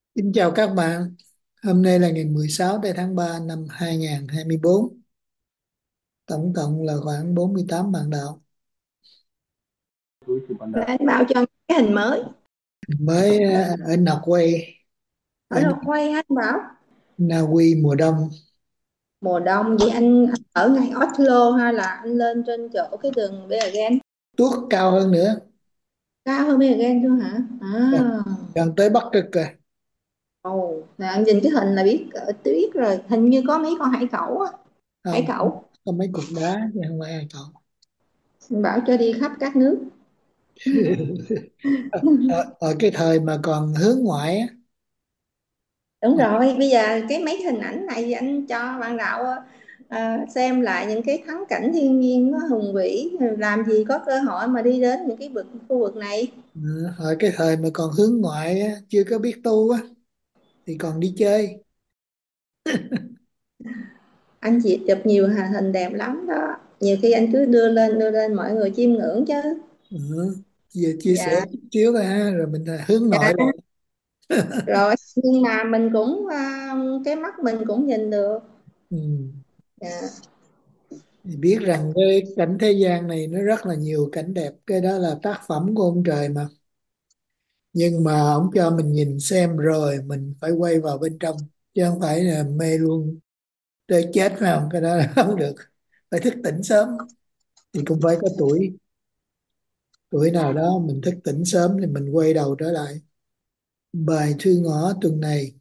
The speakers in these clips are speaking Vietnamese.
Xin chào các bạn. Hôm nay là ngày 16 tây tháng 3 năm 2024. Tổng cộng là khoảng 48 bạn đạo. Rồi anh Bảo cho cái hình mới Mới ở Norway, ở ở đâu quay hả anh Bảo? Na Uy mùa đông. Mùa đông vậy anh ở ngay Oslo hay là anh lên trên chỗ cái đường Bergen? Tuốt cao hơn nữa. Cao hơn Bergen thôi hả? Gần, À, gần tới Bắc Cực rồi. ồ, là anh nhìn cái hình là biết biết rồi. Hình như có mấy con hải cẩu á, hải Không, cẩu. có mấy cục đá chứ không phải ai cậu. Anh Bảo cho đi khắp các nước. Ở cái thời mà còn hướng ngoại á, Đúng rồi, bây giờ cái mấy hình ảnh này thì anh cho bạn đạo xem lại những cái thắng cảnh thiên nhiên nó hùng vĩ, làm gì có cơ hội mà đi đến những cái khu vực này. ở cái thời mà còn hướng ngoại á, chưa có biết tu á, thì còn đi chơi. Anh chị chụp nhiều hình đẹp lắm đó, nhiều khi anh cứ đưa lên mọi người chiêm ngưỡng chứ. Ừ. Giờ chia sẻ Dạ, chút xíu ha, rồi mình hướng nội dạ. rồi. Rồi nhưng mà mình cũng cái mắt mình cũng nhìn được. Ừ. Dạ. Thì biết rằng cái cảnh thế gian này nó rất là nhiều cảnh đẹp, cái đó là tác phẩm của ông trời mà, nhưng mà ông cho mình nhìn xem rồi mình phải quay vào bên trong, chứ không phải là mê luôn tới chết, phải không? Cái đó là không được, phải thức tỉnh sớm. Thì cũng phải có tuổi tuổi nào đó mình thức tỉnh sớm thì mình quay đầu trở lại. Bài thư ngõ tuần này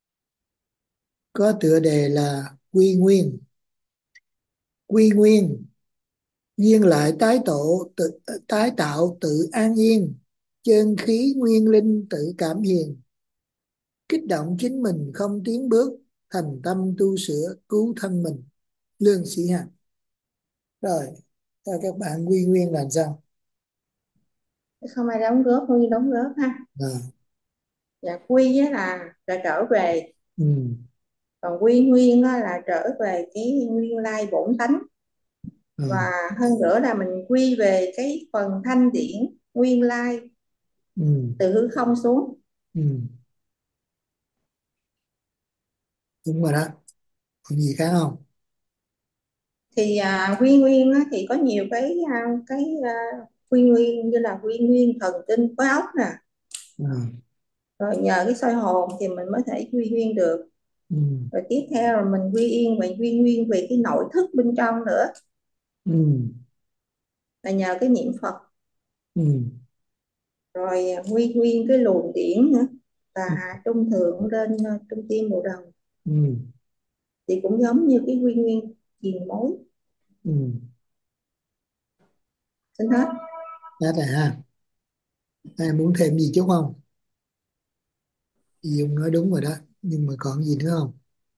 có tựa đề là quy nguyên. Quy nguyên, duyên lại tái tạo tự an yên, chân khí nguyên linh tự cảm hiền, kích động chính mình không tiến bước, thành tâm tu sửa cứu thân mình. Lương Sĩ Hằng. Rồi, theo các bạn quy nguyên là sao? Không ai đóng góp, không đóng góp ha. À, Dạ, quy á là trở về, ừ, còn quy nguyên á là trở về cái nguyên lai bổn tánh, và à, hơn nữa là mình quy về cái phần thanh điển nguyên lai ừ, từ hư không xuống. ừ, đúng rồi đó. Còn gì khác không? Thì quy nguyên á, thì có nhiều quy nguyên như là quy nguyên thần kinh khối óc nè, À, rồi nhờ cái soi hồn thì mình mới thể quy nguyên được. ừ, Rồi tiếp theo là mình quy yên về quy nguyên về cái nội thức bên trong nữa, ừ, là nhờ cái niệm Phật. ừ, Rồi quy nguyên cái luồng điển nữa là hạ trung thượng lên trung tim bộ đầu, ừ, thì cũng giống như cái quy nguyên tiền mối. ừ. Xin hết. Đó là ha. Ai muốn thêm gì chút không? Gì ông nói đúng rồi đó, nhưng mà còn gì nữa không?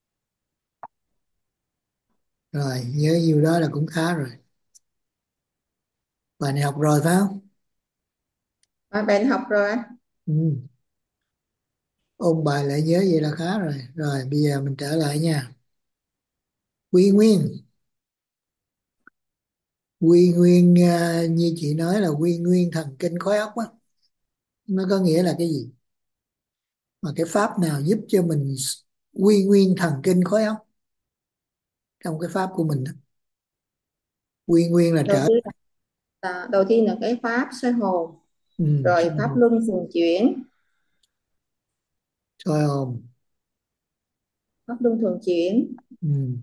Rồi, nhớ nhiêu đó là cũng khá rồi. Bài này học rồi phải không? Bạn học rồi anh. Ừ. Ôn bài lại nhớ vậy là khá rồi. Rồi bây giờ mình trở lại nha. Quy nguyên. Quy nguyên như chị nói là quy nguyên thần kinh khối óc á. Nó có nghĩa là cái gì? Mà cái pháp nào giúp cho mình quy nguyên thần kinh khối óc trong cái pháp của mình á. Quy nguyên là đầu trở. tiên Đầu tiên là cái pháp soi hồn, Ừ, rồi soi pháp hồn. luân thường chuyển. Soi hồn. Pháp luân thường chuyển Ừ.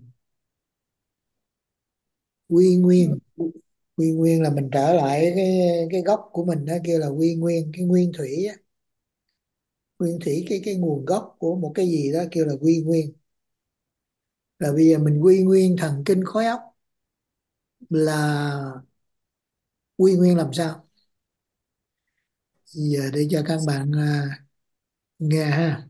Quy nguyên. Quy nguyên là mình trở lại cái gốc của mình đó, kêu là quy nguyên, cái nguyên thủy á. Nguyên thủy, cái nguồn gốc của một cái gì đó kêu là quy nguyên. Rồi bây giờ mình quy nguyên thần kinh khối óc là quy nguyên làm sao? Giờ để cho các bạn nghe ha,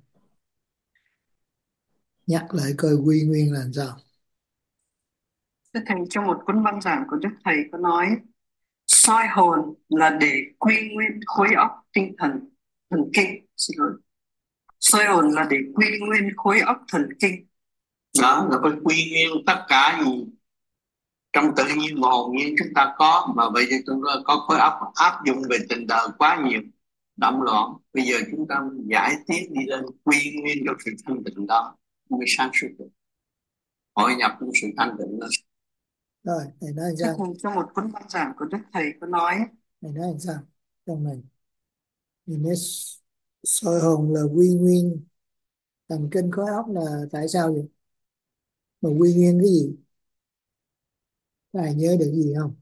nhắc lại coi quy nguyên là làm sao. Thưa Thầy, trong một cuốn băng giảng của Đức Thầy có nói soi hồn là để quy nguyên khối óc tinh thần thần kinh. Xin lỗi. Soi hồn là để quy nguyên khối óc thần kinh. Đó là cái quy nguyên tất cả gì trong tự nhiên và hồn nhiên chúng ta có, mà bây giờ chúng ta có khối óc áp dụng về tình đời quá nhiều, động loạn. Bây giờ chúng ta giải tiến đi lên quy nguyên trong sự thanh tịnh đó mới sáng suốt được, hội nhập trong sự thanh tịnh đó. Rồi thầy nói Thưa sao? thầy, trong một cuốn băng giảng của Đức Thầy có nói Thầy nói sao trong này? Nhìn thấy soi hồn là quy nguyên thần kinh khối óc là tại sao vậy? Mà quy nguyên cái gì? Thầy nhớ được gì không?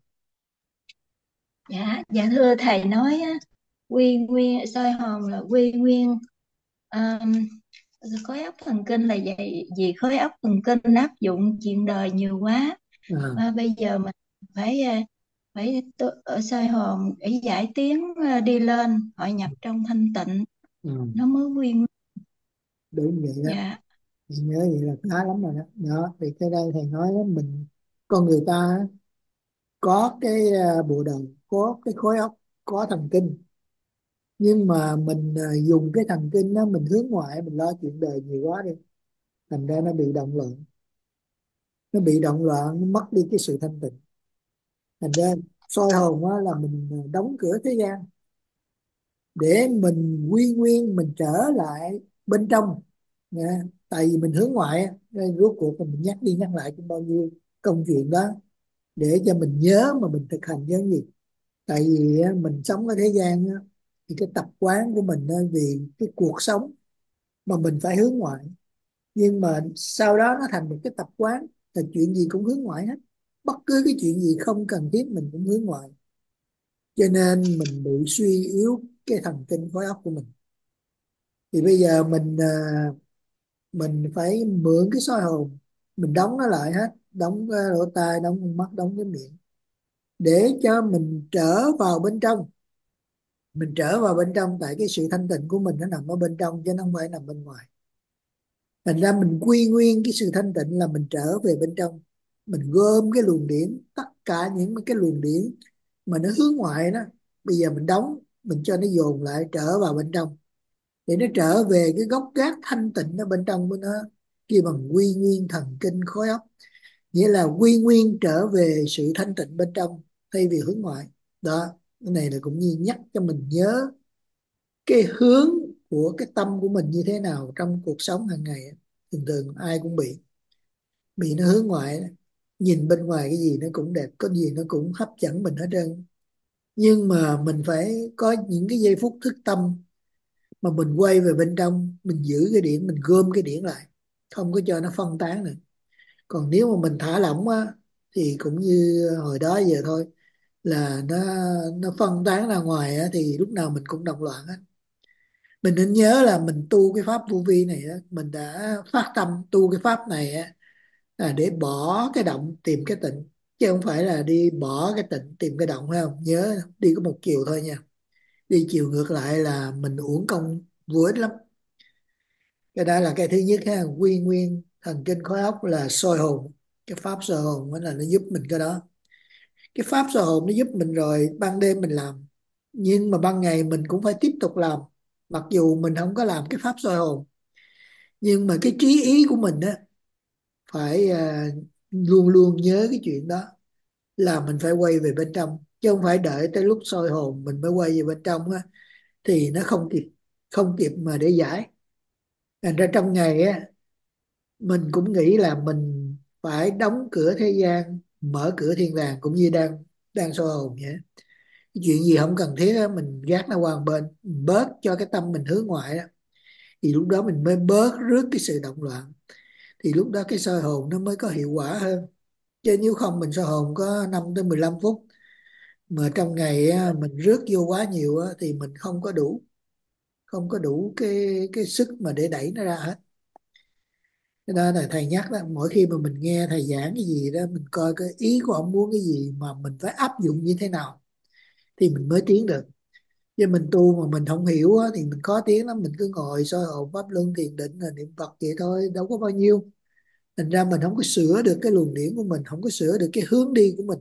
Dạ thưa thầy nói á, quy nguyên soi hồn là quy nguyên um, khối óc thần kinh là vậy, vì khối óc thần kinh áp dụng chuyện đời nhiều quá, À, bây giờ mình phải ở soi hồn để giải tiến, đi lên hội nhập trong thanh tịnh, ừ, nó mới quy nguyên. đúng vậy đó. Dạ. Thầy nhớ vậy là khá lắm rồi đó. Đó thì cái đây thầy nói đó, mình con người ta á, có cái bộ đầu, có cái khối óc, có thần kinh, nhưng mà mình dùng cái thần kinh đó mình hướng ngoại, mình lo chuyện đời nhiều quá đi, thành ra nó bị động loạn, nó bị động loạn, nó mất đi cái sự thanh tịnh. Thành ra soi hồn á, là mình đóng cửa thế gian để mình quy nguyên, mình trở lại bên trong nha. Tại vì mình hướng ngoại á, nên rốt cuộc mình nhắc đi nhắc lại cũng bao nhiêu công chuyện đó để cho mình nhớ mà mình thực hành cái gì. Tại vì á, mình sống ở thế gian á, thì cái tập quán của mình á, vì cái cuộc sống mà mình phải hướng ngoại, nhưng mà sau đó nó thành một cái tập quán là chuyện gì cũng hướng ngoại hết, bất cứ cái chuyện gì không cần thiết mình cũng hướng ngoại, cho nên mình bị suy yếu cái thần kinh khối óc của mình. Thì bây giờ mình phải mượn cái soi hồn, mình đóng nó lại hết, đóng cái lỗ tai, đóng con mắt, đóng cái miệng, để cho mình trở vào bên trong. Mình trở vào bên trong, tại cái sự thanh tịnh của mình nó nằm ở bên trong chứ nó không phải nằm bên ngoài. Thành ra mình quy nguyên cái sự thanh tịnh là mình trở về bên trong, mình gom cái luồng điển, tất cả những cái luồng điển mà nó hướng ngoại đó, bây giờ mình đóng, mình cho nó dồn lại trở vào bên trong, để nó trở về cái gốc gác thanh tịnh ở bên trong của nó, kia bằng quy nguyên thần kinh khối óc. Nghĩa là quy nguyên trở về sự thanh tịnh bên trong thay vì hướng ngoại. Đó, cái này là cũng như nhắc cho mình nhớ cái hướng của cái tâm của mình như thế nào trong cuộc sống hàng ngày. Thường thường ai cũng bị nó hướng ngoại, nhìn bên ngoài cái gì nó cũng đẹp, có gì nó cũng hấp dẫn mình hết trơn. Nhưng mà mình phải có những cái giây phút thức tâm mà mình quay về bên trong, mình giữ cái điển, mình gom cái điển lại, không có cho nó phân tán nữa. Còn nếu mà mình thả lỏng á, thì cũng như hồi đó giờ thôi, là nó phân tán ra ngoài á, thì lúc nào mình cũng động loạn á. Mình nên nhớ là mình tu cái pháp vô vi này á, mình đã phát tâm tu cái pháp này á, là để bỏ cái động tìm cái tịnh, chứ không phải là đi bỏ cái tịnh tìm cái động, phải không? Nhớ đi có một chiều thôi nha, đi chiều ngược lại là mình uổng công vô ích lắm. Cái đó là cái thứ nhất ha. Quy nguyên thần kinh khối óc là soi hồn, cái pháp soi hồn mới là nó giúp mình cái đó. Cái pháp soi hồn nó giúp mình rồi, ban đêm mình làm, nhưng mà ban ngày mình cũng phải tiếp tục làm, mặc dù mình không có làm cái pháp soi hồn, nhưng mà cái trí ý của mình á phải luôn luôn nhớ cái chuyện đó, là mình phải quay về bên trong, chứ không phải đợi tới lúc soi hồn mình mới quay về bên trong á, thì nó không kịp mà để giải. Thành ra trong ngày á, mình cũng nghĩ là mình phải đóng cửa thế gian, mở cửa thiên đàng, cũng như đang đang soi hồn vậy. Cái chuyện gì không cần thiết á, mình gác nó qua một bên, mình bớt cho cái tâm mình hướng ngoại đó, thì lúc đó mình mới bớt rước cái sự động loạn, thì lúc đó cái soi hồn nó mới có hiệu quả hơn. Chứ nếu không mình soi hồn có 5 tới 15 phút, mà trong ngày á, mình rước vô quá nhiều á, thì mình không có đủ cái sức mà để đẩy nó ra hết. Cái đó là thầy nhắc đó, mỗi khi mà mình nghe thầy giảng cái gì đó, mình coi cái ý của ông muốn cái gì mà mình phải áp dụng như thế nào thì mình mới tiến được. Chứ mình tu mà mình không hiểu á, thì mình khó tiến lắm, mình cứ ngồi soi hồn pháp luân thiền định là niệm Phật vậy thôi, đâu có bao nhiêu. Thành ra mình không có sửa được cái luồng điển của mình, không có sửa được cái hướng đi của mình.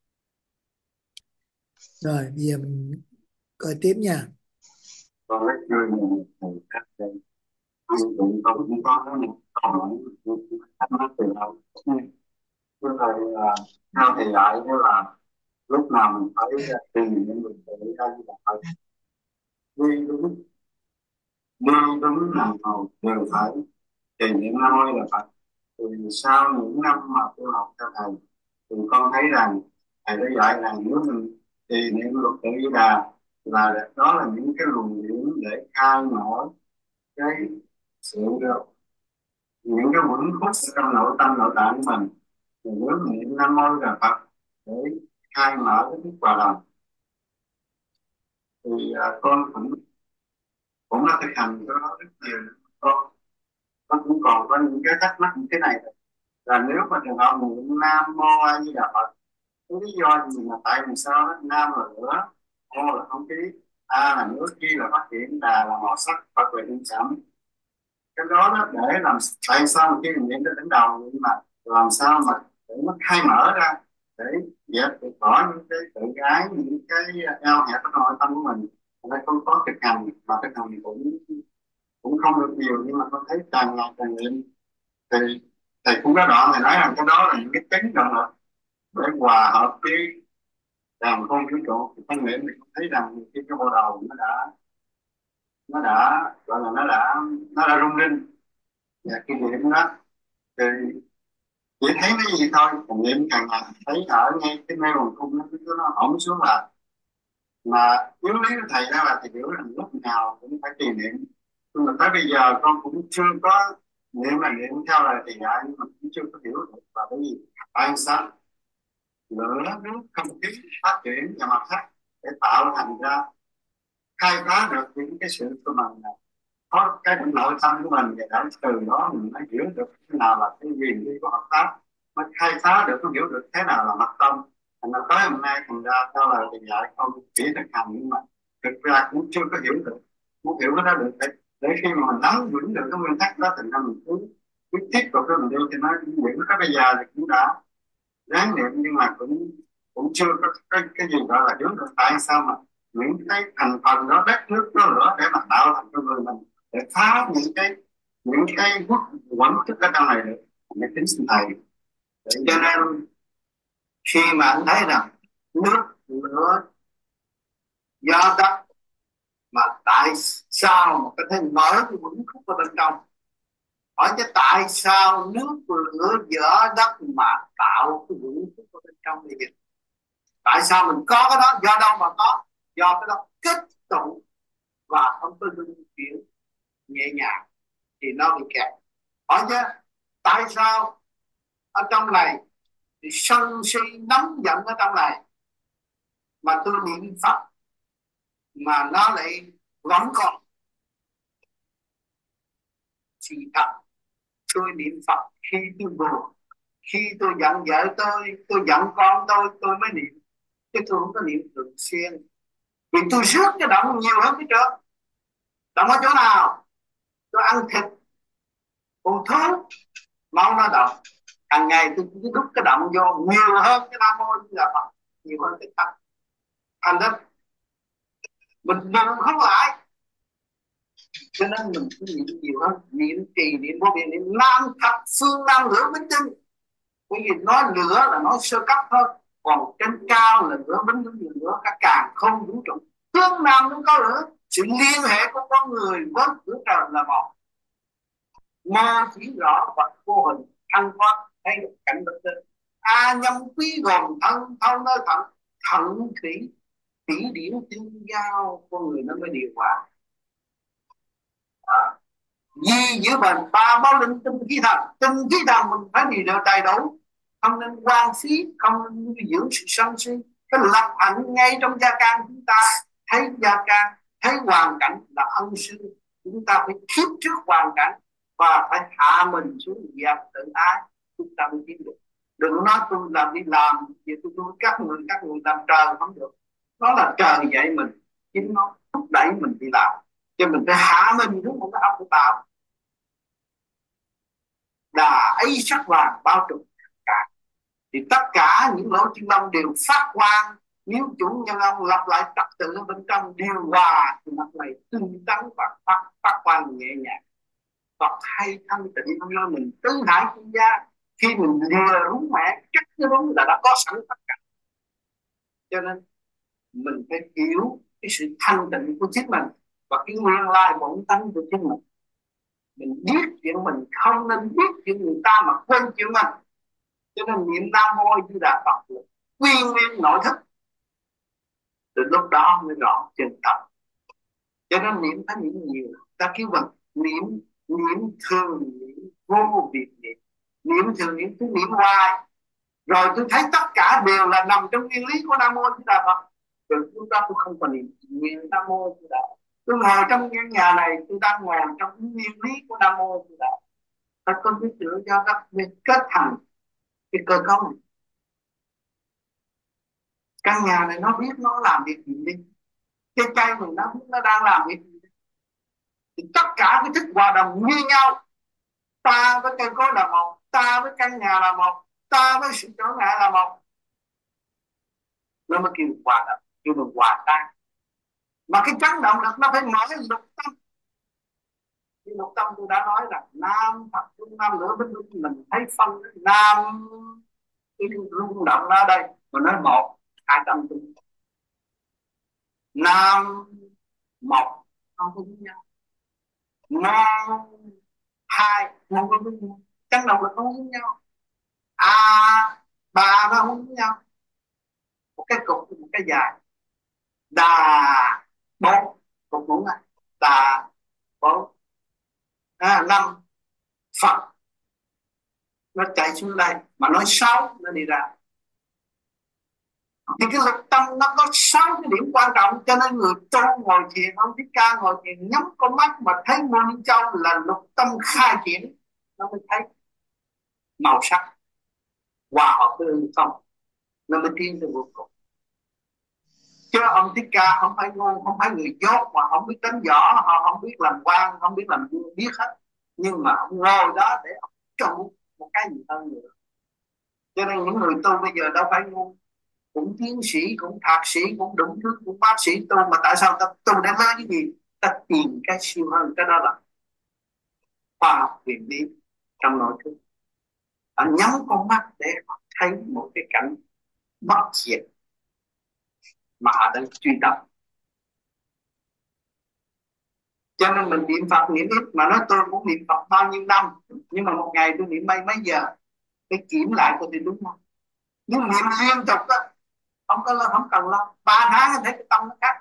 Rồi bây giờ mình coi tiếp nha. Còn cái chuyện này thì các anh cũng cũng có một câu hỏi thắc mắc từ lâu. Thưa thầy, theo thầy dạy thế là lúc nào mình phải suy nghĩ mình để ra như vậy. đi đúng đi đúng nằm hầu đều phải trì niệm Nam Mô là Phật. Thì sau những năm mà tôi học theo thầy thì con thấy rằng thầy đã dạy rằng nếu mình trì niệm luật tự Di Đà là đó là những cái luồng điển để khai mở cái sự những cái vững khúc ở trong nội tâm nội tạng của mình. Thì nếu mình niệm Nam Mô là Phật để khai mở cái thức hòa đồng thì con cũng cũng đã thực hành cái đó rất nhiều. Con cũng còn có những cái thắc mắc như thế này là nếu mà trường hợp niệm Nam Mô A Di Đà Phật, cái lý do gì mà tại vì sao đó? Nam là lửa, mô là không khí, A là nước, chi là phát triển, đà là màu sắc, Phật là yên cảm. Cái đó nó để làm tại sao mà khi mình niệm tới đỉnh đầu nhưng mà làm sao mà để nó khai mở ra để dẹp được bỏ những cái tự ái, những cái eo hẹp ở nội tâm của mình. Ở đây không có thực hành mà thực hành cũng cũng không được nhiều, nhưng mà con thấy càng ngày càng niệm thì thầy cũng có đoạn thầy nói rằng cái đó là những cái chấn động lực để hòa hợp với đàn con vũ trụ. Thì con niệm thì con thấy rằng khi cái bộ đầu nó đã gọi là nó đã rung rinh, và khi niệm đó thì chỉ thấy cái gì thôi, còn niệm càng ngày thấy ở ngay cái mê hồn cung nó ổn xuống là mà yếu lý của thầy ra là thầy hiểu rằng lúc nào cũng phải trì niệm. Nhưng mà tới bây giờ con cũng chưa có niệm là niệm theo lời thầy dạy, nhưng mà cũng chưa có hiểu được là cái gì. Tại sao lửa nước không khí phát triển và mặt khác để tạo thành ra khai phá được những cái sự của mình này, có cái nội tâm của mình, và để từ đó mình mới hiểu được thế nào là cái quyền lý của hợp pháp, mới khai phá được, mới hiểu được thế nào là mật tâm. Thành ra tới hôm nay thành ra theo lời thầy dạy không chỉ thực hành, nhưng mà thực ra cũng chưa có hiểu được, muốn hiểu cái đó được để khi mà mình nắm vững được cái nguyên tắc đó thì mình cứ cứ tiếp tục cái mình đi cho nó vững. Cái bây giờ thì cũng đã ráng niệm, nhưng mà cũng cũng chưa có cái gì gọi là hiểu được tại sao mà những cái thành phần đó, đất nước nó lửa để mà tạo thành con người mình, để phá những cái quốc quẩn thức ở trong này được. Để kính xin thầy. Cho nên khi mà anh thấy rằng nước lửa gió đất mà tại sao mà có thể mở cái vững khúc ở bên trong, hỏi chứ tại sao nước lửa gió đất mà tạo cái vững khúc ở bên trong này vậy? Tại sao mình có cái đó? Do đâu mà có? Do cái đó kết tụ và không có luân chuyển nhẹ nhàng thì nó bị kẹt. Hỏi chứ tại sao ở trong này thì sân si nóng giận ở trong này mà tôi niệm Phật mà nó lại vẫn còn? Thì thật, tôi niệm Phật khi tôi buồn, khi tôi giận vợ tôi giận con tôi mới niệm, chứ tôi không có niệm thường xuyên. Vì tôi rước cái động nhiều hơn cái trước. Động ở chỗ nào? Tôi ăn thịt con thú máu nó động, hàng ngày tôi cứ đút cái động vô nhiều hơn cái Nam Mô là Phật, nhiều hơn cái tâm. Thành ra mình nhận không lại, cho nên mình cứ niệm nhiều hơn, niệm trì niệm vô biên, niệm nam thập phương nam lửa bính tinh. Bởi vì nói lửa là nói sơ cấp thôi, còn trên cao là lửa bính tinh, lửa cả càng không vũ trụ, hướng nam cũng có lửa. Sự liên hệ của con người với lửa trời là một, mà chỉ rõ vật vô hình thanh thoát hay được cảnh vật tinh. Nhâm quý gồm thân thân nơi thận, thận thủy thủy điển tương giao, con người nó mới điều hòa. Di giữa mình ba báo linh tinh khí thần mình phải đi được đầy đủ, không nên quan phí, không nên nuôi dưỡng sự sân si. Cái lập hạnh ngay trong gia can chúng ta, thấy gia can, thấy hoàn cảnh là ân sư, chúng ta phải kiếp trước hoàn cảnh và phải hạ mình xuống dẹp tự ái, chúng ta mới tiến được. Đừng nói tôi làm đi làm vì tôi nuôi các người làm trời không được. Nó là trời dạy mình, chính nó thúc đẩy mình đi làm, cho mình phải hạ mình xuống một cái ốc của tạo. Đà ấy sắc vàng bao trùm cả, thì tất cả những lỗ chân lông đều phát quang. Nếu chủ nhân ông lập lại trật tự ở bên trong điều hòa thì mặt này tươi tắn và phát quang nhẹ nhàng. Phật hay thanh tịnh cho mình tứ hải chuyên gia. Khi mình lừa đúng mẹ chắc cái đúng là đã có sẵn tất cả. Cho nên mình phải hiểu cái sự thanh tịnh của chính mình, và cái nguyên lai bổn tánh của chính mình biết chuyện mình không nên biết chuyện người ta mà quên chuyện mình. Cho nên niệm Nam Mô Di Đà Phật là quy nguyên nội thức, từ lúc đó mới rõ chân thật. Cho nên niệm phải niệm nhiều, ta kêu bằng niệm, niệm thường niệm, vô biệt niệm. Niệm thường niệm cứ niệm hoài, rồi tôi thấy tất cả đều là nằm trong nguyên lý của Nam Mô Di Đà Phật. Rồi chúng ta cũng không còn niệm Nam Mô Di Đà. Tôi ngồi trong căn nhà này, tôi đang ngồi trong nguyên lý của Nam Mô Di Đà. Ta có biết chữa cho các bên kết thành cái cơ cấu này. Căn nhà này nó biết nó làm việc gì đi, cái cây mình nó biết nó đang làm việc gì đi. Thì tất cả cái thức hòa đồng như nhau. Ta với cây cối là một, ta với căn nhà là một, ta với sự trở ngại là một. Nó mới kêu hòa đồng, kêu mình hòa tan. Mà cái chấn động lực nó phải mở lục tâm. Cái lục tâm tôi đã nói là nam Phật trung nam nữa, mình thấy phân nam, cái rung động ở đây mà nói một hai tâm trung nam một không có với nhau, nam hai không có với nhau, chấn động lực không với nhau, ba nó không với nhau. Một cái cục một cái dài, đà bốn cục đúng này, đà bốn năm Phật nó chạy xuống đây mà nói sáu nó đi ra. Thì cái lực tâm nó có 6 cái điểm quan trọng, cho nên người tu ngồi thiền, ông Thích Ca ngồi thiền nhắm con mắt mà thấy Môn Châu là lục tâm khai triển, nó mới thấy màu sắc hòa hợp với hương không, nó mới tiến tới vô cùng. Chứ ông Thích Ca không phải ngu, không phải người dốt mà không biết đánh võ, họ không biết làm quan, không biết làm vua, biết hết, nhưng mà ông ngồi đó để ông trụ một cái gì hơn nữa. Cho nên những người tu bây giờ đâu phải ngu, cũng tiến sĩ, cũng thạc sĩ, cũng đúng thứ, cũng bác sĩ tu, mà tại sao ta tu để lấy cái gì? Ta tìm cái siêu hơn, cái đó là khoa học huyền bí trong nội thức. Anh nhắm con mắt để thấy một cái cảnh bất diệt mà họ đang truy tập. Cho nên mình niệm Phật niệm ít, mà nói tôi cũng niệm Phật bao nhiêu năm, nhưng mà một ngày tôi niệm mấy giờ, cái kiểm lại của tôi đúng không? Nhưng niệm liên tục đó, không cần lâu, 3 tháng thấy cái tâm nó khác.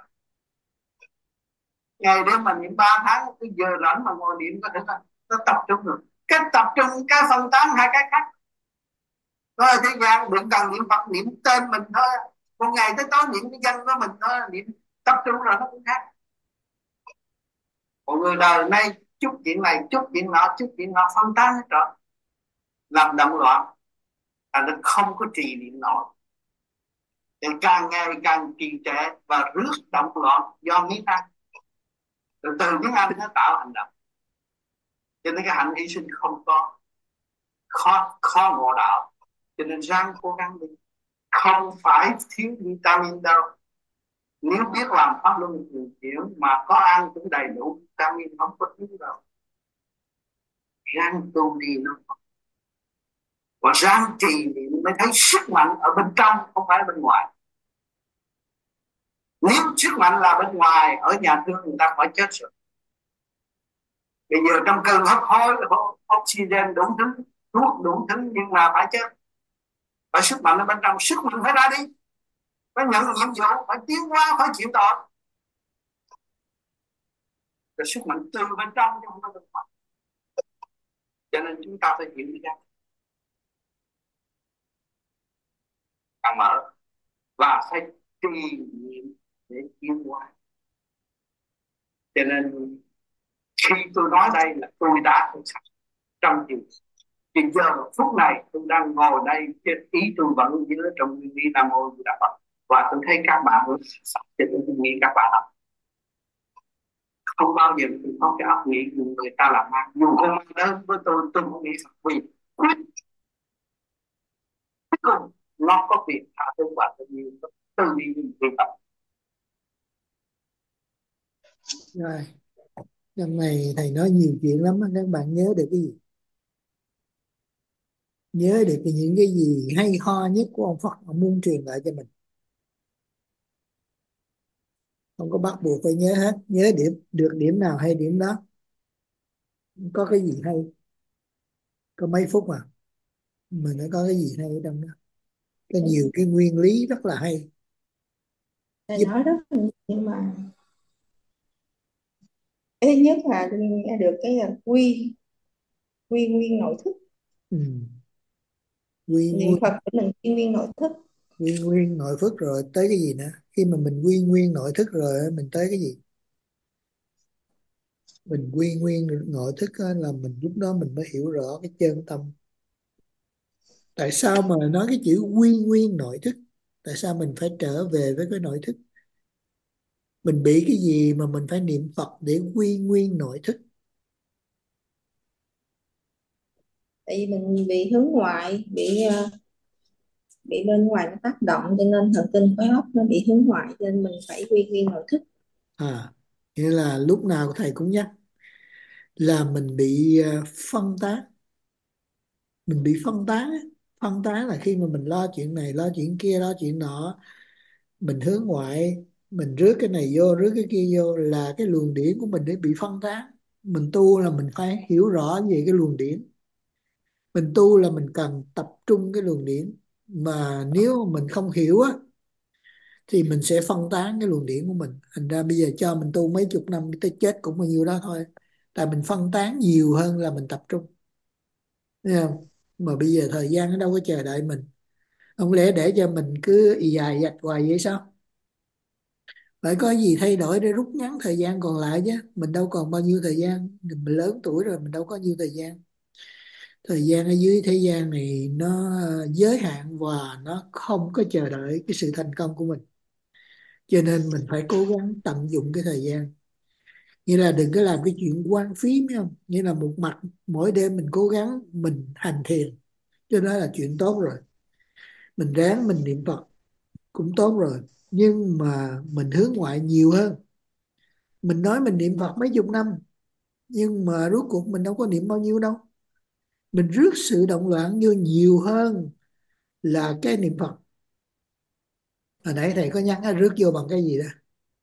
Ngày đêm mà niệm 3 tháng, cái giờ rảnh mà ngồi niệm có thể là nó tập trung được. Cái tập trung cái phân tán hai cái khác. Nó ở thế gian đừng cần niệm Phật, niệm tên mình thôi, một ngày tới tối niệm cái danh của mình thôi, niệm tập trung rồi nó cũng khác. Mọi người đời nay chút chuyện này, chút chuyện nọ phân tán hết rồi, làm động loạn, thành nó không có trì niệm nổi. Thì càng ngày càng trì trệ và rước động loạn do nghĩ ăn. Từ từ những ăn nó tạo hành động. Cho nên cái hạnh hy sinh không có, khó ngộ đạo. Cho nên ráng cố gắng đi, không phải thiếu vitamin đâu. Nếu biết làm pháp luân thường chuyển mà có ăn cũng đầy đủ vitamin, không có thiếu đâu. Ráng tu đi nó, và ráng trì niệm mới thấy sức mạnh ở bên trong, không phải bên ngoài. Nếu sức mạnh là bên ngoài, ở nhà thương người ta phải chết rồi. Bây giờ trong cơn hấp hối, oxygen đủ thứ, thuốc đủ thứ, nhưng mà phải chết. Phải sức mạnh ở bên trong, sức mạnh phải ra đi, phải nhận nhiệm vụ, phải tiến hóa, phải chịu tội. Rồi sức mạnh từ bên trong chứ không phải bên ngoài. Cho nên chúng ta phải hiểu ra, càng mở và phải trì niệm để tiến hóa. Cho nên khi tôi nói đây là tôi đã thực hành trong thì giờ phút này tôi đang ngồi đây, ý tôi vẫn nhớ trong nguyên lý Nam Mô Di Đà Phật, và tôi thấy các bạn hướng sạch, cho tôi nghĩ các bạn học không bao giờ tôi có cái óc nghĩ người ta làm ăn, dù không ăn đến với tôi không nghĩ Phật, vì cuối cùng nó có việc tha thứ và tình yêu từ đi vì tập. Rồi, lần này thầy nói nhiều chuyện lắm, các bạn nhớ được cái gì? Nhớ được những cái gì hay ho nhất của ông Phật, ông muốn truyền lại cho mình. Không có bắt buộc phải nhớ hết, nhớ được điểm nào hay điểm đó. Có cái gì hay, có mấy phút mà mình nó có cái gì hay ở trong đó, có nhiều cái nguyên lý rất là hay Thầy giúp. nói rất là nhiều, nhưng mà cái thứ nhất là nghe được cái là quy quy nguyên nội thức. Ừ. quy Niệm nguyên Phật của mình quy nguyên nội thức. quy nguyên nội thức rồi tới cái gì nữa? Khi mà mình quy nguyên nội thức rồi á, mình tới cái gì? Mình quy nguyên nội thức á, là mình lúc đó mình mới hiểu rõ cái chân tâm. Tại sao mà nói cái chữ quy nguyên nội thức? Tại sao mình phải trở về với cái nội thức? Mình bị cái gì mà mình phải niệm Phật để quy nguyên nội thức? Tại vì mình bị hướng ngoại, bị bên ngoài nó tác động, cho nên thần kinh khối óc nó bị hướng ngoại, cho nên mình phải quy nguyên nội thức. À, nghĩa là lúc nào thầy cũng nhắc là mình bị phân tán. Mình bị phân tán á. Phân tán là khi mà mình lo chuyện này, lo chuyện kia, lo chuyện nọ, mình hướng ngoại, mình rước cái này vô, rước cái kia vô, là cái luồng điển của mình để bị phân tán. Mình tu là mình phải hiểu rõ về cái luồng điển. Mình tu là mình cần tập trung cái luồng điển. Mà nếu mà mình không hiểu á thì mình sẽ phân tán cái luồng điển của mình. Thành ra bây giờ cho mình tu mấy chục năm tới chết cũng bao nhiêu đó thôi. Tại mình phân tán nhiều hơn là mình tập trung. Thấy không? Mà bây giờ thời gian nó đâu có chờ đợi mình. Không lẽ để cho mình cứ ì dài dạch hoài vậy sao? Phải có gì thay đổi để rút ngắn thời gian còn lại chứ. Mình đâu còn bao nhiêu thời gian. Mình lớn tuổi rồi, mình đâu có nhiều thời gian. Thời gian ở dưới thế gian này nó giới hạn và nó không có chờ đợi cái sự thành công của mình. Cho nên mình phải cố gắng tận dụng cái thời gian. Nghĩa là đừng có làm cái chuyện hoang phí, phải không? Nghĩa là một mặt mỗi đêm mình cố gắng mình hành thiền, cho đó là chuyện tốt rồi. Mình ráng mình niệm Phật cũng tốt rồi. Nhưng mà mình hướng ngoại nhiều hơn. Mình nói mình niệm Phật mấy chục năm, nhưng mà rốt cuộc mình đâu có niệm bao nhiêu đâu. Mình rước sự động loạn vô nhiều hơn là cái niệm Phật. Hồi nãy thầy có nhắc á, rước vô bằng cái gì đó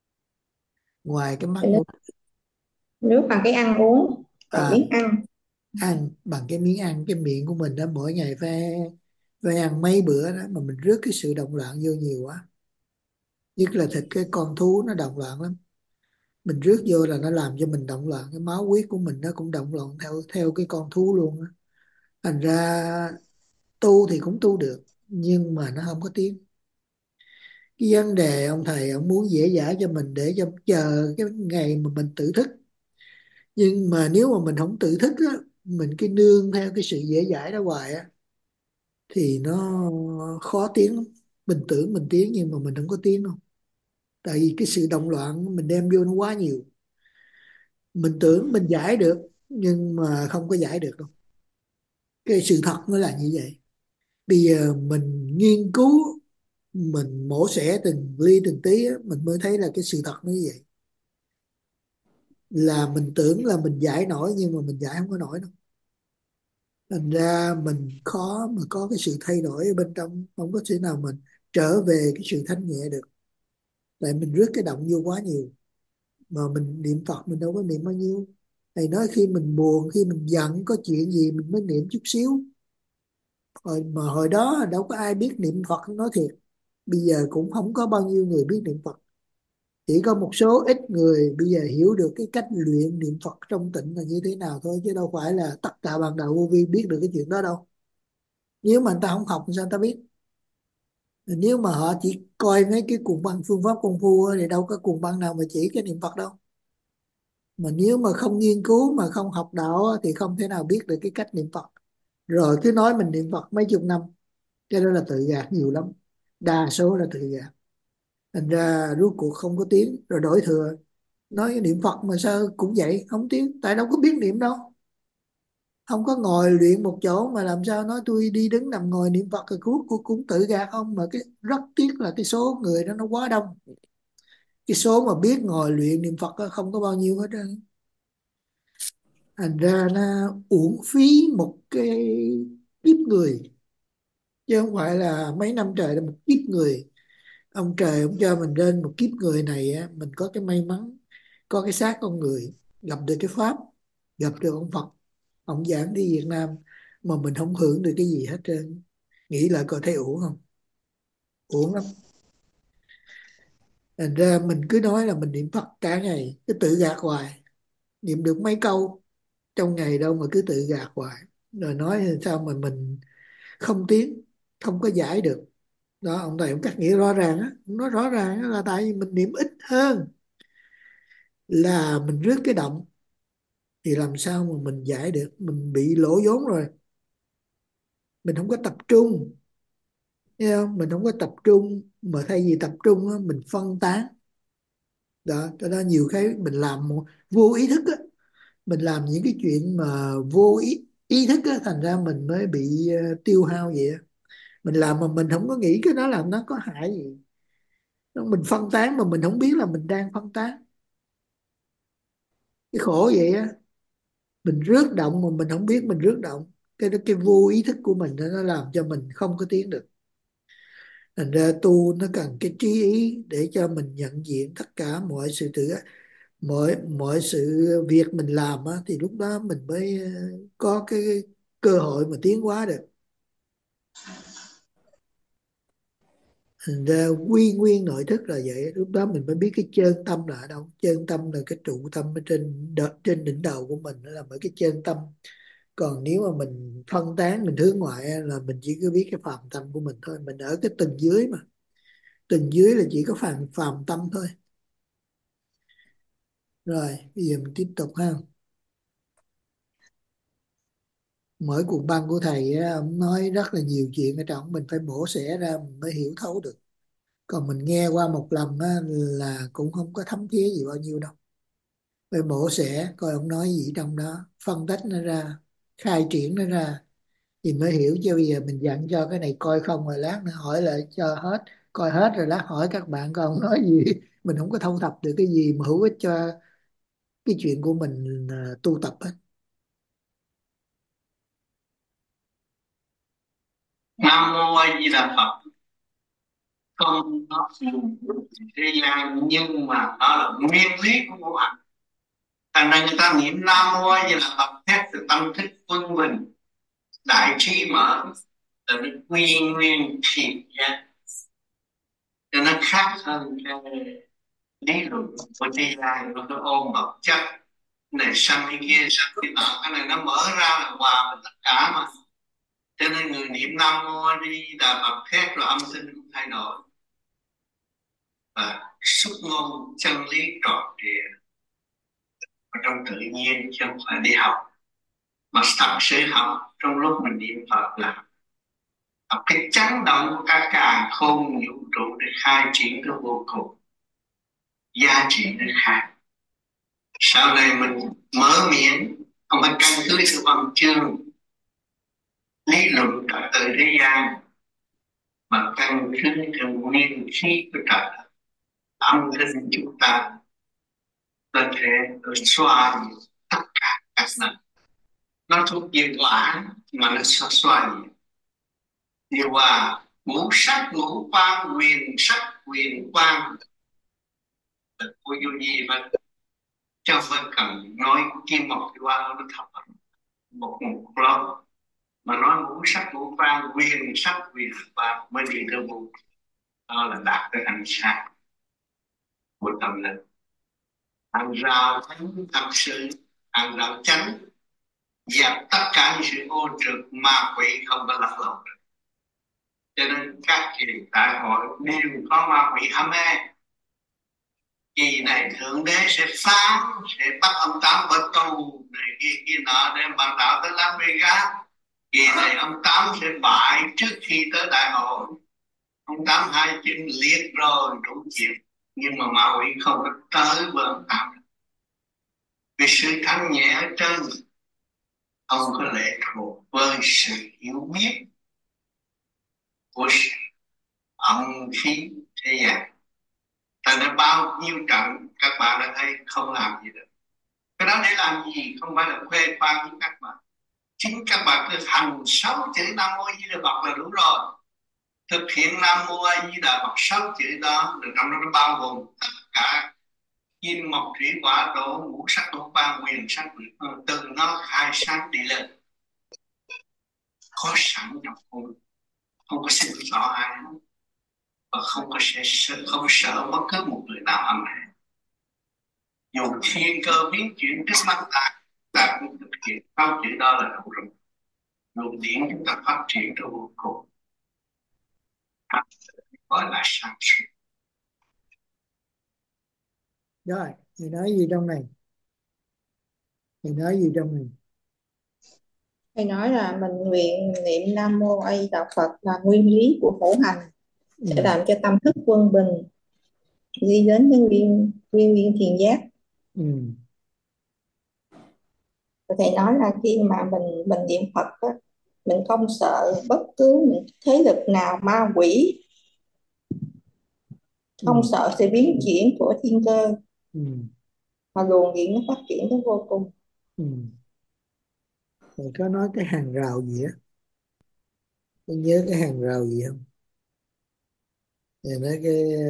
ngoài cái mắt Nước mũi. nước bằng cái ăn uống, bằng À, miếng ăn. ăn bằng cái miếng ăn, cái miệng của mình đó mỗi ngày phải phải ăn mấy bữa đó, mà mình rước cái sự động loạn vô nhiều quá. Nhất là thịt cái con thú nó động loạn lắm. Mình rước vô là nó làm cho mình động loạn, cái máu huyết của mình nó cũng động loạn theo theo cái con thú luôn á. Thành ra tu thì cũng tu được, nhưng mà nó không có tiến. Cái vấn đề ông thầy ông muốn dễ dãi cho mình để cho chờ cái ngày mà mình tự thức. Nhưng mà nếu mà mình không tự thức á, mình cứ nương theo cái sự dễ dãi đó hoài á, thì nó khó tiến lắm. Mình tưởng mình tiến nhưng mà mình không có tiến đâu. Tại vì cái sự động loạn mình đem vô nó quá nhiều. Mình tưởng mình giải được nhưng mà không có giải được đâu. Cái sự thật nó là như vậy. Bây giờ mình nghiên cứu, mình mổ xẻ từng ly từng tí á, mình mới thấy là cái sự thật nó như vậy. Là mình tưởng là mình giải nổi nhưng mà mình giải không có nổi đâu. Thành ra mình khó mà có cái sự thay đổi ở bên trong, không có thể nào mình trở về cái sự thanh nhẹ được. Tại mình rước cái động vô quá nhiều. Mà mình niệm Phật mình đâu có niệm bao nhiêu. Thầy nói khi mình buồn, khi mình giận, có chuyện gì mình mới niệm chút xíu. Mà hồi đó đâu có ai biết niệm Phật, nói thiệt. Bây giờ cũng không có bao nhiêu người biết niệm Phật. Chỉ có một số ít người bây giờ hiểu được cái cách luyện niệm Phật trong tịnh là như thế nào thôi, chứ đâu phải là tất cả bạn đạo vô vi biết được cái chuyện đó đâu. Nếu mà người ta không học thì sao người ta biết? Nếu mà họ chỉ coi mấy cái cuồng băng phương pháp công phu á, thì đâu có cuồng băng nào mà chỉ cái niệm Phật đâu. Mà nếu mà không nghiên cứu mà không học đạo á, thì không thể nào biết được cái cách niệm Phật. Rồi cứ nói mình niệm Phật mấy chục năm, cái đó là tự gạt nhiều lắm. Đa số là tự gạt. Thành ra rốt cuộc không có tiếng rồi đổi thừa. Nói niệm Phật mà sao cũng vậy không tiếng, tại đâu có biết niệm đâu. Không có ngồi luyện một chỗ mà làm sao nói tôi đi đứng nằm ngồi niệm Phật rồi cũng tự gạt không. Mà cái rất tiếc là cái số người đó nó quá đông. Cái số mà biết ngồi luyện niệm Phật á, không có bao nhiêu hết trơn. Thành ra nó uổng phí một cái kiếp người, chứ không phải là mấy năm trời là một kiếp người Ông trời ông cho mình lên một kiếp người này á, mình có cái may mắn, có cái xác con người, gặp được cái pháp, gặp được ông Phật, ông giảng đi Việt Nam mà mình không hưởng được cái gì hết trơn. Nghĩ lại coi thấy uổng không? Uổng lắm. Thành ra mình cứ nói là mình niệm Phật cả ngày, cứ tự gạt hoài, niệm được mấy câu trong ngày đâu mà cứ tự gạt hoài, rồi nói làm sao mà mình không tiến, không có giải được. Đó, ông thầy ông cắt nghĩa rõ ràng á, ông nói rõ ràng á là tại vì mình niệm ít hơn là mình rước cái động, thì làm sao mà mình giải được, mình bị lỗ vốn rồi, mình không có tập trung. Thấy không? Mình không có tập trung, mà thay vì tập trung á, mình phân tán. Đó, cho nên nhiều cái mình làm vô ý thức á, mình làm những cái chuyện mà vô ý thức á, thành ra mình mới bị tiêu hao vậy á. Mình làm mà mình không có nghĩ cái đó là nó có hại gì. Mình phân tán mà mình không biết là mình đang phân tán, cái khổ vậy á. Mình rước động mà mình không biết mình rước động, cái đó cái vô ý thức của mình đó, nó làm cho mình không có tiến được. Thành ra tu nó cần cái trí ý để cho mình nhận diện tất cả mọi sự tự, mọi mọi sự việc mình làm á, thì lúc đó mình mới có cái cơ hội mà tiến hóa được. Thành ra quy nguyên nội thức là vậy, lúc đó mình mới biết cái chân tâm là ở đâu. Chân tâm là cái trụ tâm ở trên đỉnh đầu của mình, đó là mấy cái chân tâm. Còn nếu mà mình phân tán, mình hướng ngoại á, là mình chỉ có biết cái phàm tâm của mình thôi. Mình ở cái tầng dưới mà, tầng dưới là chỉ có phàm phàm tâm thôi. Rồi bây giờ mình tiếp tục ha. Mỗi cuộc băng của thầy á, ông nói rất là nhiều chuyện ở trong, mình phải mổ xẻ ra mình mới hiểu thấu được. Còn mình nghe qua một lần á, là cũng không có thấm thía gì bao nhiêu đâu. Phải mổ xẻ coi ông nói gì trong đó, phân tích nó ra, khai triển nó ra thì mới hiểu. Chứ bây giờ mình dặn cho cái này coi không, rồi lát nữa hỏi lại cho hết, coi hết rồi lát hỏi các bạn coi ông nói gì. Mình không có thu thập được cái gì mà hữu ích cho cái chuyện của mình tu tập hết. Nam mô A Di Đà Phật. Không, nó thế gian nhưng mà nó là nguyên lý của ngũ hành. Thành ra người ta niệm Nam mô A Di Đà Phật thét từ tâm thức quân bình, đại trí mở, là nó quy nguyên thiện giác, cho nó khác hơn cái lý luận của thế gian. Nó ôm vật chất này sang cái kia sang cái nọ, cái này nó mở ra là hòa với tất cả mà. Cho nên người niệm Nam mô A Di Đà Phật thét rồi âm thanh cũng thay đổi, và xuất ngôn chân lý trọn trịa ở trong tự nhiên, chứ không phải đi học. Mà thật sự học trong lúc mình niệm Phật là học cái chấn động của cả càn khôn vũ trụ để khai triển cái vô cùng, giá trị nó khác. Sau này mình mở miệng không phải căn cứ sự văn chương lý luận cả từ thế gian, mà căn cứ cái nguyên khí của trời đất. Âm thanh chúng ta có thể xóa tất cả các năng. Nó thuộc về quả mà nó xóa gì. Điều hòa ngũ sắc ngũ quan, quyền sắc quyền quan của vô gì mà cho phải cần nói kim một cái quan nó thật một lắm, mà nói ngũ sắc ngũ quan, quyền sắc quyền quan mới đi tới vô. Đó là đạt tới ánh sáng của tâm linh, hàng rào thánh thật sự, hàng rào chánh dẹp tất cả những sự ô trực ma quỷ không có lật lọng. Cho nên các kỳ đại hội đều có ma quỷ hăm mê. Kỳ này thượng đế sẽ phán, sẽ bắt ông Tám vào tù này kia nọ để bàn đạo tới Las Vegas. Kỳ này ông Tám sẽ bại trước khi tới đại hội. Ông Tám hai chân liệt rồi đủ chuyện, nhưng mà ma quỷ không có tới với ông Tám, vì sự thanh nhẹ ở trên ông có lệ thuộc với sự hiểu biết của ông khí thế gian. Thành ra bao nhiêu trận các bạn đã thấy không làm gì được. Cái đó để làm gì? Không phải là khoe khoang với các bạn. Chính các bạn cứ hành 6 chữ Nam Mô Di Đà Phật là đủ rồi. thực hiện Nam Mô A Di Đà Phật 6 chữ đó, rồi trong đó nó bao gồm tất cả kim mộc thủy hỏa thổ ngũ sắc lục ban quyền sắc từ nó khai sáng đi lên, có sẵn trong hồn, không có xin rõ ai, và không sợ bất cứ một người nào âm hại. Dù thiên cơ biến chuyển trước mắt ta cũng thực hiện 6 chữ đó là đủ rồi. Luồng điển chúng ta phát triển trong vô cùng, gọi là sáng suốt. Rồi thầy nói gì trong này? Thầy nói gì trong này? Thầy nói là mình nguyện niệm Nam Mô A Di Đà Phật là nguyên lý của khổ hành, sẽ làm cho tâm thức quân bình, đi đến cái nguyên thiền giác. Ừ. Và thầy nói là khi mà mình niệm Phật á, mình không sợ bất cứ những thế lực nào, ma quỷ, không Ừ. sợ sự biến chuyển của thiên cơ, Ừ. mà luồng điện nó phát triển tới vô cùng. Ừ. Thầy có nói cái hàng rào gì á? Có nhớ cái hàng rào gì không? Thầy nói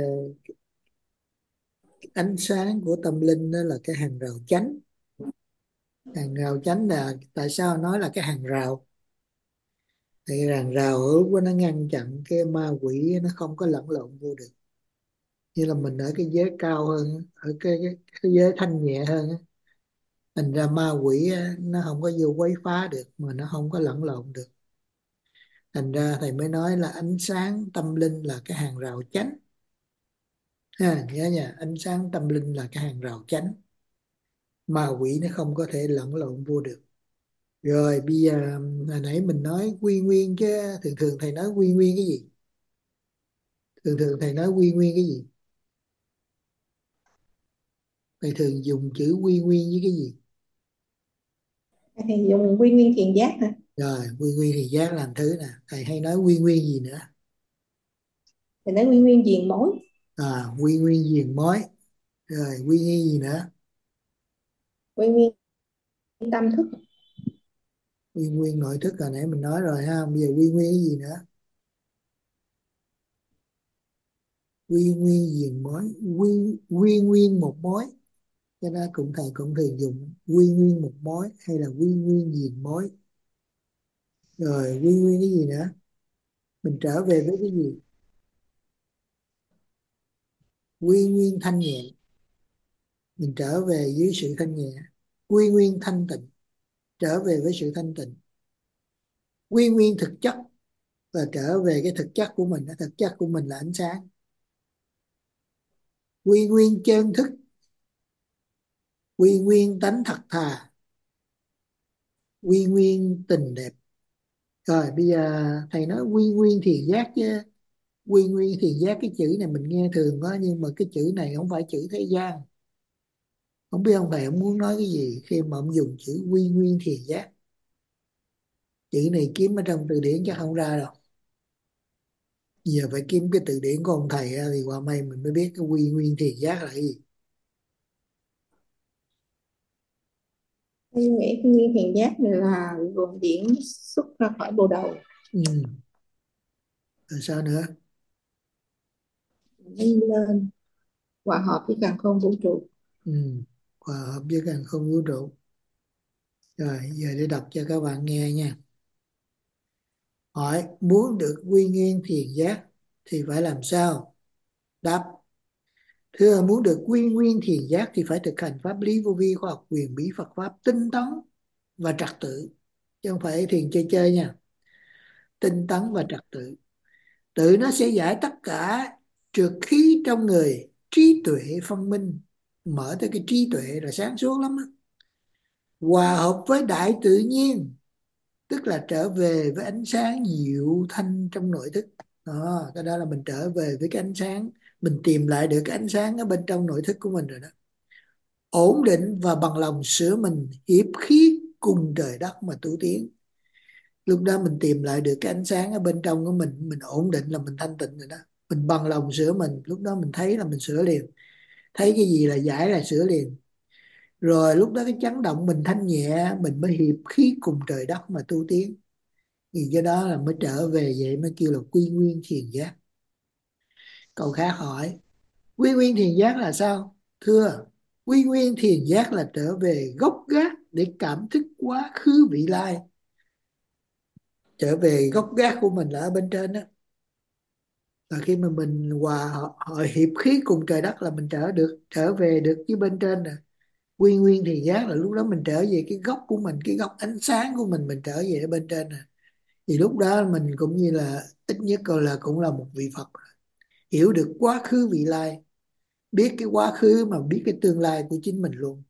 cái ánh sáng của tâm linh đó là cái hàng rào chánh. Hàng rào chánh là tại sao nói là cái hàng rào? Thì hàng rào ở của nó ngăn chặn cái ma quỷ nó không có lẫn lộn vô được. Như là mình ở cái giới cao hơn á, ở cái giới thanh nhẹ hơn á, thành ra ma quỷ á, nó không có vô quấy phá được, mà nó không có lẫn lộn được. Thành ra thầy mới nói là ánh sáng tâm linh là cái hàng rào chánh. Ha, nhớ nha, ánh sáng tâm linh là cái hàng rào chánh, ma quỷ nó không có thể lẫn lộn vô được. Rồi bây giờ hồi nãy mình nói quy nguyên chứ, thường thường thầy nói quy nguyên cái gì? Thường thường thầy nói quy nguyên cái gì? Thầy thường dùng chữ quy nguyên với cái gì? Thầy dùng nguyên thiền giác hả? Rồi quy nguyên thì giác làm thứ nè, thầy hay nói quy nguyên gì nữa? Thầy nói nguyên diền mối. Quy nguyên diền mối. Rồi quy nguyên gì nữa? Nguyên tâm thức. Quy nguyên nội thức hồi nãy mình nói rồi ha, bây giờ quy nguyên cái gì nữa? Quy nguyên diền mối, quy nguyên một mối, cho nên cũng thầy cũng thường dùng quy nguyên một mối hay là quy nguyên diền mối. Rồi quy nguyên cái gì nữa? Mình trở về với cái gì? Quy nguyên thanh nhẹ, mình trở về dưới sự thanh nhẹ. Quy nguyên thanh tịnh, trở về với sự thanh tịnh. Quy nguyên thực chất, và trở về cái thực chất của mình. Thực chất của mình là ánh sáng. Quy nguyên chân thức, quy nguyên tánh thật thà, quy nguyên tình đẹp. Rồi bây giờ thầy nói quy nguyên thiền giác chứ. Quy nguyên thiền giác, cái chữ này mình nghe thường quá, nhưng mà cái chữ này không phải chữ thế gian. Không biết ông thầy ông muốn nói cái gì khi mà ông dùng chữ quy nguyên thiền giác? Chữ này kiếm ở trong từ điển chắc không ra đâu. Giờ phải kiếm cái từ điển của ông thầy á, thì qua may mình mới biết cái quy nguyên thiền giác là cái gì. Tôi nghĩ nguyên thiền giác là luồng điển xuất ra khỏi bộ đầu, Ừ. Rồi sao nữa? đi lên hòa hợp với càn khôn vũ trụ. Ừ. Hòa hợp với càng không vũ trụ. Rồi giờ để đọc cho các bạn nghe nha. Hỏi muốn được quy nguyên thiền giác thì phải làm sao? Đáp: thưa, muốn được quy nguyên thiền giác thì phải thực hành pháp lý vô vi khoa học quyền bí Phật pháp tinh tấn và trật tự, chứ không phải thiền chơi chơi nha. Tinh tấn và trật tự, tự nó sẽ giải tất cả trượt khí trong người, trí tuệ phân minh, mở tới cái trí tuệ là sáng suốt lắm á. Hòa hợp với đại tự nhiên, tức là trở về với ánh sáng diệu thanh trong nội thức. Đó, cái đó là mình trở về với cái ánh sáng, mình tìm lại được cái ánh sáng ở bên trong nội thức của mình rồi đó. Ổn định và bằng lòng sửa mình, hiệp khí cùng trời đất mà tu tiến. Lúc đó mình tìm lại được cái ánh sáng ở bên trong của mình ổn định là mình thanh tịnh rồi đó. Mình bằng lòng sửa mình, lúc đó mình thấy là mình sửa liền. Thấy cái gì là giải là sửa liền. Rồi lúc đó cái chấn động mình thanh nhẹ, mình mới hiệp khí cùng trời đất mà tu tiến. Thì do đó là mới trở về, vậy mới kêu là quy nguyên thiền giác. Câu khác hỏi quy nguyên thiền giác là sao? Thưa, quy nguyên thiền giác là trở về gốc gác để cảm thức quá khứ vị lai. Trở về gốc gác của mình là ở bên trên đó, là khi mà mình hội hiệp khí cùng trời đất là mình trở về được với bên trên rồi. Quy nguyên thiền giác là lúc đó mình trở về cái gốc của mình, cái gốc ánh sáng của mình trở về ở bên trên rồi. Thì lúc đó mình cũng như là ít nhất gọi là cũng là một vị Phật, hiểu được quá khứ vị lai, biết cái quá khứ mà biết cái tương lai của chính mình luôn.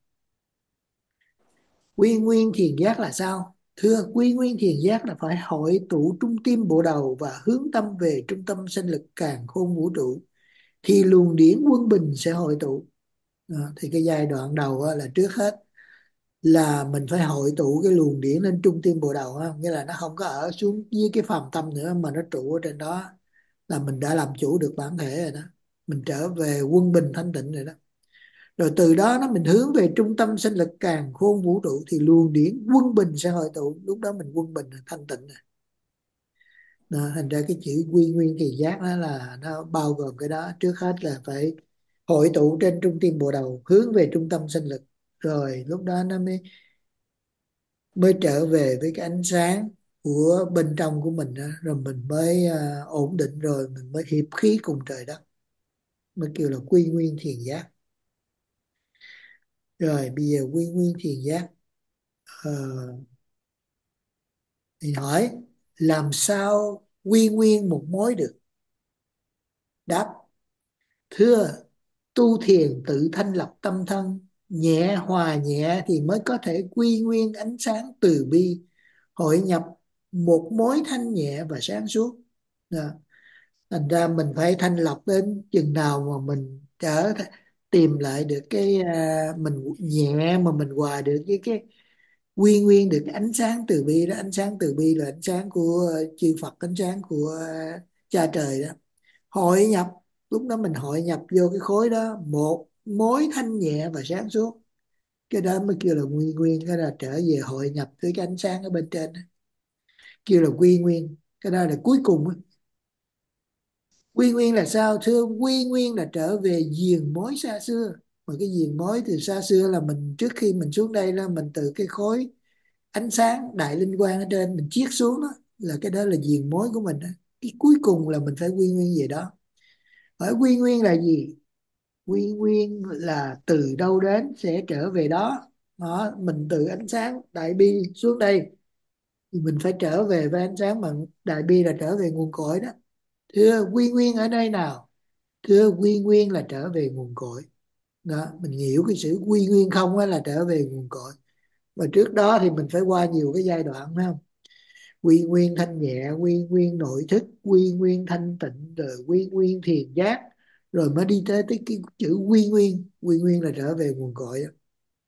Quy nguyên thiền giác là sao? Thưa, quy nguyên thiền giác là phải hội tụ trung tim bộ đầu và hướng tâm về trung tâm sinh lực càn khôn vũ trụ, thì luồng điển quân bình sẽ hội tụ. Thì cái giai đoạn đầu là trước hết là mình phải hội tụ cái luồng điển lên trung tim bộ đầu, nghĩa là nó không có ở xuống dưới cái phàm tâm nữa mà nó trụ ở trên đó, là mình đã làm chủ được bản thể rồi đó, mình trở về quân bình thanh tịnh rồi đó. Rồi từ đó mình hướng về trung tâm sinh lực càn khôn vũ trụ, thì luồng điển quân bình sẽ hội tụ, lúc đó mình quân bình thanh tịnh rồi. Đó, thành ra cái chữ quy nguyên thì giác đó là nó bao gồm cái đó. Trước hết là phải hội tụ trên trung tim bộ đầu, hướng về trung tâm sinh lực, rồi lúc đó nó mới mới trở về với cái ánh sáng của bên trong của mình đó. Rồi mình mới ổn định, rồi mình mới hiệp khí cùng trời đất, mới kêu là quy nguyên thiền giác. Rồi bây giờ quy nguyên thiền giác, ờ, thì hỏi làm sao quy nguyên một mối được? Đáp, thưa, tu thiền tự thanh lọc tâm thân, nhẹ hòa nhẹ thì mới có thể quy nguyên ánh sáng từ bi, hội nhập một mối thanh nhẹ và sáng suốt. Đó. Thành ra mình phải thanh lọc đến chừng nào mà mình tìm lại được cái mình nhẹ mà mình hòa được với cái quy nguyên được cái ánh sáng từ bi đó. Ánh sáng từ bi là ánh sáng của chư Phật, ánh sáng của cha trời đó. Hội nhập, lúc đó mình hội nhập vô cái khối đó một mối thanh nhẹ và sáng suốt, cái đó mới kêu là quy nguyên. Cái là trở về hội nhập với cái ánh sáng ở bên trên đó, kêu là quy nguyên. Cái đó là cuối cùng đó. Quy nguyên là sao? Thưa, quy nguyên là trở về diền mối xa xưa. Mà cái diền mối từ xa xưa là mình, trước khi mình xuống đây là mình từ cái khối ánh sáng đại linh quang ở trên mình chiết xuống đó, là cái đó là diền mối của mình đó. Cái cuối cùng là mình phải quy nguyên về đó. Hỏi quy nguyên là gì? Quy nguyên là từ đâu đến sẽ trở về đó. Đó, mình từ ánh sáng đại bi xuống đây thì mình phải trở về với ánh sáng bằng đại bi, là trở về nguồn cội đó. Thưa, quy nguyên ở nơi nào? Thưa, quy nguyên là trở về nguồn cội đó. Mình hiểu cái sự quy nguyên không á, là trở về nguồn cội. Và trước đó thì mình phải qua nhiều cái giai đoạn, phải không? Quy nguyên thanh nhẹ, quy nguyên nội thức, quy nguyên thanh tịnh, rồi quy nguyên thiền giác, rồi mới đi tới cái chữ quy nguyên. Quy nguyên là trở về nguồn cội đó.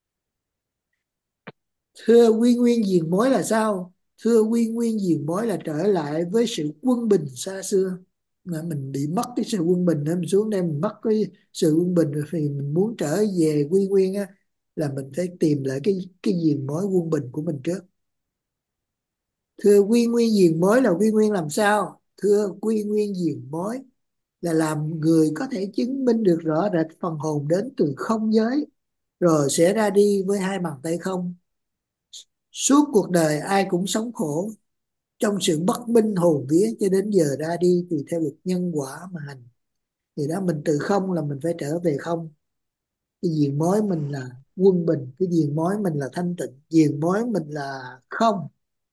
Thưa, quy nguyên diền mối là sao? Thưa, quy nguyên diền mối là trở lại với sự quân bình xa xưa. Mà mình bị mất cái sự quân bình đó, mình xuống đây mình mất cái sự quân bình rồi, thì mình muốn trở về quy nguyên á, là mình phải tìm lại cái diền mối quân bình của mình trước. Thưa, quy nguyên diền mối là quy nguyên làm sao? Thưa, quy nguyên diền mối là làm người có thể chứng minh được rõ rệt phần hồn đến từ không giới, rồi sẽ ra đi với hai bàn tay không. Suốt cuộc đời ai cũng sống khổ trong sự bất minh hồn vía, cho đến giờ ra đi tùy theo luật nhân quả mà hành. Thì đó, mình từ không là mình phải trở về không. Cái diền mối mình là quân bình, cái diền mối mình là thanh tịnh, diền mối mình là không.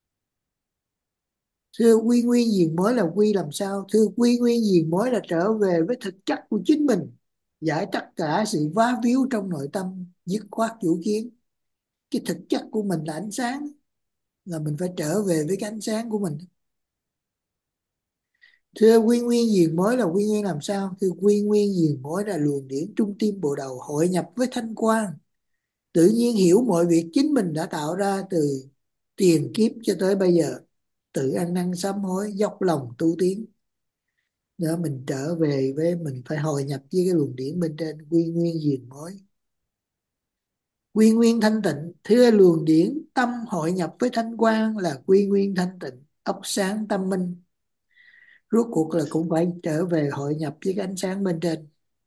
Thưa, quy nguyên diền mối là quy làm sao? Thưa, quy nguyên diền mối là trở về với thực chất của chính mình, giải tất cả sự vá víu trong nội tâm, dứt khoát chủ kiến. Cái thực chất của mình là ánh sáng, là mình phải trở về với cái ánh sáng của mình. Thưa, quy nguyên diền mối là quy nguyên làm sao? Thưa, quy nguyên diền mối là luồng điển trung tim bộ đầu hội nhập với thanh quan, tự nhiên hiểu mọi việc chính mình đã tạo ra từ tiền kiếp cho tới bây giờ, tự ăn năn sám hối, dốc lòng tu tiến. Đó, mình trở về với, mình phải hội nhập với cái luồng điển bên trên, quy nguyên diền mối. Quy nguyên thanh tịnh, thưa, luồng điển tâm hội nhập với thanh quan là quy nguyên thanh tịnh. óc sáng tâm minh, rốt cuộc là cũng phải trở về hội nhập với cái ánh sáng bên trên.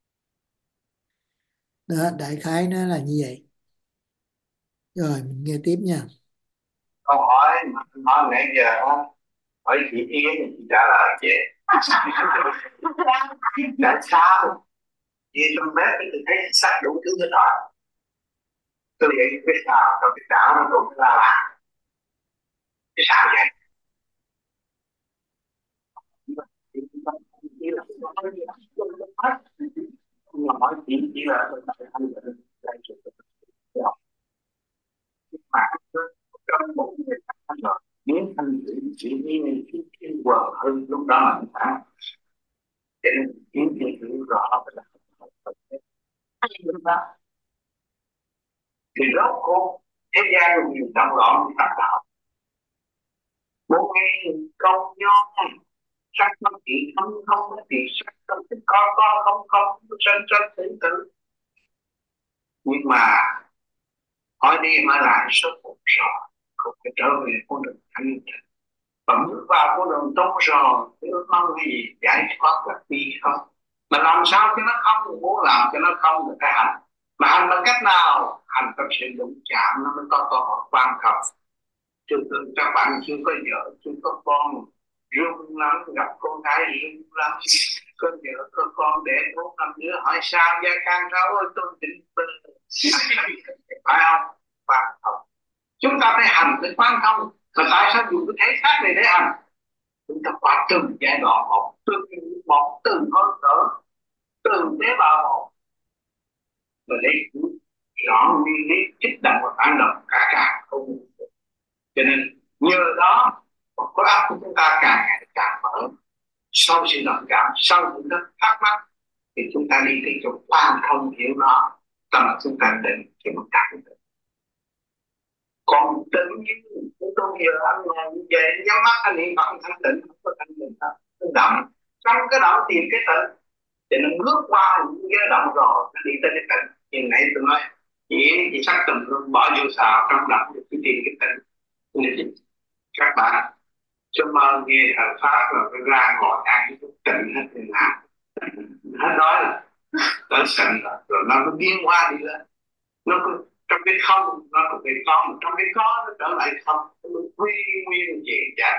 Đó, đại khái nó là như vậy. Rồi mình nghe tiếp nha. Câu hỏi mà anh hỏi nãy giờ á, hỏi chị Yến thì chị trả lời vậy. Tại sao đi trong bếp thì tôi thấy sắc đủ thứ hết rồi, tôi nghĩ cái sao trong cái chảo nó cũng la là cái sao vậy? Nhưng mà hỏi chị chỉ là anh mà trong một cái anh rồi nếu anh chỉ như cái quờ hơn lúc đó mà anh phải cho nên kiếm thì hiểu rõ là thì rốt cuộc thế gian nhiều động loạn như tạc đạo một ngày câu nho sắc không chỉ không không thì sắc không thì có không không sanh sanh tử tử, nhưng mà hỏi đi hỏi lại số cuộc rồi không phải trở về con đường thanh tịnh và bước vào con đường tốt rồi cái ước mong cái gì giải thoát là đi không, mà làm sao cho nó không, muốn làm cho nó không được cái hành, mà hành bằng cách nào, hành trong sự đụng chạm nó mới có cơ hội quan trọng. Thường thường các bạn chưa có vợ chưa có con run lắm, gặp con gái run lắm, có vợ có con để 4-5 đứa hỏi sao gia can sao ơi tôi định bơ phải không, phải không, chúng ta phải hành để quan thông. Mà tại sao dùng cái thể xác này để hành? Chúng ta qua từng giai đoạn một, từng hơi thở, từng tế bào một, và lấy rõ nguyên lý kích động và phản động cả không. Cho nên nhờ đó khối óc của chúng ta càng ngày càng mở, sau sự đồng cảm, sau những cái thắc mắc thì chúng ta đi tới chỗ quan thông hiểu nó, tâm chúng ta định thì một cảm được. Còn tự nhiên tôi giờ anh ngồi như vậy nhắm mắt anh niệm Phật thanh tịnh, không có thanh tịnh đâu, nó động trong cái động tìm cái tịnh thì nó bước qua những cái động rồi nó đi tới cái tịnh. Như nãy tôi nói chỉ sắc tùm luôn bỏ vô xào trong động để tìm cái tịnh. Nên các bạn cho mơ nghe thờ pháp rồi mới ra ngồi ăn cái chút tịnh hết thì làm nó nói là nó sẵn rồi nó biến hóa đi lên, nó cứ trong cái không nó có cái không, trong cái có nó trở lại không, nó quy nguyên về chạy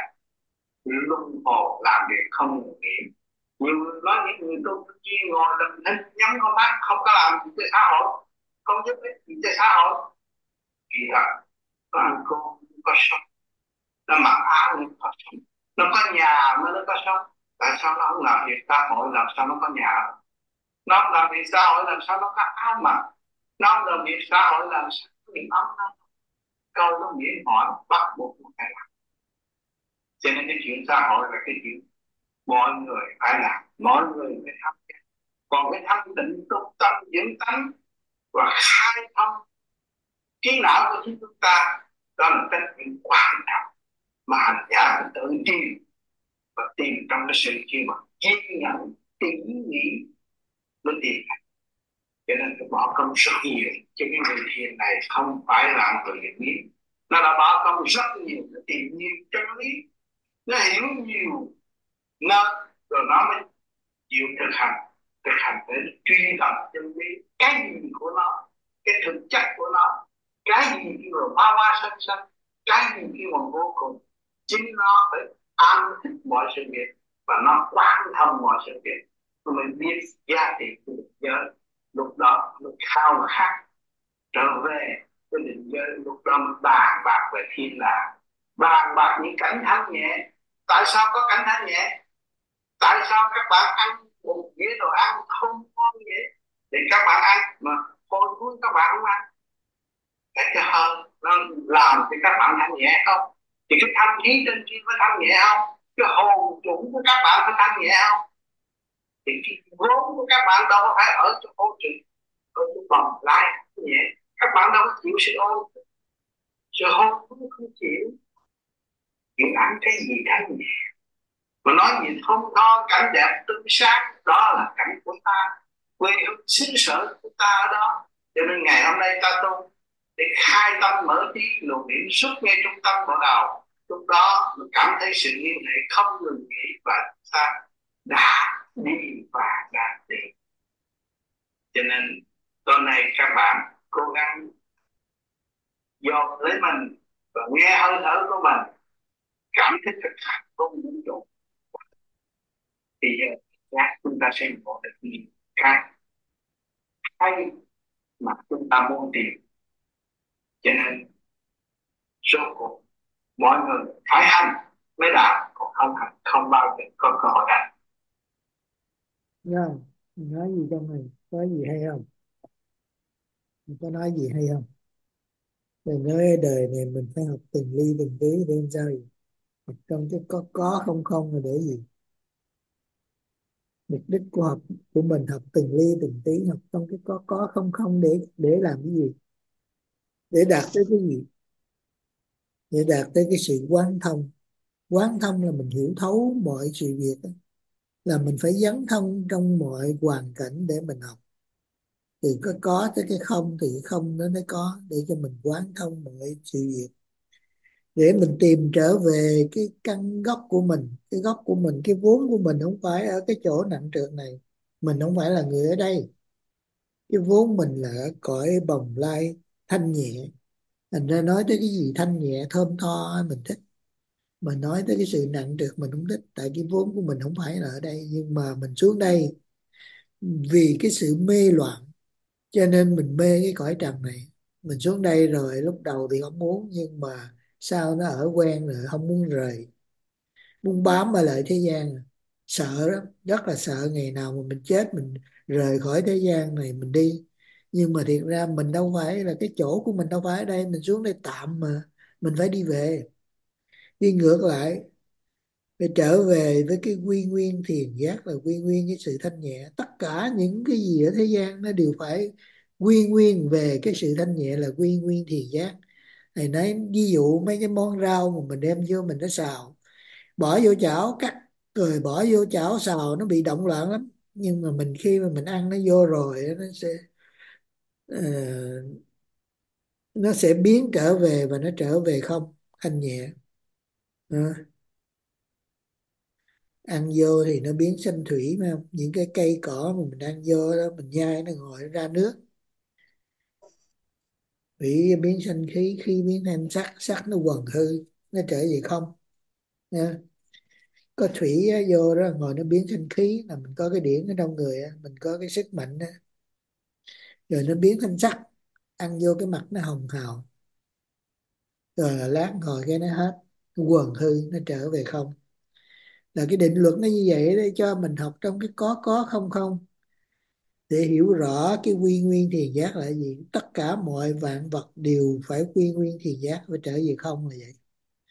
luân hồi làm việc không ngừng nghỉ. Nhiều người nói những người tu chi ngồi làm thinh nhắm con mắt không có làm gì cho xã hội, không giúp ích gì cho xã hội, kỳ thật nó ăn cơm có sống, nó mặc áo nó có sống, nó có nhà mới nó có sống. Tại sao nó không làm việc xã hội, làm sao nó có nhà, nó không làm việc xã hội làm sao nó có áo mặc, nó không làm việc xã hội làm sao có điểm ấm nó. Câu nó nghĩa hỏi bắt buộc một cái làm. Cho nên cái chuyện xã hội là cái chuyện mọi người phải làm, mọi người phải tham gia. Còn cái thanh tịnh tu tâm dưỡng tánh và khai thông trí não của chúng ta, đó là cái chuyện quan trọng mà hành giả phải tự tìm và tìm trong cái sự chi mà kiên nhẫn tỉ mỉ mới tìm. Cho nên phải bỏ công rất nhiều, chứ cái người thiền này không phải là người biết, nó đã bỏ công rất nhiều để tìm nhiều chân lý, nó hiểu nhiều nó rồi nó mới chịu thực hành để truy tầm chân lý, cái gì của nó, cái thực chất của nó, cái gì khi mà hoa xanh xanh, cái gì khi mà vô cùng, chính nó phải an thích mọi sự việc và nó quan thông mọi sự việc, nó mới biết giá trị của định giới. Lúc đó nó khao khát trở về cái định giới, lúc đó mới bàn bạc về thiên đàng, bàn bạc những cảnh thanh nhẹ. Tại sao có cảnh thanh nhẹ? Tại sao các bạn ăn một dĩa đồ ăn không ngon vậy thì các bạn ăn mà hồi cuối các bạn không ăn? Tại cái hơn nó làm thì các bạn thanh nhẹ không? Thì cái thanh khí trên kia phải thanh nhẹ không? Cái hồn chủ của các bạn phải thanh nhẹ không? Thì cái vốn của các bạn đâu có phải ở chỗ ô trì, ở chỗ vòng lại nhẹ. Các bạn đâu có chịu sự ô, sự hôn cũng không chịu. Chịu ăn cái gì thanh nhẹ. Mà nói gì không có cảnh đẹp tươi sáng, đó là cảnh của ta, quê hương xứ sở của ta ở đó. Cho nên ngày hôm nay ta tu để khai tâm mở trí luồng điển xuất ngay trung tâm bộ đầu, lúc đó mình cảm thấy thấy sự liên hệ không ngừng nghỉ và ta đã đi và đạt được. Cho nên tối nay các bạn cố gắng dồn lấy mình và nghe hơi thở của mình, cảm thấy thực hành không vũ trụ, thì chúng ta sẽ ngộ được những cái hay mà chúng ta muốn tìm. Cho nên số cuộc mọi người phải hành mới đạt, còn không hành không bao giờ có cơ hội đạt. Nha, mình nói gì trong này có gì hay không? Mình có nói gì hay không? Mình nói đời này mình phải học từng ly từng tí để làm sao vậy? Học trong cái có không là để gì? Mục đích của học của mình học từng ly từng tí, học trong cái có không để làm cái gì? Để đạt tới cái gì? Để đạt tới cái sự quán thông. Quán thông là mình hiểu thấu mọi sự việc đó. Là mình phải dấn thân trong mọi hoàn cảnh để mình học, từ cái có tới cái không, từ cái không đến cái có, để cho mình quán thông mọi sự việc, để mình tìm trở về cái căn gốc của mình. Cái gốc của mình, cái vốn của mình không phải ở cái chỗ nặng trược này, mình không phải là người ở đây. Cái vốn mình là ở cõi bồng lai thanh nhẹ. Thành ra nói tới cái gì thanh nhẹ thơm tho mình thích, mà nói tới cái sự nặng trược mình không thích. Tại cái vốn của mình không phải là ở đây, nhưng mà mình xuống đây vì cái sự mê loạn, cho nên mình mê cái cõi trần này. Mình xuống đây rồi lúc đầu thì không muốn, nhưng mà sau nó ở quen rồi không muốn rời, muốn bám ở lại thế gian. Sợ lắm, rất là sợ ngày nào mà mình chết, mình rời khỏi thế gian này mình đi. Nhưng mà thiệt ra mình đâu phải là, cái chỗ của mình đâu phải ở đây, mình xuống đây tạm mà. Mình phải đi về, đi ngược lại, để trở về với cái quy nguyên thiền giác, là quy nguyên cái sự thanh nhẹ. Tất cả những cái gì ở thế gian nó đều phải quy nguyên về cái sự thanh nhẹ, là quy nguyên thiền giác. Thầy nói ví dụ mấy cái món rau mà mình đem vô mình nó xào, bỏ vô chảo cắt rồi bỏ vô chảo xào, nó bị động loạn lắm. Nhưng mà mình khi mà mình ăn nó vô rồi, ờ, nó sẽ biến trở về, và nó trở về không, thanh nhẹ. Ờ, ăn vô thì nó biến xanh thủy, phải không? Những cái cây cỏ mà mình ăn vô đó, mình nhai nó ngồi nó ra nước, thủy biến xanh khí, khí biến thành sắc, sắc nó quần hư, nó trở về không nha. Có thủy á, vô đó ngồi nó biến thành khí, là mình có cái điển ở trong người á, mình có cái sức mạnh á. Rồi nó biến thành sắc, ăn vô cái mặt nó hồng hào, rồi là lát ngồi cái nó hết, nó quần hư, nó trở về không. Là cái định luật nó như vậy để cho mình học trong cái có không không, để hiểu rõ cái quy nguyên thiền giác là gì. Tất cả mọi vạn vật đều phải quy nguyên thiền giác và trở về không là vậy.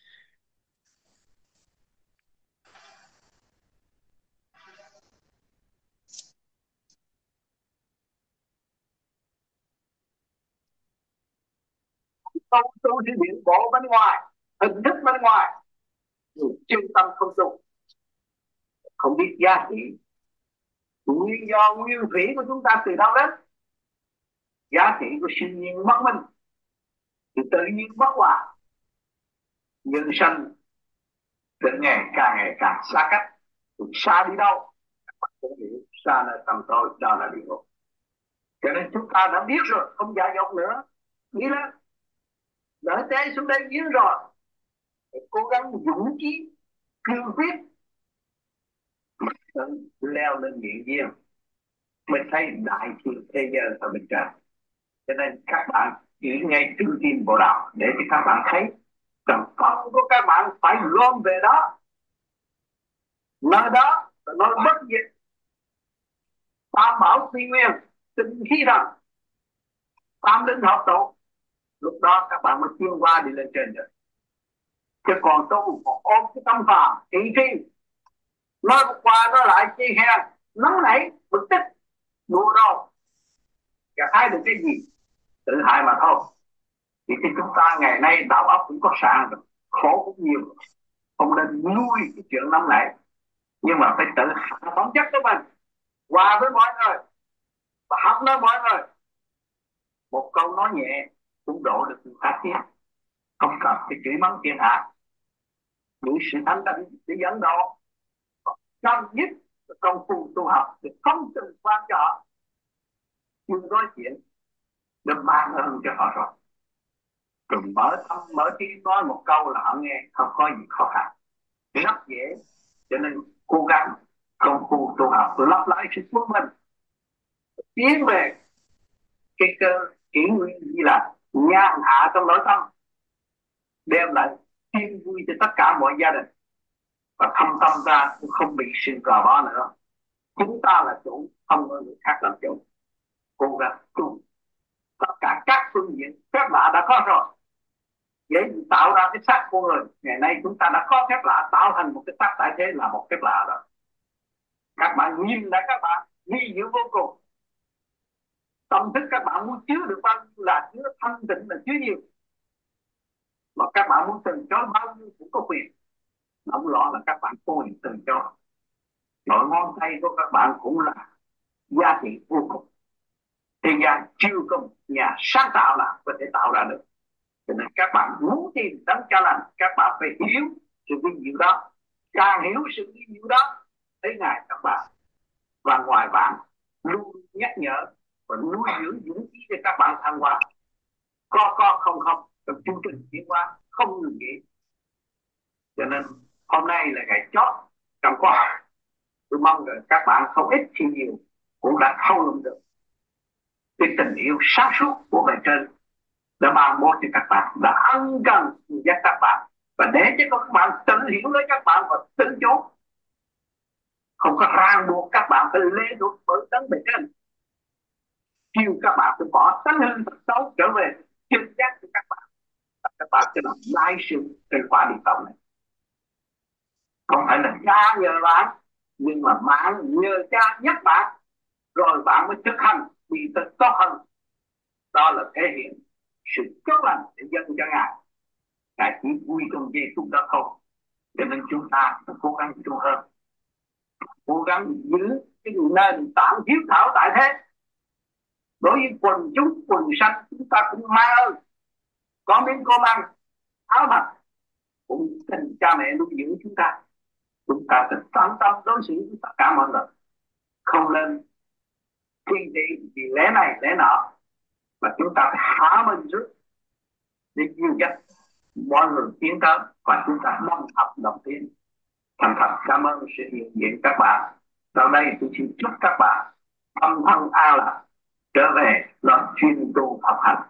Không tu thì điện bộ bên ngoài, hình thức bên ngoài, nhưng chân tâm không tu, không biết giá trị nguyên do nguyên thủy của chúng ta từ đâu đến. Giá trị của sinh nhiên bất minh thì tự nhiên bất hòa, nhân sanh đến ngày càng xa cách. Xa đi đâu cũng hiểu, xa là tầm tôi, đó là địa ngục. Cho nên chúng ta đã biết rồi, không dại dột nữa, nghĩ lên đợi té xuống đây giếng rồi, phải cố gắng dũng chí cương quyết tự leo lên miệng giếng mới thấy đại thiên thế giới ở bên trên. Cho nên các bạn chỉ ngay trung tim bộ đạo để cho các bạn thấy rằng con của các bạn phải gom về đó, nơi đó là nơi bất diệt, tam bảo quy nguyên, tinh khí thần, tam linh hợp tụ. Lúc đó các bạn mới tiến qua đi lên trên được. Chứ còn tu còn ôm cái tâm phàm thị phi, nói qua nói lại chi hè, nóng nảy bực tức, đùa đâu cả ai được cái gì, tự hại mà thôi. Thì khi chúng ta ngày nay đầu óc cũng có sạn rồi, khổ cũng nhiều, không nên nuôi cái chuyện nóng nảy, nhưng mà phải tự hạ phẩm chất của mình, hòa với mọi người và học nơi mọi người. Một câu nói nhẹ cũng độ được người ta tiếng, không cần cái chửi mắng thiên hạ. những sự thanh tịnh để dẫn độ. Trong nhất công phu tu học thì không từng quan cho họ, chưa nói chuyện được ban ơn cho họ rồi. Rồi mở tâm mở trí nói một câu là họ nghe, không có gì khó khăn, rất dễ. Cho nên cố gắng công phu tu học, tôi lặp lại sự của mình, tiến về cái cơ kỷ nguyên như là nhàn hạ trong nội tâm, đem lại yên vui cho tất cả mọi gia đình, và thâm tâm ra cũng không bị sự cờ bá nữa. Chúng ta là chủ, không có người khác làm chủ. Cố gắng tu tất cả các phương diện phép lạ đã có rồi, dễ tạo ra cái xác con người. Ngày nay chúng ta đã có phép lạ, tạo thành một cái xác tại thế là một phép lạ rồi. Các bạn nhìn lại các bạn nghi diệu vô cùng. Tâm thức các bạn muốn chứa được bao nhiêu là chứa, thanh tịnh là chứa nhiều, mà các bạn muốn từ chối bao nhiêu cũng có quyền. Động loạn là các bạn vô tình từ chối. Nội ngón tay của các bạn cũng là giá trị vô cùng. Thế gian chưa có một nhà sáng tạo nào có thể tạo ra được. Cho nên các bạn muốn tìm đấng cha lành, các bạn phải hiểu sự vi diệu đó. Càng hiểu sự vi diệu đó, thấy ngài các bạn và ngoài bạn luôn nhắc nhở và nuôi dưỡng dũng khí để các bạn thăng hoa. Có không không trong chương trình tiến hóa không ngừng nghỉ. Cho nên hôm nay là ngày chót trong khóa học. Tôi mong rằng các bạn không ít thì nhiều cũng đã thâu lượm được cái tình yêu sáng suốt của bề trên đã ban bố cho các bạn, đã ân cần dắt các bạn, và để cho các bạn tự hiểu lấy các bạn và tự chốt, không có ràng buộc các bạn phải lê thuộc bởi tấn bề trên. Kêu các bạn phải bỏ tánh hư tật xấu trở về chân giác của các bạn, và các bạn sẽ làm lai sự trên quả địa cầu này. Không phải là cha nhờ bạn, nhưng mà bạn nhờ cha nhắc bạn, rồi bạn mới thực hành bị thật tốt hơn. Đó là thể hiện sự tốt lành để dâng cho Ngài. Ngài chỉ vui trong giây phút đó thôi. Cho nên chúng ta phải cố gắng tu hơn, cố gắng giữ cái nền tảng hiếu thảo tại thế. Đối với quần chúng quần sanh, chúng ta cũng mang ơn, có miếng cơm ăn áo mặc, cũng tình cha mẹ nuôi dưỡng chúng ta. Chúng ta phải tận tâm đối xử với tất cả mọi người, không nên kiên trì vì lẽ này lẽ nọ, mà chúng ta phải hạ mình xuống để dìu dắt mọi người tiến tới, và chúng ta đồng học đồng tiến. Thành thật cảm ơn sự hiện diện các bạn. Sau đây tôi xin chúc các bạn tâm thân an lạc, trở về lo chuyên tu học hành.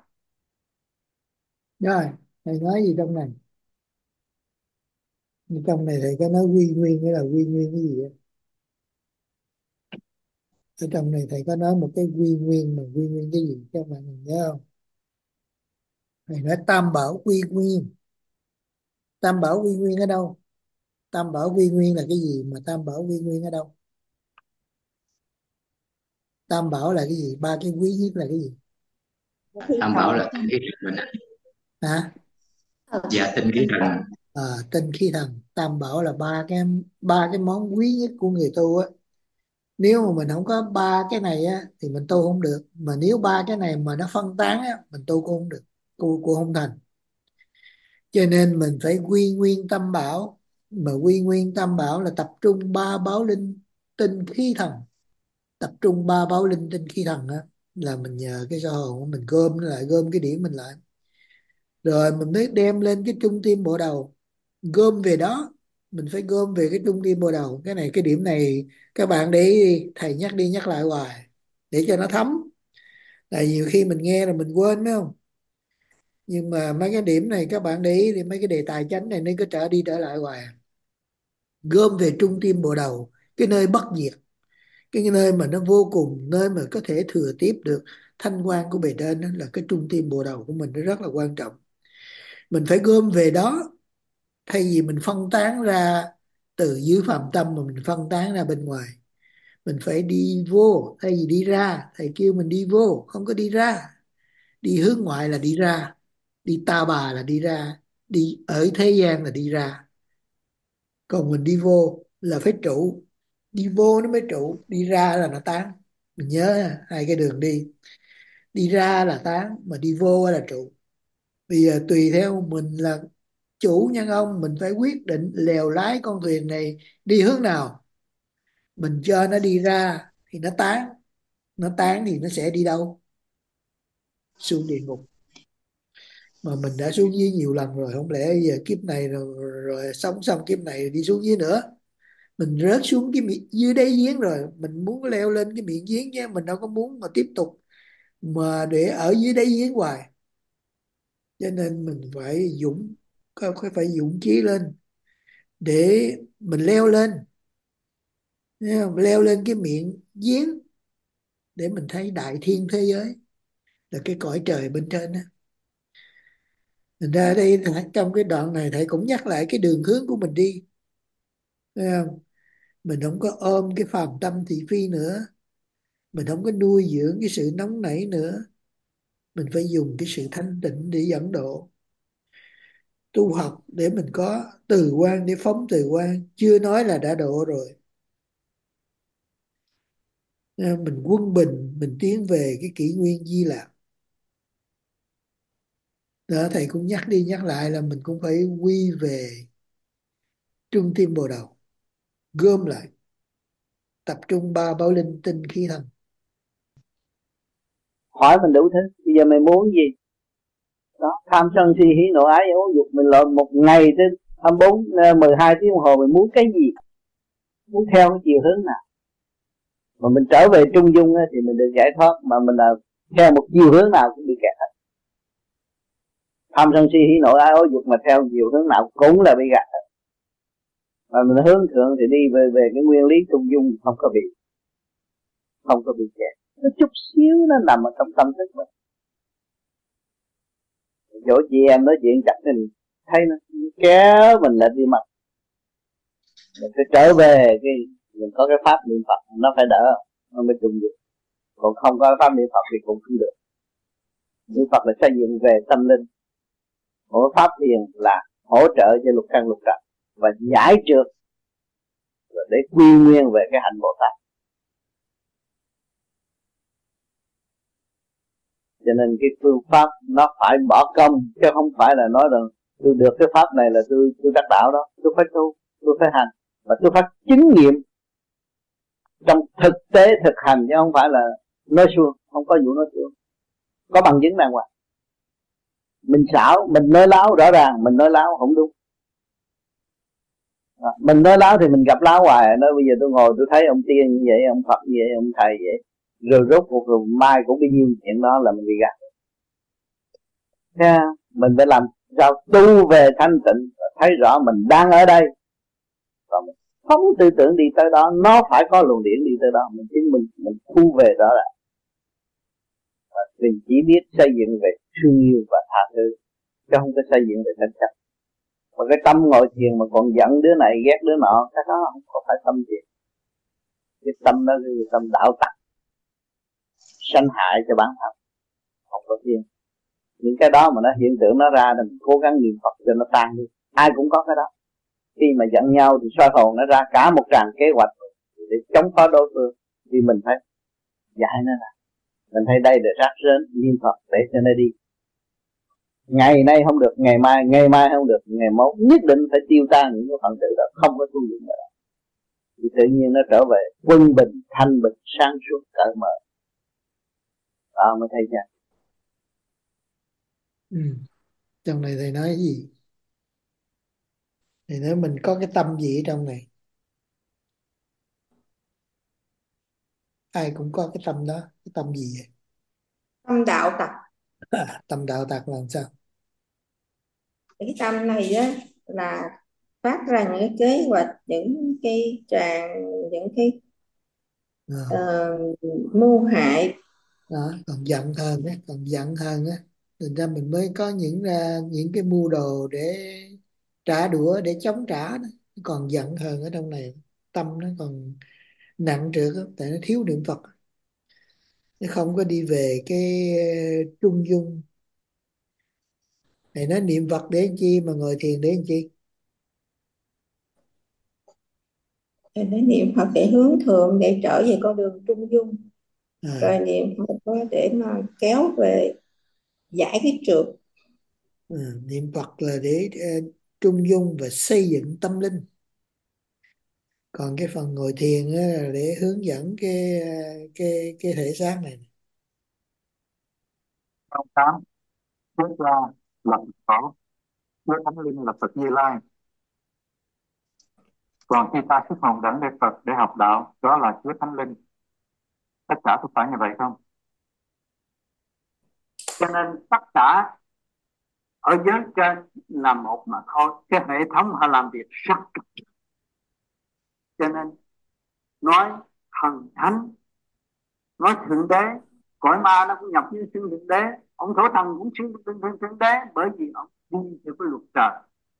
Rồi, thầy nói gì trong này? Trong này thầy có nói quy nguyên, nghĩa là quy nguyên cái gì á? Ở trong này thầy có nói một cái quy nguyên, mà quy nguyên cái gì các bạn nhớ không? Thầy nói tam bảo quy nguyên. Tam bảo quy nguyên ở đâu? Tam bảo quy nguyên là cái gì, mà tam bảo quy nguyên ở đâu? Tam bảo là cái gì? Ba cái quý nhất là cái gì? Tam bảo là tinh khí thần mình ạ. Hả? Dạ, tinh khí thần. Tinh khí thần. Tam bảo là ba cái món quý nhất của người tu á. Nếu mà mình không có ba cái này á thì mình tu không được, mà nếu ba cái này mà nó phân tán á mình tu cũng không được, tu cũng không thành. Cho nên mình phải quy nguyên tam bảo. Mà quy nguyên tam bảo là tập trung ba bảo linh tinh khí thần. Tập trung ba bảo linh tinh khí thần á, là mình nhờ cái sơ hồn của mình gom nó lại, gom cái điểm mình lại, rồi mình mới đem lên cái trung tim bộ đầu, gom về đó. Mình phải gom về cái trung tim bộ đầu. Cái này, cái điểm này các bạn để ý đi, thầy nhắc đi nhắc lại hoài để cho nó thấm. Tại nhiều khi mình nghe rồi mình quên, phải không? Nhưng mà mấy cái điểm này các bạn để ý thì mấy cái đề tài chánh này nó cứ trở đi trở lại hoài. Gom về trung tim bộ đầu, cái nơi bất diệt, cái nơi mà nó vô cùng, nơi mà có thể thừa tiếp được thanh quan của bề trên, đó là cái trung tim bộ đầu của mình, nó rất là quan trọng. Mình phải gom về đó, thay vì mình phân tán ra từ dưới phạm tâm mà mình phân tán ra bên ngoài. Mình phải đi vô thay vì đi ra. Thầy kêu mình đi vô, không có đi ra. Đi hướng ngoại là đi ra, đi ta bà là đi ra, đi ở thế gian là đi ra. Còn mình đi vô là phải trụ. Đi vô nó mới trụ, đi ra là nó tán. Mình nhớ hai cái đường đi. Đi ra là tán, mà đi vô là trụ. Bây giờ tùy theo mình là chủ nhân ông, mình phải quyết định lèo lái con thuyền này đi hướng nào. Mình cho nó đi ra thì nó tán thì nó sẽ đi đâu? Xuống địa ngục. Mà mình đã xuống dưới nhiều lần rồi, không lẽ giờ kiếp này rồi sống xong kiếp này đi xuống dưới nữa? Mình rớt xuống cái miệng dưới đáy giếng rồi, mình muốn leo lên cái miệng giếng chứ mình đâu có muốn mà tiếp tục mà để ở dưới đáy giếng hoài. Cho nên mình phải phải dũng chí lên để mình leo lên. Thấy không? Leo lên cái miệng giếng để mình thấy đại thiên thế giới, là cái cõi trời bên trên đó. Thành ra đây trong cái đoạn này thầy cũng nhắc lại cái đường hướng của mình đi. Thấy không? Mình không có ôm cái phàm tâm thị phi nữa, mình không có nuôi dưỡng cái sự nóng nảy nữa, mình phải dùng cái sự thanh tịnh để dẫn độ. Tu học để mình có từ quan để phóng từ quan, chưa nói là đã độ rồi. Mình quân bình, mình tiến về cái kỷ nguyên di lạc. Đó, thầy cũng nhắc đi nhắc lại là mình cũng phải quy về trung tim bồ đầu, gom lại, tập trung ba bảo linh tinh khí thần. Hỏi mình đủ thứ. Bây giờ mày muốn gì? Đó, tham sân si hỉ nộ ái ố dục, mình lộn một ngày tới 24 12 tiếng đồng hồ, mình muốn cái gì? Muốn theo cái chiều hướng nào? Mà mình trở về trung dung thì mình được giải thoát, mà mình là theo một chiều hướng nào cũng bị kẹt hết. Tham sân si hỉ nộ ái ố dục mà theo chiều hướng nào cũng là bị gạt hết. Mà mình hướng thượng thì đi về cái nguyên lý trung dung, không có bị kẹt. Nó chút xíu nó nằm ở trong tâm thức mình. Chỗ chị em nói chuyện chặt mình thấy nó kéo mình lại đi mặt. Mình phải trở về cái mình có cái pháp niệm Phật nó phải đỡ, nó mới trung được. Còn không có pháp niệm Phật thì cũng không được. Niệm Phật là xây dựng về tâm linh, còn pháp thiền là hỗ trợ cho lục căn lục trần và giải trượt để quy nguyên về cái hạnh Bồ Tát. Cho nên cái phương pháp nó phải bỏ công, chứ không phải là nói rằng tôi được cái pháp này là tôi đắc đạo đó. Tôi phải tu, tôi phải hành, và tôi phải chứng nghiệm trong thực tế thực hành, chứ không phải là nói suông. Không có vụ nói suông, có bằng chứng đàng hoàng. Mình xảo, mình nói láo, rõ ràng mình nói láo không đúng. Mình nói láo thì mình gặp láo hoài. Nói bây giờ tôi ngồi tôi thấy ông tiên như vậy, ông Phật như vậy, ông thầy vậy, rồi rốt cuộc rồi mai cũng bị nhiêu chuyện đó là mình bị gạt. Mình phải làm sao tu về thanh tịnh, thấy rõ mình đang ở đây, còn không tư tưởng đi tới đó, nó phải có luồng điển đi tới đó. Mình chứng mình thu về rõ ràng. Mình chỉ biết xây dựng về thương yêu và tha thứ, chứ không có xây dựng về tranh chấp. Mà cái tâm ngồi thiền mà còn giận đứa này ghét đứa nọ, cái đó không có phải tâm thiền. Cái tâm đó là tâm đạo tặc, sanh hại cho bản thân, không có thiền. Những cái đó mà nó hiện tượng nó ra, mình cố gắng niệm Phật cho nó tan đi. Ai cũng có cái đó. Khi mà giận nhau thì soi hồn nó ra cả một tràng kế hoạch để chống phá đối phương. Thì mình phải giải nó ra. Mình thấy đây để rác rến, niệm Phật để cho nó đi. Ngày nay không được, ngày mai không được, ngày mốt nhất định phải tiêu tan những cái phần tử đó, không có tu luyện nữa. Thì tự nhiên nó trở về quân bình, thanh bình, sáng suốt, cởi mở. Đó mới thấy nha. Trong này thầy nói gì? Thầy nói mình có cái tâm gì ở trong này? Ai cũng có cái tâm đó. Cái tâm gì vậy? Tâm đạo tặc. Tâm đạo tặc là sao? Cái tâm này á là phát ra những cái kế hoạch, những cái tràng, những cái mưu hại. Đó, còn giận hơn á, thành ra mình mới có những cái mưu đồ để trả đũa, để chống trả đó. Còn giận hơn ở trong này, tâm nó còn nặng trược đó, tại nó thiếu niệm Phật, nó không có đi về cái trung dung. Này nó niệm Phật để làm chi, mà ngồi thiền để làm chi? Để niệm Phật để hướng thượng, để trở về con đường trung dung. Rồi niệm Phật để mà kéo về giải cái trượt. Niệm Phật là để trung dung và xây dựng tâm linh. Còn cái phần ngồi thiền á, là để hướng dẫn cái thể xác này. Câu 8, Thế ra lập tổ, Chúa Thánh Linh là Phật Như Lai. Còn khi ta xuất hồn đảnh lễ Phật để học đạo, đó là Chúa Thánh Linh. Tất cả có phải như vậy không? Cho nên tất cả ở giới trên là một mà thôi. Cái hệ thống họ làm việc rất cực. Cho nên nói thần thánh, nói thượng đế, cõi ma nó cũng nhập như xưng thượng đế, ông thổ thần cũng xưng thượng đế, bởi vì ông đi theo cái luật trời.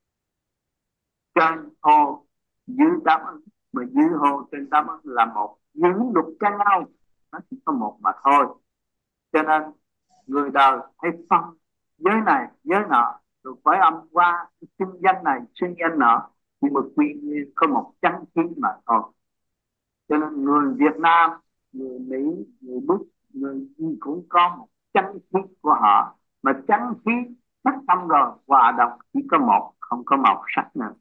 Trên hồ dưới đám ân, mà dưới hồ trên đám ân là một, những luật cho nhau nó chỉ có một mà thôi. Cho nên người đời hay phân giới này giới nọ, rồi phải âm qua xưng danh này xưng danh nọ, nhưng mà quy nguyên có một chánh khí mà thôi. Cho nên người Việt Nam, người Mỹ, người Đức, người gì cũng có một chánh khí của họ, mà chánh khí sắc tâm rồi hòa đồng chỉ có một, không có màu sắc nữa.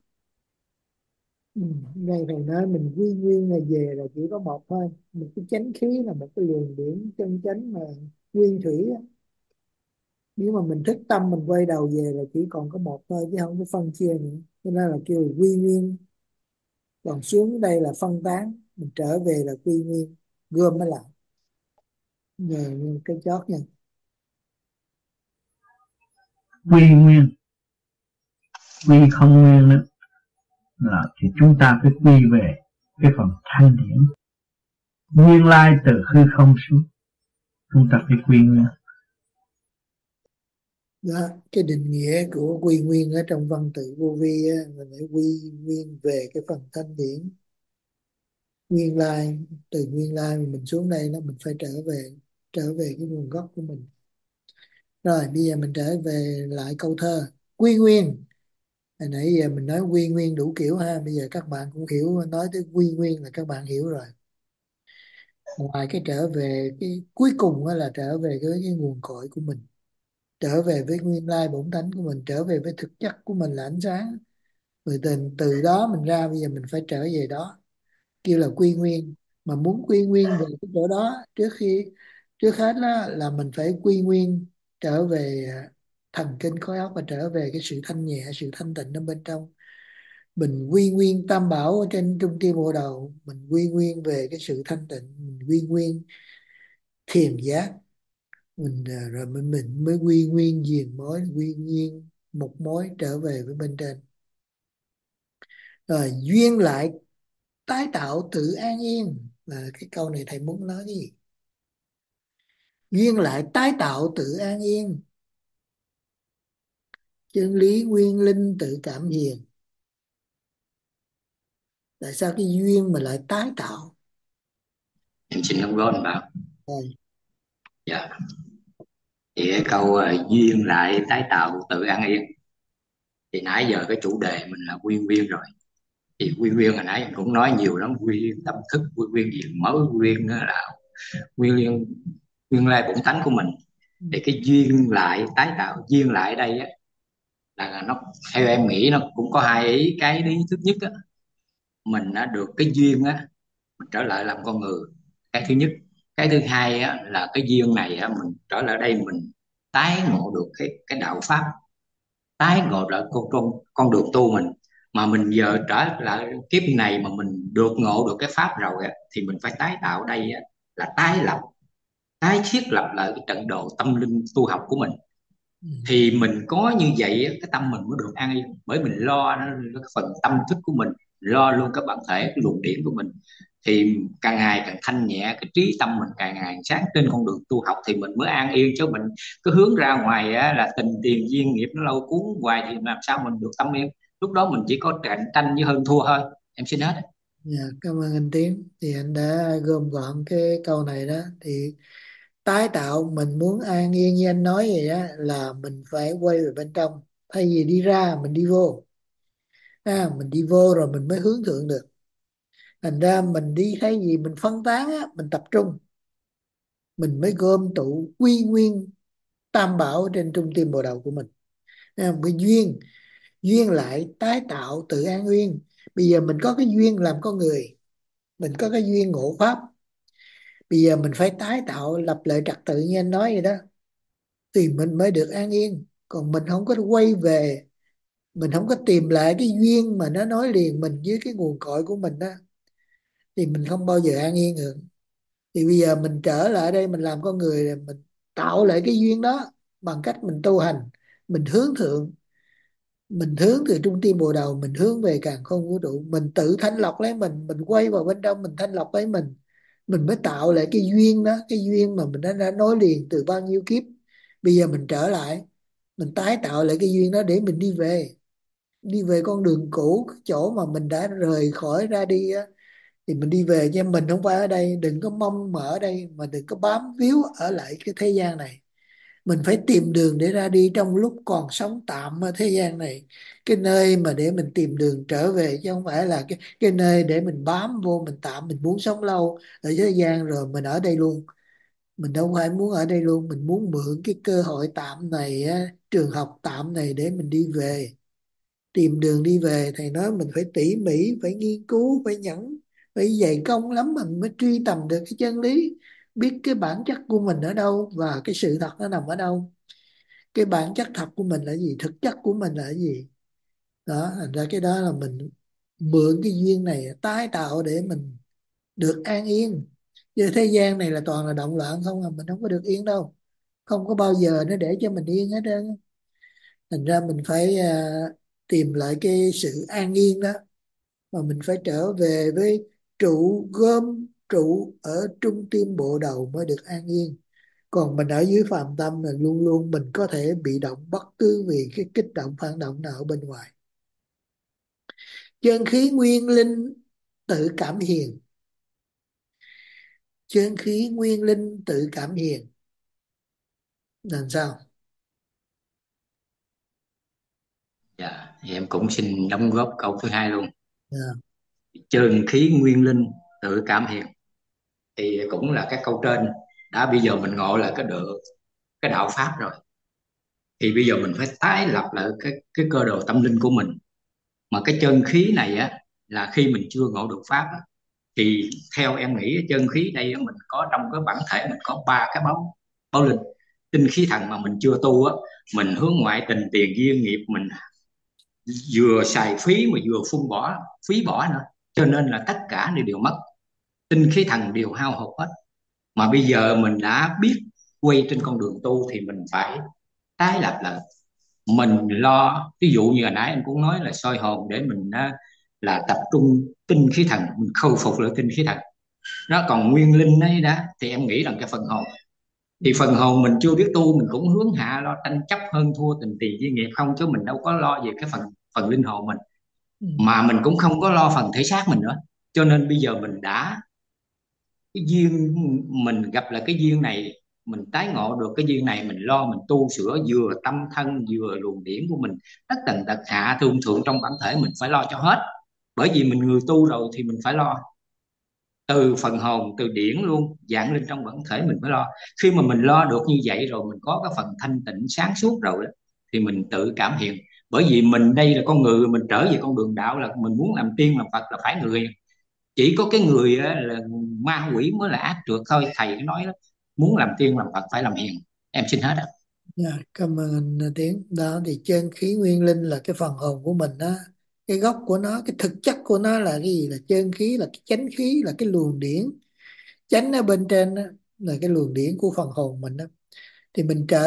Đây thầy nói mình quy nguyên là về là chỉ có một thôi. Một cái chánh khí là một cái luồng điển chân chánh mà nguyên thủy á. Nếu mà mình thức tâm mình quay đầu về là chỉ còn có một thôi, chứ không có phân chia nữa. Cho nên là kêu là quy nguyên. Còn xuống đây là phân tán, mình trở về là quy nguyên, gom mới lại. Nhờ cái chót nha. Quy nguyên, quy không nguyên nữa là thì chúng ta phải quy về cái phần thanh điển, nguyên lai từ hư không xuống, chúng ta phải quy nguyên. Đó, cái định nghĩa của quy nguyên ở trong văn tự vô vi á, mình phải quy nguyên về cái phần thanh điển. Nguyên lai, từ nguyên lai mình xuống đây là mình phải trở về cái nguồn gốc của mình. Rồi bây giờ mình trở về lại câu thơ quy nguyên. Hồi nãy giờ mình nói quy nguyên đủ kiểu ha, bây giờ các bạn cũng hiểu, nói tới quy nguyên là các bạn hiểu rồi. Ngoài cái trở về cái cuối cùng á là trở về cái nguồn cội của mình, trở về với nguyên lai bổn tánh của mình, trở về với thực chất của mình là ánh sáng. Rồi từ đó mình ra, bây giờ mình phải trở về đó, kêu là quy nguyên. Mà muốn quy nguyên về cái chỗ đó, trước hết đó là mình phải quy nguyên trở về thần kinh khối óc, và trở về cái sự thanh nhẹ, sự thanh tịnh ở bên trong mình. Quy nguyên tam bảo ở trên trung tim bộ đầu, mình quy nguyên về cái sự thanh tịnh, mình quy nguyên thiền giác mình, rồi mình mới quy nguyên diền mối, quy nguyên một mối trở về với bên trên. Rồi duyên lại tái tạo tự an yên, là cái câu này thầy muốn nói cái gì? Duyên lại tái tạo tự an yên, chân lý nguyên linh tự cảm hiền. Tại sao cái duyên mà lại tái tạo? Em xin đóng góp anh Bảo. Rồi. Dạ. Thì cái câu duyên lại tái tạo tự an yên, thì nãy giờ cái chủ đề mình là quy nguyên rồi. Thì quy nguyên hồi nãy em cũng nói nhiều lắm, quy nguyên tâm thức, quy nguyên gì mới, quy nguyên là nguyên liên, nguyên lai bổn tánh của mình. Thì cái duyên lại tái tạo, duyên lại ở đây á, là nó theo em nghĩ nó cũng có hai ý. Cái ý thứ nhất á, mình đã được cái duyên á, mình trở lại làm con người, cái thứ nhất. Cái thứ hai á, là cái duyên này á, mình trở lại đây mình tái ngộ được cái đạo pháp, tái ngộ lại con đường tu mình. Mà mình giờ trở lại kiếp này mà mình được ngộ được cái pháp rồi á, thì mình phải tái tạo đây á, là tái lập, tái thiết lập lại cái trận độ tâm linh tu học của mình. Thì mình có như vậy á, cái tâm mình mới được an yên. Bởi mình lo cái phần tâm thức của mình, lo luôn cái bản thể, cái luồng điển của mình, thì càng ngày càng thanh nhẹ, cái trí tâm mình càng ngày càng sáng trên con đường tu học, thì mình mới an yên. Chứ mình cứ hướng ra ngoài á, là tình tiền duyên nghiệp nó lâu cuốn hoài, thì làm sao mình được tâm yên. Lúc đó mình chỉ có cạnh tranh với hơn thua thôi. Em xin hết. Dạ, cảm ơn anh Tiến. Thì anh đã gom gọn cái câu này đó. Thì tái tạo, mình muốn an yên như anh nói vậy đó, là mình phải quay về bên trong. Thay vì đi ra, mình đi vô. Mình đi vô rồi mình mới hướng thượng được. Thành ra mình đi, thay vì mình phân tán á, mình tập trung. Mình mới gom tụ quy nguyên tam bảo trên trung tim bộ đầu của mình. Một cái duyên. duyên lại tái tạo tự an nguyên. Bây giờ mình có cái duyên làm con người, mình có cái duyên ngộ pháp, bây giờ mình phải tái tạo lập lại trật tự như anh nói vậy đó, thì mình mới được an yên. Còn mình không có quay về, mình không có tìm lại cái duyên mà nó nối liền mình với cái nguồn cội của mình đó, thì mình không bao giờ an yên được. Thì bây giờ mình trở lại đây, mình làm con người rồi mình tạo lại cái duyên đó bằng cách mình tu hành, mình hướng thượng, mình hướng từ trung tim bộ đầu, mình hướng về càn khôn vũ trụ, mình tự thanh lọc lấy mình quay vào bên trong, mình thanh lọc lấy mình mới tạo lại cái duyên đó, cái duyên mà mình đã nối liền từ bao nhiêu kiếp. Bây giờ mình trở lại, mình tái tạo lại cái duyên đó để mình đi về con đường cũ, cái chỗ mà mình đã rời khỏi ra đi á, thì mình đi về, chứ mình không phải ở đây. Đừng có mong mà ở đây, mà đừng có bám víu ở lại cái thế gian này. Mình phải tìm đường để ra đi trong lúc còn sống tạm ở thế gian này, cái nơi mà để mình tìm đường trở về, chứ không phải là cái nơi để mình bám vô, mình tạm, mình muốn sống lâu ở thế gian rồi mình ở đây luôn. Mình đâu phải muốn ở đây luôn, mình muốn mượn cái cơ hội tạm này á, trường học tạm này để mình đi về, tìm đường đi về. Thầy nói mình phải tỉ mỉ, phải nghiên cứu, phải nhẫn, phải dày công lắm mình mới truy tầm được cái chân lý, biết cái bản chất của mình ở đâu và cái sự thật nó nằm ở đâu. Cái bản chất thật của mình là gì, thực chất của mình là gì. Đó, thành ra cái đó là mình mượn cái duyên này tái tạo để mình được an yên. Chứ thế gian này là toàn là động loạn không à, mình không có được yên đâu, không có bao giờ nó để cho mình yên hết trơn. Thành ra mình phải tìm lại cái sự an yên đó, mà mình phải trở về với trụ gom trụ ở trung tim bộ đầu mới được an yên. Còn mình ở dưới phàm tâm là luôn luôn mình có thể bị động bất cứ vì cái kích động phản động nào ở bên ngoài. Chân khí nguyên linh tự cảm hiền, chân khí nguyên linh tự cảm hiền làm sao? Dạ, thì em cũng xin đóng góp câu thứ hai luôn. À, Chân khí nguyên linh tự cảm hiện, thì cũng là cái câu trên đã. Bây giờ mình ngộ là cái đạo pháp rồi, thì bây giờ mình phải tái lập lại cái cơ đồ tâm linh của mình. Mà cái chân khí này á, là khi mình chưa ngộ được pháp á, thì theo em nghĩ chân khí đây á, mình có trong cái bản thể mình có ba cái báo báo linh. Tinh khí thần mà mình chưa tu á, mình hướng ngoại tình tiền duyên nghiệp, mình vừa xài phí mà vừa phí bỏ nữa, cho nên là tất cả đều mất, tinh khí thần đều hao hụt hết. Mà bây giờ mình đã biết quay trên con đường tu thì mình phải tái lập lại. Mình lo, ví dụ như hồi nãy anh cũng nói là soi hồn để mình là tập trung tinh khí thần, mình khôi phục lại tinh khí thần. Nó còn nguyên linh ấy đó, thì em nghĩ rằng cái phần hồn, thì phần hồn mình chưa biết tu, mình cũng hướng hạ lo tranh chấp hơn thua tình tiền với nghiệp không, chứ mình đâu có lo về cái phần phần linh hồn mình. ừ, Mà mình cũng không có lo phần thể xác mình nữa. Cho nên bây giờ mình đã cái duyên, mình gặp lại cái duyên này, mình tái ngộ được cái duyên này, mình lo mình tu sửa vừa tâm thân vừa luồng điển của mình, tất tần tật hạ thương thượng trong bản thể mình phải lo cho hết. Bởi vì mình người tu rồi thì mình phải lo từ phần hồn, từ điển luôn, dạng linh trong bản thể mình phải lo. Khi mà mình lo được như vậy rồi, mình có cái phần thanh tịnh sáng suốt rồi đó, thì mình tự cảm hiện. Bởi vì mình đây là con người, mình trở về con đường đạo là mình muốn làm tiên làm Phật là phải người. Chỉ có cái người á, là ma quỷ mới là ác trượt thôi. Thầy có nói đó, muốn làm tiên làm Phật phải làm hiền. Em xin hết á. dạ, cảm ơn anh Tiến. Đó thì chân khí nguyên linh là cái phần hồn của mình đó, cái gốc của nó, cái thực chất của nó là cái gì? Là chân khí, là cái chánh khí, là cái luồng điển. Chánh ở bên trên đó, là cái luồng điển của phần hồn mình đó. Thì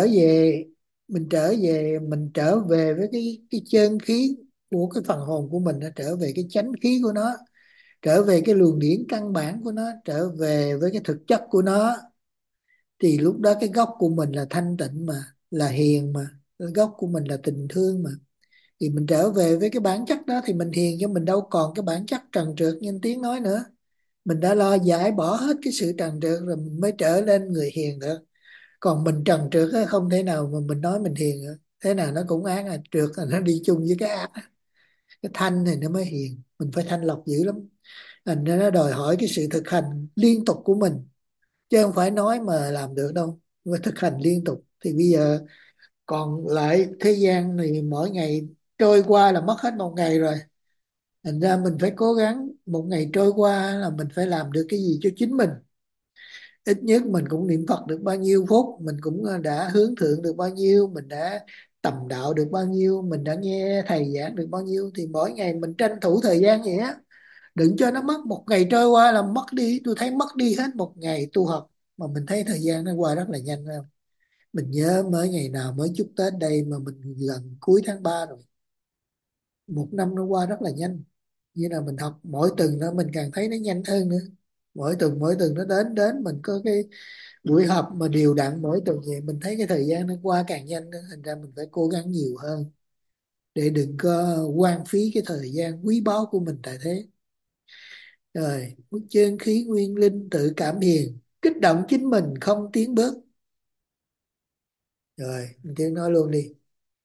mình trở về với cái chân khí của cái phần hồn của mình, nó trở về cái chánh khí của nó, trở về cái luồng điển căn bản của nó, trở về với cái thực chất của nó. Thì lúc đó cái gốc của mình là thanh tịnh mà, là hiền mà, cái gốc của mình là tình thương mà. Thì mình trở về với cái bản chất đó thì mình hiền, cho mình đâu còn cái bản chất trần trượt như anh Tiến nói nữa. Mình đã lo giải bỏ hết cái sự trần trượt rồi mình mới trở lên người hiền được. Còn mình trần trượt á, không thể nào mà mình nói mình hiền được. Thế nào nó cũng ác, à trượt là nó đi chung với cái ác á. Cái thanh thì nó mới hiền, mình phải thanh lọc dữ lắm. Thành ra nó đòi hỏi cái sự thực hành liên tục của mình, chứ không phải nói mà làm được đâu, phải thực hành liên tục. Thì bây giờ còn lại thế gian thì mỗi ngày trôi qua là mất hết một ngày rồi. Thành ra mình phải cố gắng một ngày trôi qua là mình phải làm được cái gì cho chính mình. Ít nhất mình cũng niệm Phật được bao nhiêu phút, mình cũng đã hướng thượng được bao nhiêu, mình đã tầm đạo được bao nhiêu, mình đã nghe thầy giảng được bao nhiêu, thì mỗi ngày mình tranh thủ thời gian vậy á. Đừng cho nó mất một ngày trôi qua là mất đi. Tôi thấy mất đi hết một ngày tu học mà mình thấy thời gian nó qua rất là nhanh, phải không? Mình nhớ mới ngày nào mới chúc Tết đây mà mình gần cuối tháng 3 rồi. Một năm nó qua rất là nhanh. Như là mình học mỗi tuần nó mình càng thấy nó nhanh hơn nữa. Mỗi tuần nó đến đến mình có cái buổi học mà đều đặn mỗi tuần vậy, mình thấy cái thời gian nó qua càng nhanh nữa. Thành ra mình phải cố gắng nhiều hơn để đừng có hoang phí cái thời gian quý báu của mình tại thế. Rồi, chân khí nguyên linh tự cảm hiền, kích động chính mình không tiến bước. Rồi, mình tiếng nói luôn đi.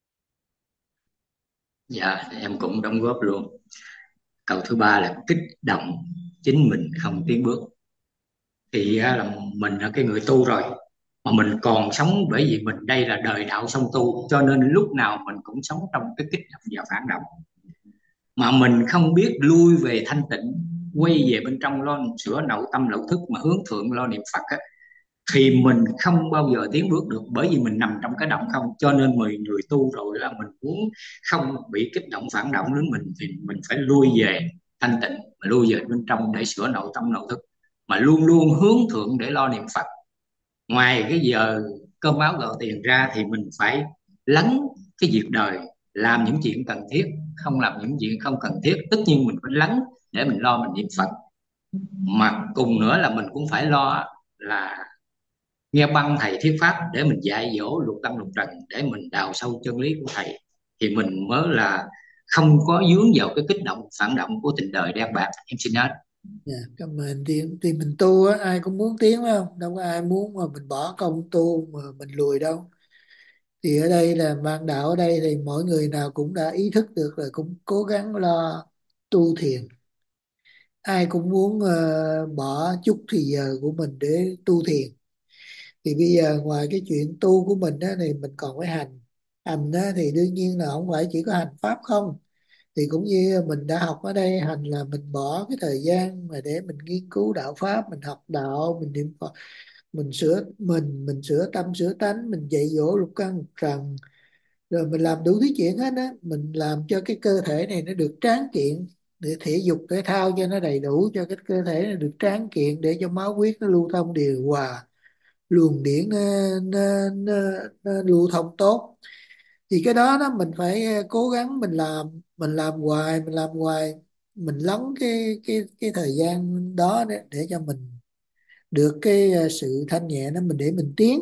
Dạ em cũng đóng góp luôn. Câu thứ ba là kích động chính mình không tiến bước. Thì là mình là cái người tu rồi, mà mình còn sống bởi vì mình đây là đời đạo song tu, cho nên lúc nào mình cũng sống trong cái kích động và phản động, mà mình không biết lui về thanh tịnh, quay về bên trong lo sửa nội tâm nội thức mà hướng thượng lo niệm Phật á, thì mình không bao giờ tiến bước được, bởi vì mình nằm trong cái động không. Cho nên người tu rồi là mình muốn không bị kích động phản động đến mình thì mình phải lui về thanh tịnh, mà lui về bên trong để sửa nội tâm nội thức, mà luôn luôn hướng thượng để lo niệm Phật. Ngoài cái giờ cơm áo gạo tiền ra thì mình phải lắng cái việc đời, làm những chuyện cần thiết, không làm những chuyện không cần thiết. Tất nhiên mình phải lắng để mình lo mình niệm Phật, mà cùng nữa là mình cũng phải lo là nghe băng thầy thuyết pháp để mình dạy dỗ lục tâm lục trần, để mình đào sâu chân lý của thầy, thì mình mới là không có vướng vào cái kích động phản động của tình đời đen bạc. Em xin hết. Dạ, cảm ơn tiến. Thì mình tu á, ai cũng muốn tiến phải không? Đâu có ai muốn mà mình bỏ công tu mà mình lùi đâu. Thì ở đây là ban đạo ở đây thì mỗi người nào cũng đã ý thức được rồi, cũng cố gắng lo tu thiền. Ai cũng muốn bỏ chút thì giờ của mình để tu thiền. Thì bây giờ ngoài cái chuyện tu của mình đó thì mình còn phải hành. Hành đó thì đương nhiên là không phải chỉ có hành pháp không, thì cũng như mình đã học ở đây, hành là mình bỏ cái thời gian mà để mình nghiên cứu đạo pháp, mình học đạo, mình niệm Phật, mình sửa tâm sửa tánh, mình dạy dỗ lục căn lục trần, rồi mình làm đủ thứ chuyện hết á. Mình làm cho cái cơ thể này nó được tráng kiện, để thể dục thể thao cho nó đầy đủ, cho cái cơ thể nó được tráng kiện, để cho máu huyết nó lưu thông điều hòa, luồng điển nó lưu thông tốt. Thì cái đó đó mình phải cố gắng mình làm hoài, mình lắng cái thời gian đó để cho mình được cái sự thanh nhẹ đó, mình để mình tiến.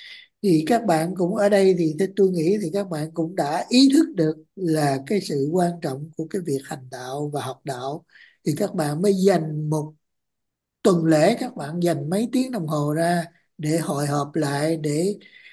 Thì các bạn cũng ở đây thì theo tôi nghĩ thì các bạn cũng đã ý thức được là cái sự quan trọng của cái việc hành đạo và học đạo, thì các bạn mới dành một tuần lễ, các bạn dành mấy tiếng đồng hồ ra để hội họp lại, để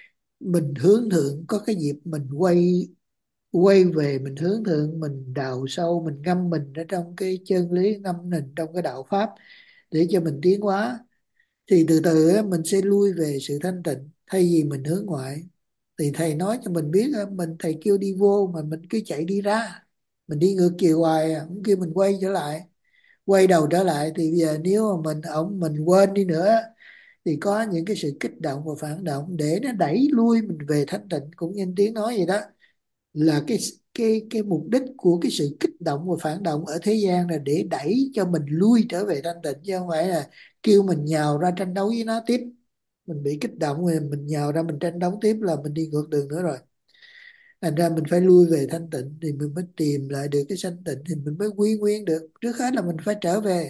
mình hướng thượng, có cái dịp mình quay quay về, mình hướng thượng, mình đào sâu, mình ngâm mình ở trong cái chân lý, ngâm mình trong cái đạo pháp để cho mình tiến hóa. Thì từ từ á, mình sẽ lui về sự thanh tịnh thay vì mình hướng ngoại. Thì thầy nói cho mình biết á, thầy kêu đi vô mà mình cứ chạy đi ra, mình đi ngược chiều hoài à, không kêu mình quay trở lại, quay đầu trở lại. Thì bây giờ nếu mà mình quên đi nữa thì có những cái sự kích động và phản động để nó đẩy lui mình về thanh tịnh. Cũng như anh Tiến nói vậy đó, là cái mục đích của cái sự kích động và phản động ở thế gian là để đẩy cho mình lui trở về thanh tịnh, chứ không phải là kêu mình nhào ra tranh đấu với nó tiếp. Mình bị kích động rồi mình nhào ra mình tranh đấu tiếp là mình đi ngược đường nữa rồi. Thành ra mình phải lui về thanh tịnh thì mình mới tìm lại được cái sanh tịnh, thì mình mới quy nguyên được. Trước hết là mình phải trở về,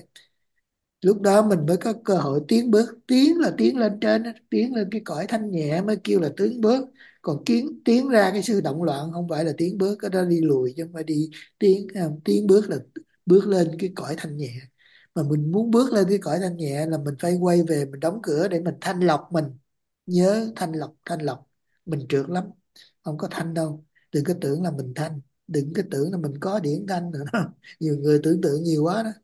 lúc đó mình mới có cơ hội tiến bước. Tiến là tiến lên trên á, tiến lên cái cõi thanh nhẹ mới kêu là tiến bước. Còn tiến ra cái sự động loạn không phải là tiến bước, cái đó đi lùi chứ không phải đi tiến. Tiến bước là bước lên cái cõi thanh nhẹ. Mà mình muốn bước lên cái cõi thanh nhẹ là mình phải quay về, mình đóng cửa để mình thanh lọc mình. Nhớ thanh lọc, thanh lọc. Mình trượt lắm, không có thanh đâu. Đừng có tưởng là mình thanh, đừng có tưởng là mình có điển thanh nữa đó. Nhiều người tưởng tượng nhiều quá đó,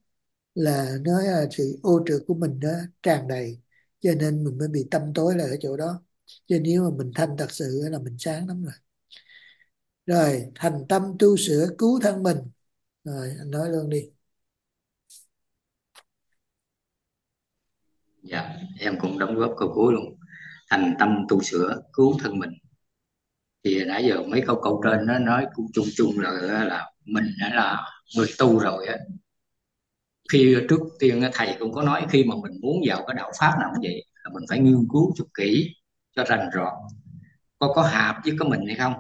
là nói là sự ô trượt của mình đó tràn đầy, cho nên mình mới bị tâm tối lại ở chỗ đó. Chứ nếu mà mình thanh thật sự là mình sáng lắm rồi. Rồi thành tâm tu sửa cứu thân mình. Rồi anh nói luôn đi. Dạ, em cũng đóng góp câu cuối luôn. Thành tâm tu sửa cứu thân mình. Thì nãy giờ mấy câu câu trên nó nói cũng chung chung là mình đã là người tu rồi á. Khi trước tiên thầy cũng có nói, khi mà mình muốn vào cái đạo pháp nào cũng vậy, là mình phải nghiên cứu cho kỹ, cho rành rọt, có hợp với cái mình hay không.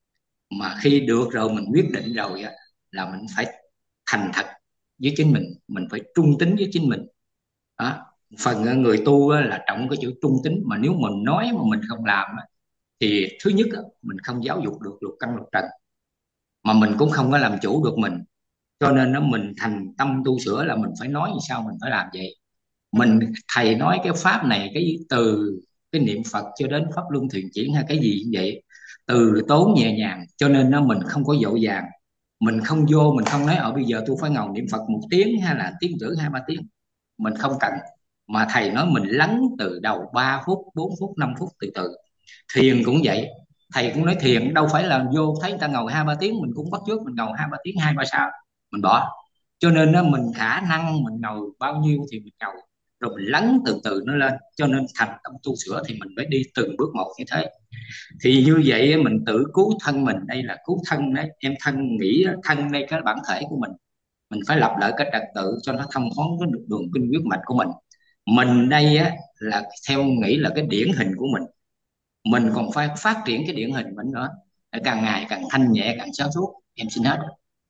Mà khi được rồi, mình quyết định rồi á, là mình phải thành thật với chính mình phải trung tín với chính mình đó. Phần người tu á, là trọng cái chữ trung tín, mà nếu mình nói mà mình không làm á, thì thứ nhất á, mình không giáo dục được lục căn lục trần, mà mình cũng không có làm chủ được mình. Cho nên nó mình thành tâm tu sửa là mình phải nói như sao mình phải làm vậy. Mình thầy nói cái pháp này, cái từ cái niệm Phật cho đến pháp luân thường chuyển hay cái gì như vậy, từ tốn nhẹ nhàng, cho nên nó mình không có dội vàng. Mình không vô, mình không nói ở bây giờ tôi phải ngồi niệm Phật 1 tiếng hay là tiếng rưỡi 2-3 tiếng, mình không cần. Mà thầy nói mình lắng từ đầu 3 phút 4 phút 5 phút từ từ. Thiền cũng vậy, thầy cũng nói thiền đâu phải là vô thấy người ta ngồi 2-3 tiếng mình cũng bắt chước mình ngồi 2-3 tiếng, 2-3 sao mình bỏ. Cho nên nó mình khả năng mình ngồi bao nhiêu thì mình ngồi, rồi mình lắng từ từ nó lên. Cho nên thành tâm tu sửa thì mình phải đi từng bước một như thế. Thì như vậy mình tự cứu thân mình, đây là cứu thân đấy em. Thân nghĩ thân đây cái bản thể của mình phải lập lại cái trật tự cho nó thông thoáng cái đường kinh huyết mạch của mình. Mình đây á là theo nghĩ là cái điển hình của mình còn phải phát triển cái điển hình mình nữa, để càng ngày càng thanh nhẹ, càng sáng suốt. Em xin hết.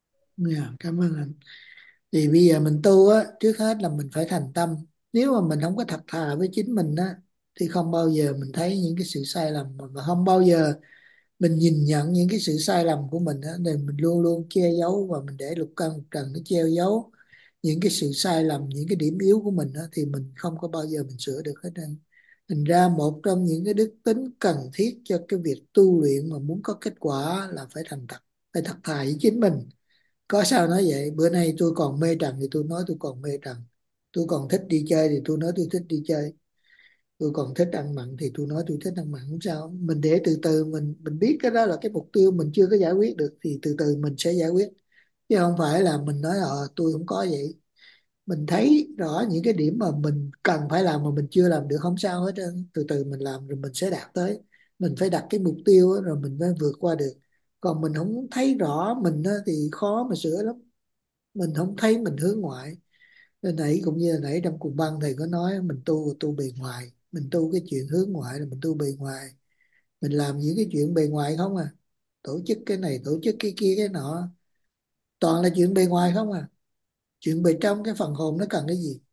Dạ, cảm ơn anh. Thì bây giờ mình tu á, trước hết là mình phải thành tâm. Nếu mà mình không có thật thà với chính mình á, thì không bao giờ mình thấy những cái sự sai lầm, mà không bao giờ mình nhìn nhận những cái sự sai lầm của mình á, để mình luôn luôn che giấu và mình để lục căn lục trần nó che giấu những cái sự sai lầm, những cái điểm yếu của mình á, thì mình không có bao giờ mình sửa được hết trơn. Thành ra một trong những cái đức tính cần thiết cho cái việc tu luyện mà muốn có kết quả là phải thành thật, phải thật thà với chính mình. Có sao nói vậy, bữa nay tôi còn mê trần thì tôi nói tôi còn mê trần, tôi còn thích đi chơi thì tôi nói tôi thích đi chơi, tôi còn thích ăn mặn thì tôi nói tôi thích ăn mặn. Không sao, mình để từ từ mình biết cái đó là cái mục tiêu mình chưa có giải quyết được, thì từ từ mình sẽ giải quyết. Chứ không phải là mình nói tôi không có vậy. Mình thấy rõ những cái điểm mà mình cần phải làm mà mình chưa làm được, không sao hết trơn, từ từ mình làm rồi mình sẽ đạt tới. Mình phải đặt cái mục tiêu á, rồi mình mới vượt qua được. Còn mình không thấy rõ mình á, thì khó mà sửa lắm. Mình không thấy, mình hướng ngoại. Nên nãy cũng như là nãy trong cùng băng thầy có nói, mình tu bề ngoài, mình tu cái chuyện hướng ngoại là mình tu bề ngoài. Mình làm những cái chuyện bề ngoài không à, tổ chức cái này tổ chức cái kia cái nọ, toàn là chuyện bề ngoài không à. Chuyện bề trong, cái phần hồn nó cần cái gì,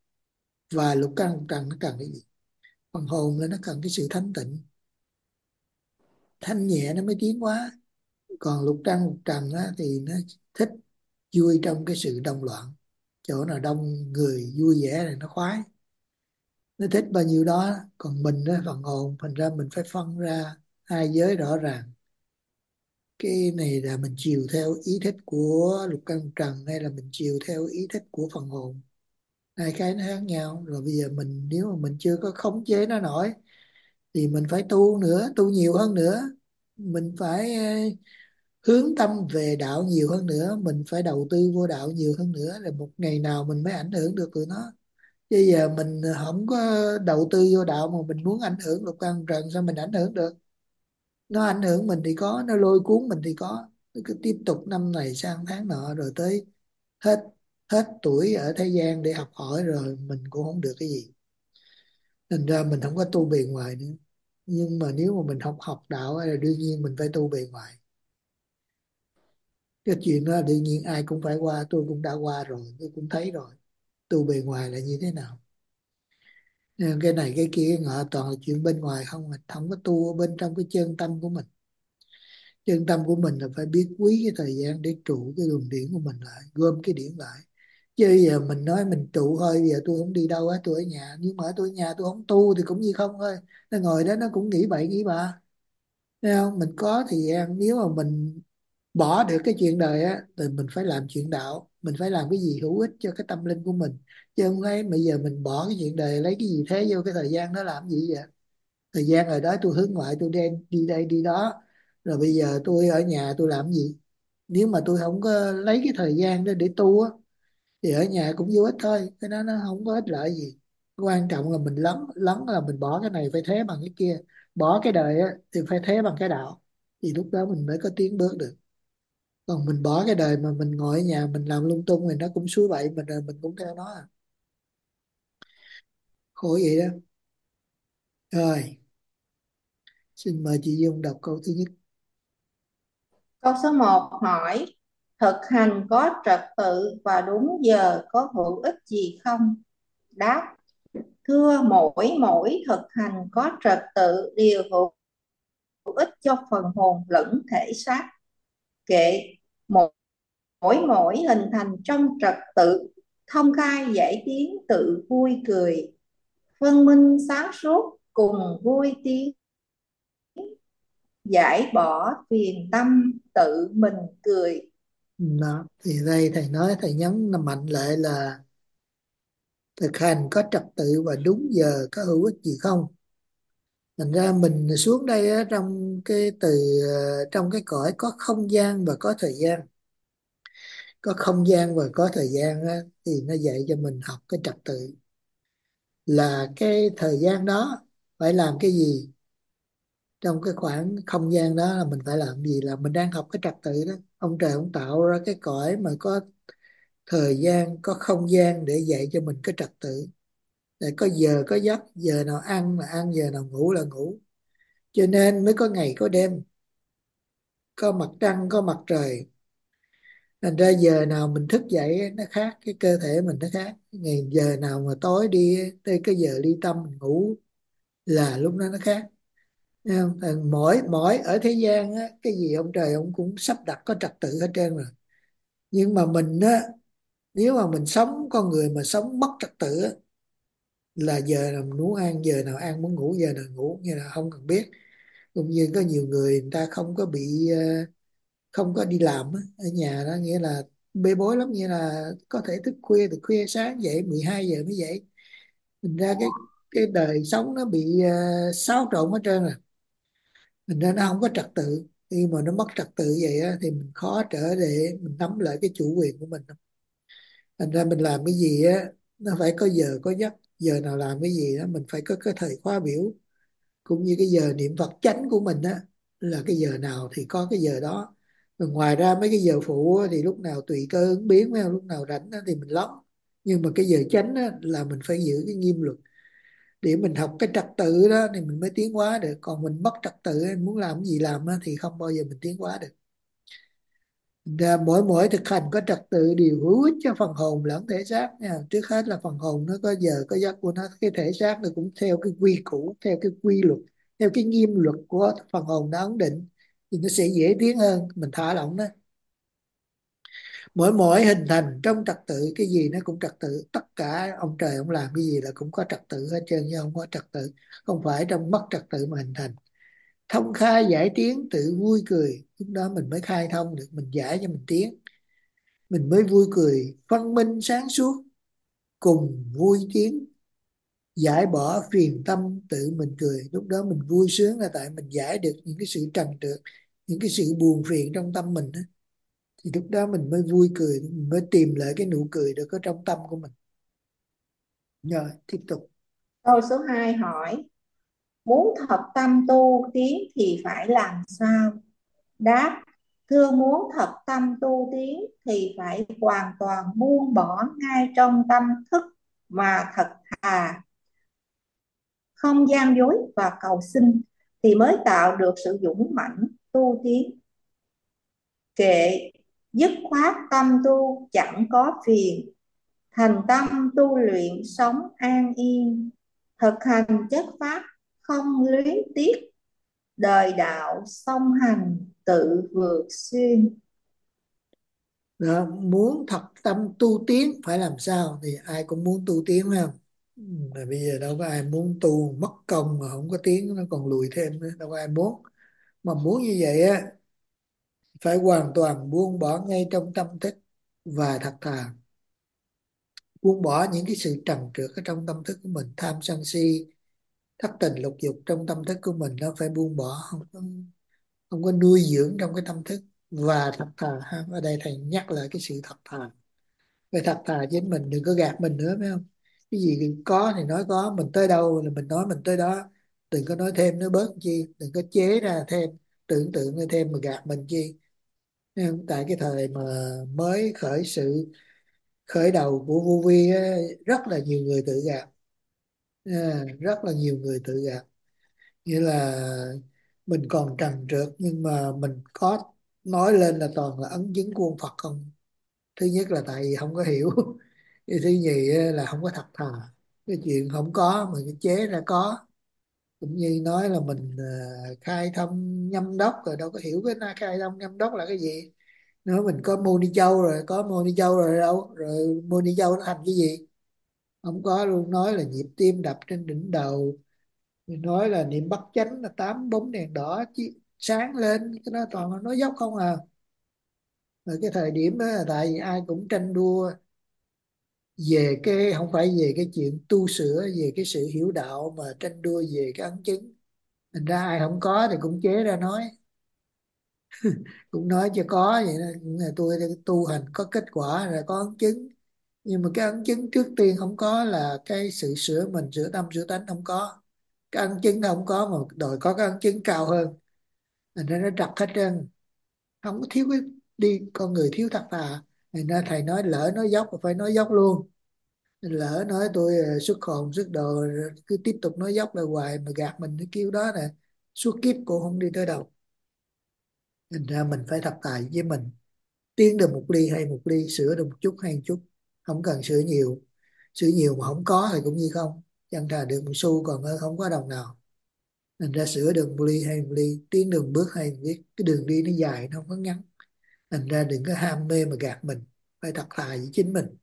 và lục căn lục trần nó cần cái gì. Phần hồn là nó cần cái sự thanh tịnh, thanh nhẹ nó mới tiến hóa. Còn lục căn lục trần á, thì nó thích vui trong cái sự động loạn. Chỗ nào đông người vui vẻ là nó khoái, nó thích bao nhiêu đó. Còn mình đó, phần hồn, thành ra mình phải phân ra hai giới rõ ràng. Cái này là mình chiều theo ý thích của lục căn lục trần, hay là mình chiều theo ý thích của phần hồn. Hai cái nó khác nhau. Rồi bây giờ mình, nếu mà mình chưa có khống chế nó nổi, thì mình phải tu nữa, tu nhiều hơn nữa. Mình phải hướng tâm về đạo nhiều hơn nữa, mình phải đầu tư vô đạo nhiều hơn nữa, là một ngày nào mình mới ảnh hưởng được tụi nó. Chứ giờ mình không có đầu tư vô đạo mà mình muốn ảnh hưởng lục căn trần, sao mình ảnh hưởng được. Nó ảnh hưởng mình thì có, nó lôi cuốn mình thì có. Nó cứ tiếp tục năm này sang tháng nọ, rồi tới hết hết tuổi ở thế gian để học hỏi rồi mình cũng không được cái gì. Thành ra mình không có tu bề ngoài nữa. Nhưng mà nếu mà mình học học đạo là đương nhiên mình phải tu bề ngoài. Cái chuyện đó đương nhiên ai cũng phải qua, tôi cũng đã qua rồi, tôi cũng thấy rồi. Tu bề ngoài là như thế nào. Nên cái này cái kia cái nọ toàn là chuyện bên ngoài không, mà không có tu ở bên trong cái chân tâm của mình. Chân tâm của mình là phải biết quý cái thời gian để trụ cái luồng điển của mình lại, gom cái điển lại. Chứ giờ mình nói mình trụ thôi, bây giờ tôi không đi đâu á, tôi ở nhà. Nhưng mà tôi ở nhà tôi không tu thì cũng như không thôi. Nó ngồi đó nó cũng nghĩ bậy nghĩ bạ. Thấy không? Mình có thời gian, nếu mà mình bỏ được cái chuyện đời á, thì mình phải làm chuyện đạo. Mình phải làm cái gì hữu ích cho cái tâm linh của mình. Chứ không phải bây giờ mình bỏ cái chuyện đời, lấy cái gì thế vô cái thời gian đó làm gì vậy. Thời gian ở đó tôi hướng ngoại, tôi đi đây đi đó, Rồi bây giờ tôi ở nhà tôi làm gì? Nếu mà tôi không có lấy cái thời gian đó để tu á, thì ở nhà cũng vô ích thôi, cái đó nó không có ích lợi gì. Quan trọng là mình lấn lấn là mình bỏ cái này phải thế bằng cái kia, bỏ cái đời á thì phải thế bằng cái đạo, thì lúc đó mình mới có tiến bước được. Còn mình bỏ cái đời mà mình ngồi ở nhà mình làm lung tung thì nó cũng suối bậy mình, rồi mình cũng theo nó à. Khổ vậy đó. Rồi, xin mời chị Dung đọc câu thứ nhất. Câu số 1 hỏi: thực hành có trật tự và đúng giờ có hữu ích gì không? Đáp: thưa, mỗi mỗi thực hành có trật tự đều hữu ích cho phần hồn lẫn thể xác. Kệ mỗi mỗi hình thành trong trật tự, thông khai giải tiến tự vui cười, phân minh sáng suốt cùng vui tiếng, giải bỏ phiền tâm tự mình cười. Đó. Thì đây thầy nói, thầy nhấn là mạnh lại là thực hành có trật tự và đúng giờ có hữu ích gì không. Thành ra mình xuống đây á, trong cái từ trong cái cõi có không gian và có thời gian, có không gian và có thời gian á, thì nó dạy cho mình học cái trật tự, là cái thời gian đó phải làm cái gì, trong cái khoảng không gian đó là mình phải làm gì, là mình đang học cái trật tự đó. Ông trời ông tạo ra cái cõi mà có thời gian có không gian để dạy cho mình cái trật tự, để có giờ có giấc, giờ nào ăn là ăn, giờ nào ngủ là ngủ, cho nên mới có ngày có đêm, có mặt trăng có mặt trời. Thành ra giờ nào mình thức dậy nó khác, cái cơ thể mình nó khác. Ngày giờ nào mà tối đi tới cái giờ ly tâm mình ngủ là lúc đó nó khác. Thấy không? Mỗi mỗi ở thế gian á, cái gì ông trời ông cũng sắp đặt có trật tự hết trơn rồi. Nhưng mà mình á, nếu mà mình sống, con người mà sống mất trật tự á, là giờ nào mình muốn ăn, giờ nào ăn, muốn ngủ giờ nào ngủ, như là không cần biết. Cũng như có nhiều người ta không có bị không có đi làm á, ở nhà đó, nghĩa là bê bối lắm, nghĩa là có thể thức khuya từ khuya, sáng dậy 12 giờ mới dậy. Thành ra cái đời sống nó bị xáo trộn hết trơn rồi. Thành ra nó không có trật tự. Khi mà nó mất trật tự vậy á, thì mình khó trở để mình nắm lại cái chủ quyền của mình. Thành ra mình làm cái gì á, nó phải có giờ có giấc, giờ nào làm cái gì đó mình phải có cái thời khóa biểu. Cũng như cái giờ niệm Phật chánh của mình á, là cái giờ nào thì có cái giờ đó. Rồi ngoài ra mấy cái giờ phụ á, thì lúc nào tùy cơ ứng biến, mấy lúc nào rảnh á, thì mình lóc. Nhưng mà cái giờ chánh á, là mình phải giữ cái nghiêm luật, để mình học cái trật tự đó thì mình mới tiến hóa được. Còn mình mất trật tự á, muốn làm cái gì làm á, thì không bao giờ mình tiến hóa được. Ra mỗi mỗi thực hành có trật tự đều hữu ích cho phần hồn lẫn thể xác nha. Trước hết là phần hồn nó có giờ có giấc của nó, cái thể xác nó cũng theo cái quy củ, theo cái quy luật, theo cái nghiêm luật của phần hồn nó ấn định, thì nó sẽ dễ tiến hơn, mình thả lỏng đó. Mỗi mỗi hình thành trong trật tự, cái gì nó cũng trật tự, tất cả ông trời ông làm cái gì là cũng có trật tự hết trơn, chứ không có trật tự không phải trong mất trật tự mà hình thành. Thông khai giải tiến tự vui cười, lúc đó mình mới khai thông được, mình giải cho mình tiến, mình mới vui cười, văn minh sáng suốt cùng vui tiếng, giải bỏ phiền tâm tự mình cười. Lúc đó mình vui sướng là tại mình giải được những cái sự trần trượt, những cái sự buồn phiền trong tâm mình đó. Thì lúc đó mình mới vui cười, mình mới tìm lại cái nụ cười được ở trong tâm của mình. Rồi tiếp tục. Câu số 2 hỏi: muốn thật tâm tu tiến thì phải làm sao? Đáp: thưa, muốn thật tâm tu tiến thì phải hoàn toàn buông bỏ ngay trong tâm thức mà thật thà, không gian dối và cầu xin, thì mới tạo được sự dũng mãnh tu tiến. Kệ dứt khoát tâm tu chẳng có phiền, thành tâm tu luyện sống an yên, thực hành chất pháp không luyến tiếc, đời đạo song hành tự vượt xuyên. Đó, muốn thật tâm tu tiến phải làm sao? Thì ai cũng muốn tu tiến phải không? Mà bây giờ đâu có ai muốn tu mất công mà không có tiến, nó còn lùi thêm nữa, đâu có ai muốn. Mà muốn như vậy á, phải hoàn toàn buông bỏ ngay trong tâm thức và thật thà, buông bỏ những cái sự trần trượt ở trong tâm thức của mình, tham sân si thất tình lục dục trong tâm thức của mình, nó phải buông bỏ, không có, không có nuôi dưỡng trong cái tâm thức. Và thật thà ha, ở đây thầy nhắc lại cái sự thật thà. Phải thật thà với mình, đừng có gạt mình nữa, phải không? Cái gì có thì nói có, mình tới đâu là mình nói mình tới đó. Đừng có nói thêm nói bớt chi, đừng có chế ra thêm, tưởng tượng ra thêm mà gạt mình chi. Thấy không? Tại cái thời mà mới khởi đầu của vô vi á, rất là nhiều người tự gạt. Rất là nhiều người tự gạt. Nghĩa là mình còn trần trượt nhưng mà mình có nói lên là toàn là ấn chứng của ông Phật không. Thứ nhất là tại vì không có hiểu. Cái thứ nhì á, là không có thật thà. Cái chuyện không có mà cái chế ra có. Cũng như nói là mình khai thông nhâm đốc rồi đâu có hiểu cái na khai thông nhâm đốc là cái gì. Nói mình có mô ni châu rồi, có mô ni châu rồi đâu, rồi mô ni châu nó thành cái gì? Không có luôn. Nói là nhịp tim đập trên đỉnh đầu, nói là niệm bắt chánh là tám bóng đèn đỏ sáng lên, cái đó toàn là nói dốc không à. Rồi cái thời điểm đó là tại vì ai cũng tranh đua về cái, không phải về cái chuyện tu sửa, về cái sự hiểu đạo, mà tranh đua về cái ấn chứng. Thành ra ai không có thì cũng chế ra nói, cũng nói cho có vậy đó. Tôi tu hành có kết quả rồi có ấn chứng. Nhưng mà cái ấn chứng trước tiên không có là cái sự sửa mình, sửa tâm sửa tánh không có. Cái ấn chứng không có mà đòi có cái ấn chứng cao hơn. Thành ra nó trật hết trơn. Không có thiếu cái, đi con người thiếu thật thà. Thành ra thầy nói lỡ nói dốc là phải nói dốc luôn. Lỡ nói tôi xuất hồn xuất đồ rồi cứ tiếp tục nói dốc là hoài mà gạt mình cái kiểu đó nè, suốt kiếp cũng không đi tới đâu. Thành ra mình phải thật thà với mình, tiến được một ly hay một ly, sửa được một chút hay một chút, không cần sửa nhiều. Sửa nhiều mà không có thì cũng như không, chẳng thà được một xu còn hơn không có đồng nào. Thành ra sửa được một ly hay một ly, tiến được một bước hay một bước, cái đường đi nó dài nó không có ngắn. Thành ra đừng có ham mê mà gạt mình, phải thật thà với chính mình,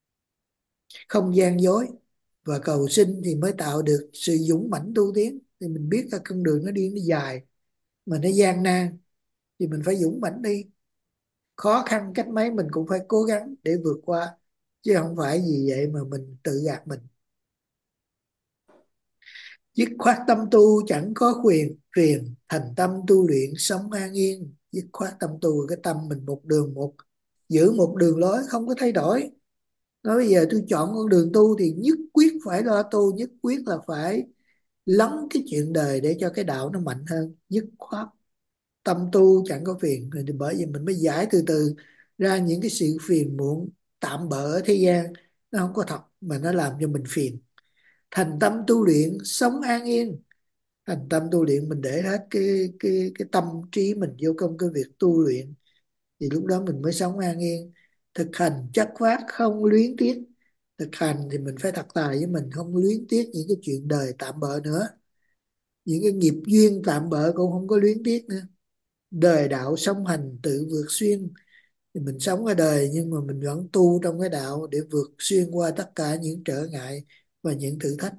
không gian dối và cầu sinh thì mới tạo được sự dũng mãnh tu tiến. Thì mình biết là con đường nó đi nó dài mà nó gian nan, thì mình phải dũng mãnh đi, khó khăn cách mấy mình cũng phải cố gắng để vượt qua, chứ không phải vì vậy mà mình tự gạt mình. Dứt khoát tâm tu chẳng có khuyền phiền, thành tâm tu luyện sống an yên. Dứt khoát tâm tu, cái tâm mình một đường một, giữ một đường lối không có thay đổi. Nói bây giờ tôi chọn con đường tu thì nhất quyết phải lo tu, nhất quyết là phải lấn cái chuyện đời để cho cái đạo nó mạnh hơn. Dứt khoát tâm tu chẳng có phiền, thì bởi vì mình mới giải từ từ ra những cái sự phiền muộn tạm bợ ở thế gian, nó không có thật mà nó làm cho mình phiền. Thành tâm tu luyện sống an yên. Thành tâm tu luyện mình để hết cái tâm trí mình vô công cái việc tu luyện, thì lúc đó mình mới sống an yên. Thực hành chất phát không luyến tiếc. Thực hành thì mình phải thật tài với mình, không luyến tiếc những cái chuyện đời tạm bợ nữa. Những cái nghiệp duyên tạm bợ cũng không có luyến tiếc nữa. Đời đạo song hành tự vượt xuyên. Thì mình sống ở đời nhưng mà mình vẫn tu trong cái đạo để vượt xuyên qua tất cả những trở ngại và những thử thách.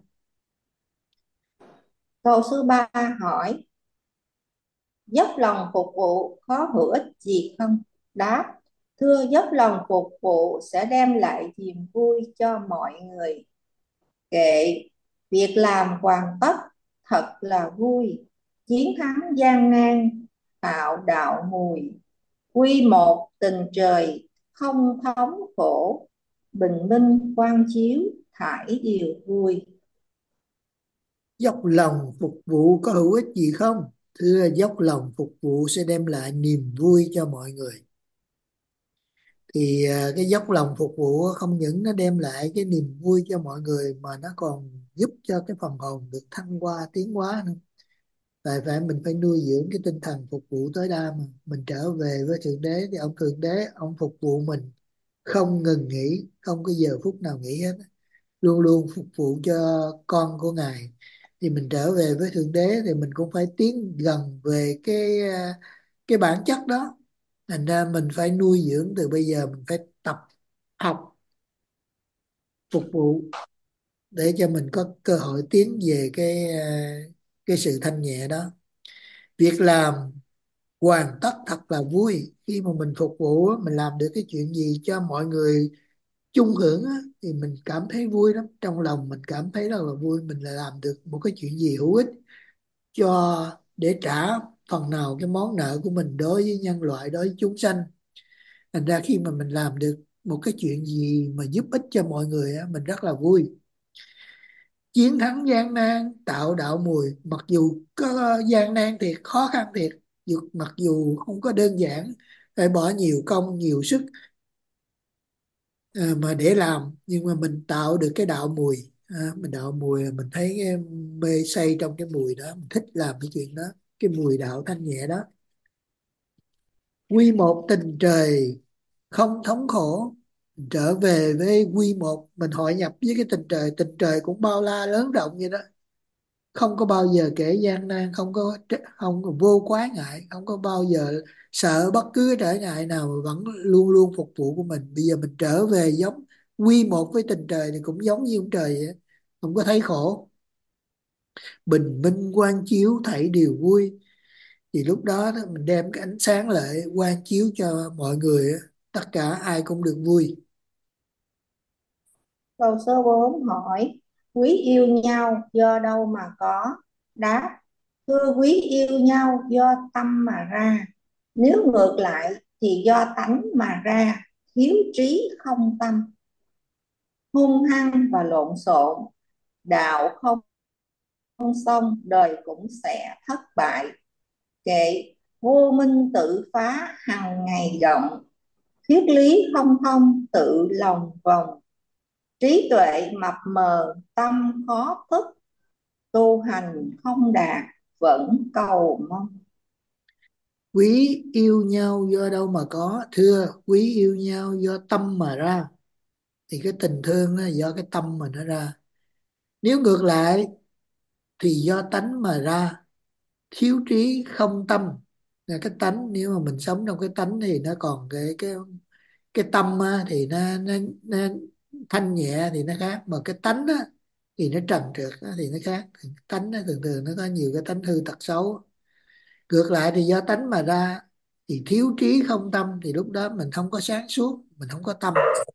Câu số 3 hỏi: dốc lòng phục vụ có hữu ích gì không? Đáp: thưa, dốc lòng phục vụ sẽ đem lại niềm vui cho mọi người. Kệ, việc làm hoàn tất thật là vui. Chiến thắng gian nan, tạo đạo mùi. Quy một tình trời, không thống khổ. Bình minh quang chiếu, thải điều vui. Dốc lòng phục vụ có hữu ích gì không? Thưa, dốc lòng phục vụ sẽ đem lại niềm vui cho mọi người. Thì cái dốc lòng phục vụ không những nó đem lại cái niềm vui cho mọi người mà nó còn giúp cho cái phần hồn được thăng hoa tiến hóa nữa. Tại vậy mình phải nuôi dưỡng cái tinh thần phục vụ tối đa. Mà mình trở về với Thượng Đế thì ông Thượng Đế ông phục vụ mình không ngừng nghỉ, không có giờ phút nào nghỉ hết, luôn luôn phục vụ cho con của Ngài. Thì mình trở về với Thượng Đế thì mình cũng phải tiến gần về cái bản chất đó. Thành ra mình phải nuôi dưỡng từ bây giờ, mình phải tập học phục vụ để cho mình có cơ hội tiến về cái sự thanh nhẹ đó. Việc làm hoàn tất thật là vui. Khi mà mình phục vụ á, mình làm được cái chuyện gì cho mọi người chung hưởng á, thì mình cảm thấy vui lắm, trong lòng mình cảm thấy rất là vui. Mình là làm được một cái chuyện gì hữu ích cho để trả phần nào cái món nợ của mình đối với nhân loại, đối với chúng sanh. Thành ra khi mà mình làm được một cái chuyện gì mà giúp ích cho mọi người á, mình rất là vui. Chiến thắng gian nan tạo đạo mùi, mặc dù có gian nan thiệt, khó khăn thiệt, mặc dù không có đơn giản, phải bỏ nhiều công nhiều sức mà để làm, nhưng mà mình tạo được cái đạo mùi. Mình đạo mùi là mình thấy cái mê say trong cái mùi đó, mình thích làm cái chuyện đó, cái mùi đạo thanh nhẹ đó. Quy một tình trời không thống khổ, trở về với quy một, mình hội nhập với cái tình trời cũng bao la lớn rộng vậy đó, không có bao giờ kể gian nan, không có vô quá ngại, không có bao giờ sợ bất cứ trở ngại nào, mà vẫn luôn luôn phục vụ của mình. Bây giờ mình trở về giống quy một với tình trời thì cũng giống như ông trời vậy, không có thấy khổ, bình minh quang chiếu thảy đều vui. Thì lúc đó, mình đem cái ánh sáng lại quang chiếu cho mọi người á, tất cả ai cũng được vui. Câu số 4 hỏi quý yêu nhau do đâu mà có? Đáp: thưa, quý yêu nhau do tâm mà ra, nếu ngược lại thì do tánh mà ra, thiếu trí không tâm, hung hăng và lộn xộn, đạo không xong đời cũng sẽ thất bại. Kệ vô minh tự phá hằng ngày động, thuyết lý không thông tự lòng vòng, trí tuệ mập mờ tâm khó thức, tu hành không đạt vẫn cầu mong. Quý yêu nhau do đâu mà có? Thưa, quý yêu nhau do tâm mà ra. Thì cái tình thương là do cái tâm mà nó ra. Nếu ngược lại thì do tánh mà ra, thiếu trí không tâm. Là cái tánh, nếu mà mình sống trong cái tánh thì nó còn cái tâm á, thì nó thanh nhẹ thì nó khác, mà cái tánh á, thì nó trần trượt á, thì nó khác. Tánh nó thường thường nó có nhiều cái tánh hư tật xấu. Ngược lại thì do tánh mà ra, thì thiếu trí không tâm, thì lúc đó mình không có sáng suốt, mình không có tâm.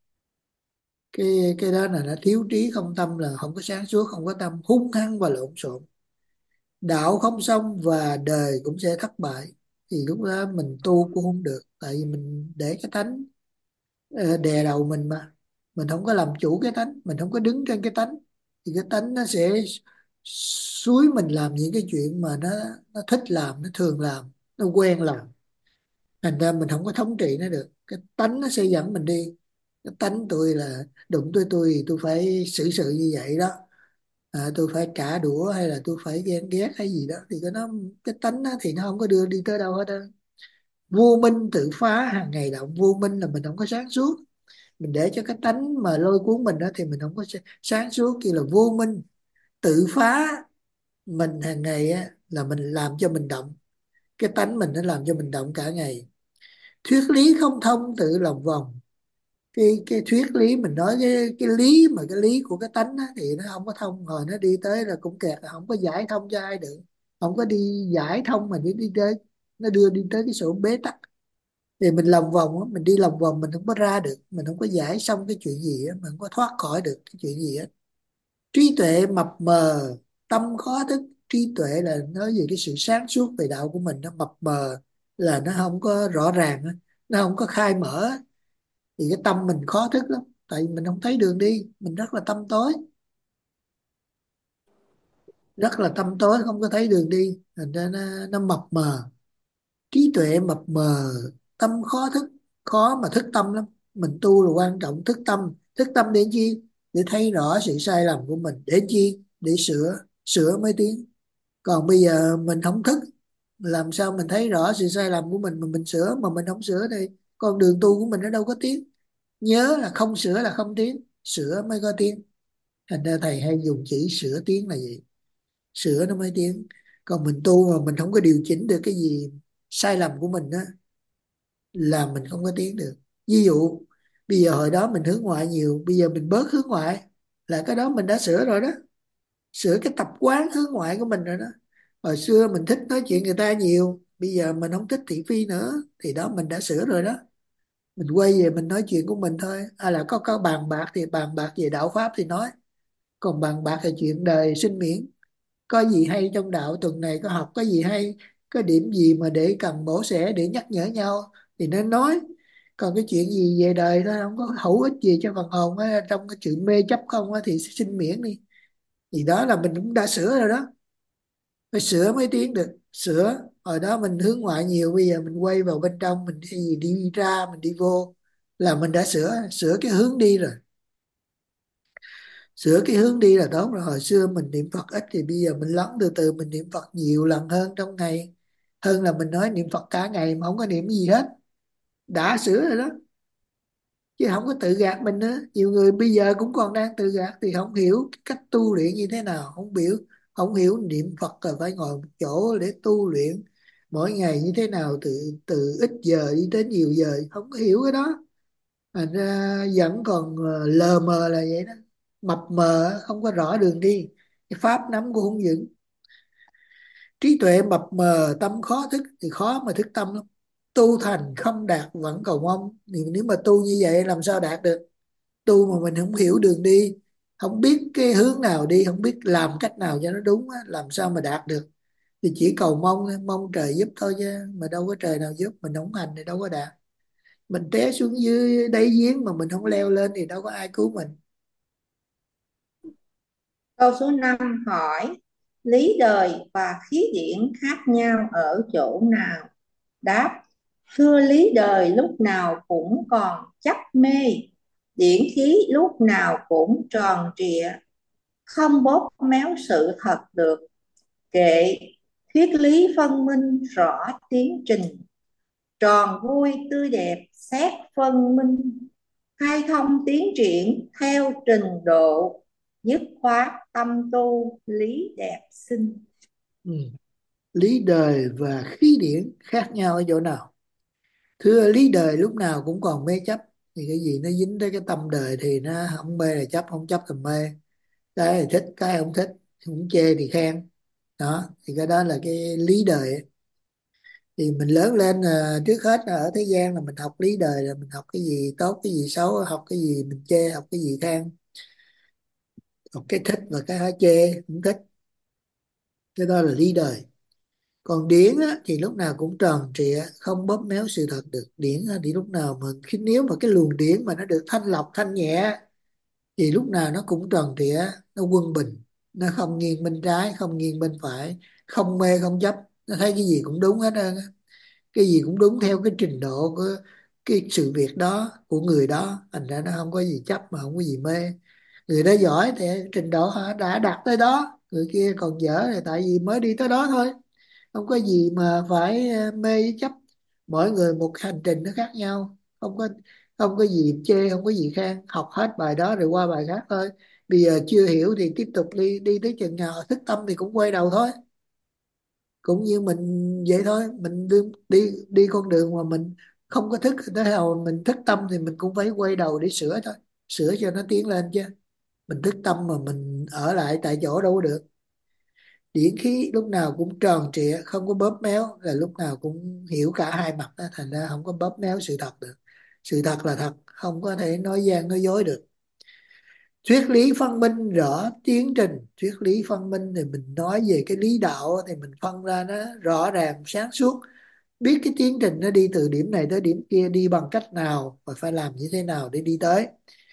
Cái đó là nó thiếu trí không tâm, là không có sáng suốt, không có tâm, hung hăng và lộn xộn, đạo không xong và đời cũng sẽ thất bại. Thì lúc đó mình tu cũng không được, tại vì mình để cái tánh đè đầu mình, mà mình không có làm chủ cái tánh, mình không có đứng trên cái tánh, thì cái tánh nó sẽ xúi mình làm những cái chuyện mà nó thích làm, nó thường làm, nó quen làm. Thành ra mình không có thống trị nó được, cái tánh nó sẽ dẫn mình đi. Cái tánh tôi là đụng tới tôi thì tôi phải xử sự như vậy đó, tôi phải trả đũa hay là tôi phải ghen ghét hay gì đó, thì cái tánh đó thì nó không có đưa đi tới đâu hết á. Vô minh tự phá hàng ngày động, vô minh là mình không có sáng suốt, mình để cho cái tánh mà lôi cuốn mình đó thì mình không có sáng suốt, kia là vô minh tự phá mình hàng ngày á, là mình làm cho mình động, cái tánh mình nó làm cho mình động cả ngày. Thuyết lý không thông tự lòng vòng, cái thuyết lý mình nói cái lý, mà cái lý của cái tánh á, thì nó không có thông, rồi nó đi tới là cũng kẹt, không có giải thông cho ai được, không có đi giải thông mà đi tới, nó đưa đi tới cái chỗ bế tắc. Thì mình lòng vòng á, mình đi lòng vòng, mình không có ra được, mình không có giải xong cái chuyện gì á, mình không có thoát khỏi được cái chuyện gì á. Trí tuệ mập mờ tâm khó thức, trí tuệ là nói về cái sự sáng suốt về đạo của mình, nó mập mờ là nó không có rõ ràng á, nó không có khai mở á. Thì cái tâm mình khó thức lắm, tại vì mình không thấy đường đi, mình rất là tâm tối, rất là tâm tối, không có thấy đường đi, thành ra nó mập mờ. Trí tuệ mập mờ tâm khó thức, khó mà thức tâm lắm. Mình tu là quan trọng thức tâm. Thức tâm để chi? Để thấy rõ sự sai lầm của mình. Để chi? Để sửa, sửa mới tiến. Còn bây giờ mình không thức, làm sao mình thấy rõ sự sai lầm của mình mà mình sửa, mà mình không sửa thì con đường tu của mình nó đâu có tiến. Nhớ là không sửa là không tiến, sửa mới có tiến. Thành ra thầy hay dùng chữ sửa tiến là gì? Sửa nó mới tiến. Còn mình tu mà mình không có điều chỉnh được cái gì sai lầm của mình á, là mình không có tiến được. Ví dụ bây giờ hồi đó mình hướng ngoại nhiều, bây giờ mình bớt hướng ngoại, là cái đó mình đã sửa rồi đó, sửa cái tập quán hướng ngoại của mình rồi đó. Hồi xưa mình thích nói chuyện người ta nhiều, bây giờ mình không thích thị phi nữa, thì đó mình đã sửa rồi đó. Mình quay về mình nói chuyện của mình thôi, là có bàn bạc thì bàn bạc về đạo pháp thì nói, còn bàn bạc về chuyện đời sinh miễn, có gì hay trong đạo, tuần này có học có gì hay, Có điểm gì mà để cần bổ sẻ để nhắc nhở nhau thì nên nói. Còn cái chuyện gì về đời nó không có hữu ích gì cho phần hồn á, trong cái chuyện mê chấp không á, thì xin miễn đi. Thì đó là mình cũng đã sửa rồi đó. Phải sửa mới tiến được. Sửa hồi đó mình hướng ngoại nhiều, bây giờ mình quay vào bên trong, mình thay vì đi ra mình đi vô là mình đã sửa cái hướng đi rồi. Sửa cái hướng đi là tốt rồi. Hồi xưa mình niệm Phật ít thì bây giờ mình lắng từ từ, mình niệm Phật nhiều lần hơn trong ngày, hơn là mình nói niệm Phật cả ngày mà không có niệm gì hết. Đã sửa rồi đó, chứ không có tự gạt mình nữa. Nhiều người bây giờ cũng còn đang tự gạt thì không hiểu cái cách tu luyện như thế nào, không hiểu niệm Phật là phải ngồi một chỗ để tu luyện mỗi ngày như thế nào, từ từ ít giờ đi đến nhiều giờ, không có hiểu cái đó. Thành ra vẫn còn lờ mờ là vậy đó, mập mờ không có rõ đường đi, cái pháp nắm cũng không vững. Trí tuệ mập mờ tâm khó thức thì khó mà thức tâm lắm. Tu thành không đạt vẫn cầu mong, thì nếu mà tu như vậy làm sao đạt được? Tu mà mình không hiểu đường đi, không biết cái hướng nào đi, không biết làm cách nào cho nó đúng á, làm sao mà đạt được? Thì chỉ cầu mong mong trời giúp thôi, chứ mà đâu có trời nào giúp. Mình không hành thì đâu có đạt. Mình té xuống dưới đáy giếng mà mình không leo lên thì đâu có ai cứu mình. Câu số 5 hỏi lý đời và khí điển khác nhau ở chỗ nào? Đáp: thưa, lý đời lúc nào cũng còn chấp mê, điển khí lúc nào cũng tròn trịa, không bóp méo sự thật được. Kệ thuyết lý phân minh rõ tiến trình, tròn vui tươi đẹp xét phân minh, khai thông tiến triển theo trình độ, dứt khoát tâm tu lý đẹp sinh. Ừ. Lý đời và khí điển khác nhau ở chỗ nào? Thưa, lý đời lúc nào cũng còn mê chấp. Thì cái gì nó dính tới cái tâm đời thì nó không mê là chấp, không chấp thì mê. Cái thì thích, cái không thích, không chê thì khen. Đó thì cái đó là cái lý đời ấy. Thì mình lớn lên trước hết là ở thế gian là mình học lý đời, là mình học cái gì tốt cái gì xấu, học cái gì mình chê, học cái gì khen, học cái thích và cái chê không thích. Cái đó là lý đời. Còn điển á, thì lúc nào cũng tròn trịa, không bóp méo sự thật được. Điển á, thì lúc nào mà khi nếu mà cái luồng điển mà nó được thanh lọc thanh nhẹ thì lúc nào nó cũng tròn trịa, nó quân bình, nó không nghiêng bên trái không nghiêng bên phải, không mê không chấp. Nó thấy cái gì cũng đúng hết trơn á. Cái gì cũng đúng theo cái trình độ của cái sự việc đó của người đó, thành ra nó không có gì chấp mà không có gì mê. Người đó giỏi thì trình độ họ đã đạt tới đó, người kia còn dở thì tại vì mới đi tới đó thôi. Không có gì mà phải mê với chấp. Mỗi người một hành trình nó khác nhau, không có gì chê, không có gì khen. Học hết bài đó rồi qua bài khác thôi. Bây giờ chưa hiểu thì tiếp tục đi đi tới chừng nào thức tâm thì cũng quay đầu thôi. Cũng như mình vậy thôi, mình đi con đường mà mình không có thức tới nào mình thức tâm thì mình cũng phải quay đầu để sửa thôi, sửa cho nó tiến lên chứ. Mình thức tâm mà mình ở lại tại chỗ đâu có được. Điển khí lúc nào cũng tròn trịa, không có bóp méo, là lúc nào cũng hiểu cả hai mặt đó, thành ra không có bóp méo sự thật được. Sự thật là thật, không có thể nói gian nói dối được. Thuyết lý phân minh rõ tiến trình. Thuyết lý phân minh thì mình nói về cái lý đạo thì mình phân ra nó rõ ràng sáng suốt, biết cái tiến trình nó đi từ điểm này tới điểm kia, đi bằng cách nào và phải làm như thế nào để đi tới.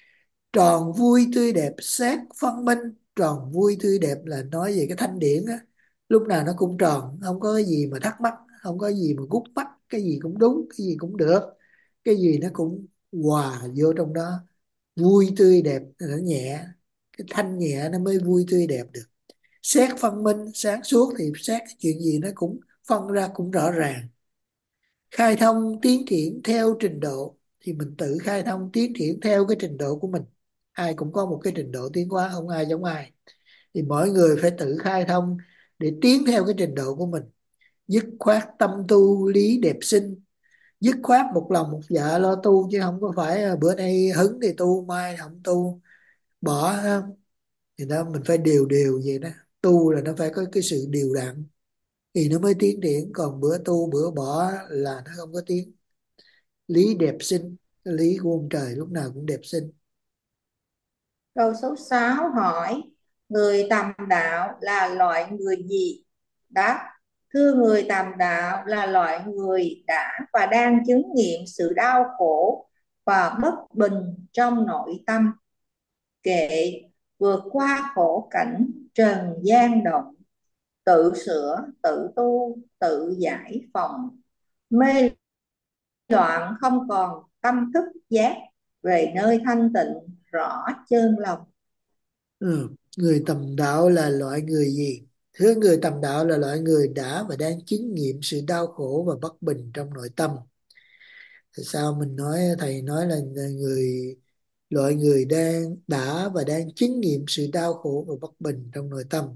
Tròn vui tươi đẹp xét phân minh. Tròn vui tươi đẹp là nói về cái thanh điển á, lúc nào nó cũng tròn, không có cái gì mà thắc mắc, không có gì mà gút mắt, cái gì cũng đúng, cái gì cũng được, cái gì nó cũng hòa vô trong đó. Vui tươi đẹp là nó nhẹ, cái thanh nhẹ nó mới vui tươi đẹp được. Xét phân minh sáng suốt thì xét cái chuyện gì nó cũng phân ra cũng rõ ràng. Khai thông tiến triển theo trình độ thì mình tự khai thông tiến triển theo cái trình độ của mình. Ai cũng có một cái trình độ tiến hóa, không ai giống ai, thì mỗi người phải tự khai thông để tiến theo cái trình độ của mình. Dứt khoát tâm tu lý đẹp sinh. Dứt khoát một lòng một dạ lo tu, chứ không có phải bữa nay hứng thì tu mai không tu, bỏ ha. Thì đó mình phải đều đều vậy đó. Tu là nó phải có cái sự đều đặn thì nó mới tiến triển, còn bữa tu bữa bỏ là nó không có tiến. Lý đẹp sinh, cái lý của ông trời lúc nào cũng đẹp sinh. Câu số 6 hỏi người tầm đạo là loại người gì? Đáp: Thưa người tàm đạo là loại người đã và đang chứng nghiệm sự đau khổ và bất bình trong nội tâm. Kệ vượt qua khổ cảnh trần gian động, tự sửa, tự tu, tự giải phòng, mê loạn không còn, tâm thức giác, về nơi thanh tịnh rõ chơn lòng. Người tầm đạo là loại người gì? Thưa, người tầm đạo là loại người đã và đang chứng nghiệm sự đau khổ và bất bình trong nội tâm. Tại sao mình nói, thầy nói là loại người đã và đang chứng nghiệm sự đau khổ và bất bình trong nội tâm?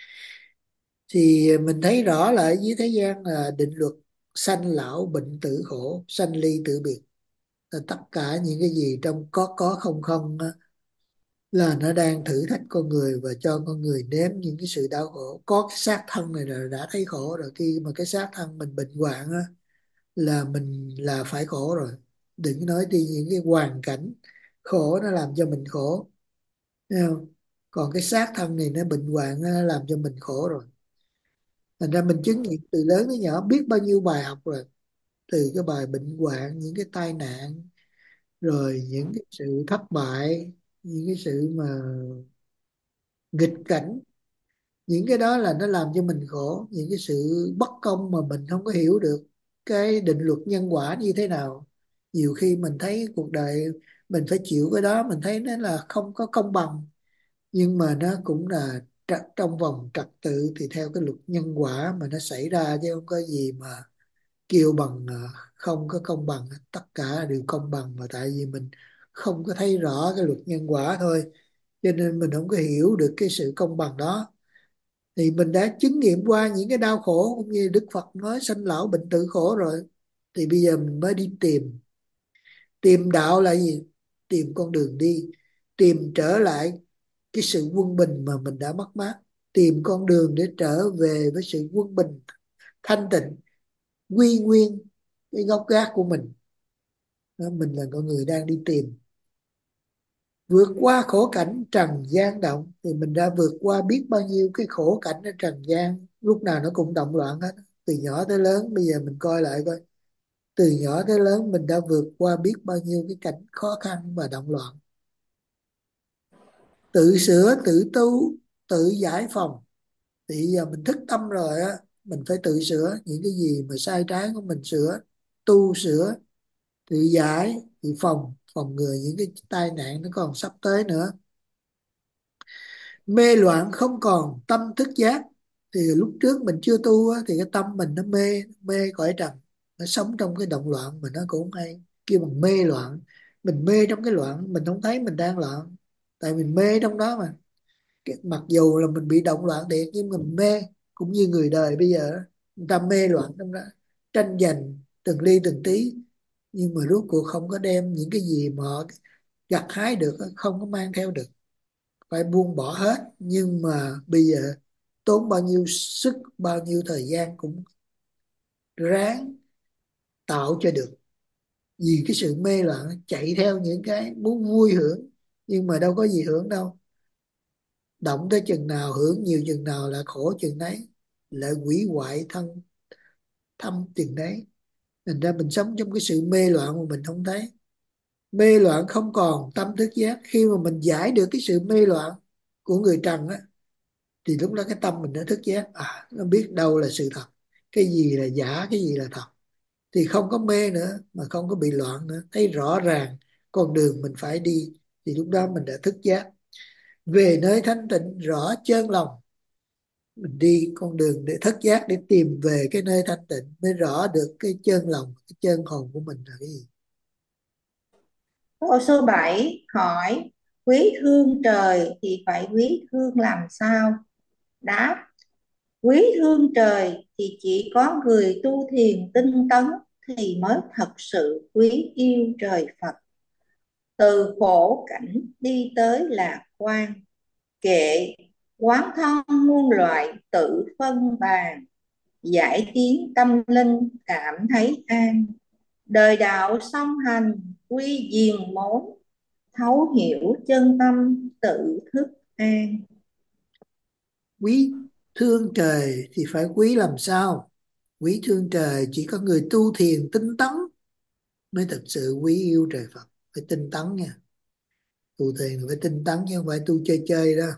Thì mình thấy rõ là ở dưới thế gian là định luật sanh lão bệnh tử khổ, sanh ly tử biệt, là tất cả những cái gì trong có không không á, là nó đang thử thách con người và cho con người nếm những cái sự đau khổ. Có cái xác thân này là đã thấy khổ rồi, khi mà cái xác thân mình bệnh hoạn á, là mình là phải khổ rồi. Đừng nói đi những cái hoàn cảnh khổ nó làm cho mình khổ, thấy không? Còn cái xác thân này nó bệnh hoạn nó làm cho mình khổ rồi. Thành ra mình chứng nghiệm từ lớn đến nhỏ biết bao nhiêu bài học rồi, từ cái bài bệnh hoạn, những cái tai nạn, rồi những cái sự thất bại, những cái sự mà nghịch cảnh. Những cái đó là nó làm cho mình khổ, những cái sự bất công mà mình không có hiểu được cái định luật nhân quả như thế nào. Nhiều khi mình thấy cuộc đời mình phải chịu cái đó, mình thấy nó là không có công bằng, nhưng mà nó cũng là trong vòng trật tự thì theo cái luật nhân quả mà nó xảy ra, chứ không có gì mà kêu bằng không có công bằng. Tất cả đều công bằng, mà tại vì mình không có thấy rõ cái luật nhân quả thôi, cho nên mình không có hiểu được cái sự công bằng đó. Thì mình đã chứng nghiệm qua những cái đau khổ cũng như Đức Phật nói sanh lão bệnh tử khổ rồi, thì bây giờ mình mới đi tìm đạo là gì? Tìm con đường đi, tìm trở lại cái sự quân bình mà mình đã mất mát, tìm con đường để trở về với sự quân bình thanh tịnh, quy nguyên cái gốc gác của mình. Đó, mình là con người đang đi tìm vượt qua khổ cảnh trần gian động. Thì mình đã vượt qua biết bao nhiêu cái khổ cảnh ở trần gian, lúc nào nó cũng động loạn hết, từ nhỏ tới lớn. Bây giờ mình coi lại coi, từ nhỏ tới lớn mình đã vượt qua biết bao nhiêu cái cảnh khó khăn và động loạn. Tự sửa, tự tu, tự giải phòng. Thì giờ mình thức tâm rồi á, mình phải tự sửa những cái gì mà sai trái của mình, sửa, tu sửa, tự giải, tự phòng ngừa những cái tai nạn nó còn sắp tới nữa. Mê loạn không còn, tâm thức giác. Thì lúc trước mình chưa tu á, thì cái tâm mình nó mê mê cõi trần, nó sống trong cái động loạn mà nó cũng không hay, kêu bằng mê loạn. Mình mê trong cái loạn, mình không thấy mình đang loạn, tại mình mê trong đó mà. Mặc dù là mình bị động loạn thiệt, nhưng mình mê. Cũng như người đời bây giờ á, người ta mê loạn trong đó, tranh giành từng ly từng tí, nhưng mà rốt cuộc không có đem những cái gì mà họ gặt hái được á, không có mang theo được, phải buông bỏ hết. Nhưng mà bây giờ tốn bao nhiêu sức, bao nhiêu thời gian cũng ráng tạo cho được, vì cái sự mê loạn chạy theo những cái muốn vui hưởng, nhưng mà đâu có gì hưởng đâu. Động tới chừng nào hưởng nhiều chừng nào là khổ chừng đấy, lại hủy hoại thân thâm chừng đấy. Thành ra mình sống trong cái sự mê loạn mà mình không thấy. Mê loạn không còn, tâm thức giác. Khi mà mình giải được cái sự mê loạn của người trần á, thì lúc đó cái tâm mình nó thức giác, nó biết đâu là sự thật, cái gì là giả, cái gì là thật. Thì không có mê nữa, mà không có bị loạn nữa, thấy rõ ràng con đường mình phải đi. Thì lúc đó mình đã thức giác, về nơi thanh tịnh rõ chơn lòng. Mình đi con đường để thức giác, để tìm về cái nơi thanh tịnh, mới rõ được cái chơn lòng, cái chơn hồn của mình là cái gì. Câu số 7 hỏi: quý thương trời thì phải quý thương làm sao? Đáp: quý thương trời thì chỉ có người tu thiền tinh tấn thì mới thật sự quý yêu trời Phật. Từ khổ cảnh đi tới lạc quan, kệ quán thông muôn loại tự phân bàn, giải tiến tâm linh cảm thấy an. Đời đạo song hành quy diền mối, thấu hiểu chân tâm tự thức an. Quý Thương trời thì phải quý làm sao? Quý thương trời chỉ có người tu thiền tinh tấn mới thực sự quý yêu trời Phật. Phải tinh tấn nha. Tu thiền là phải tinh tấn chứ không phải tu chơi chơi đó.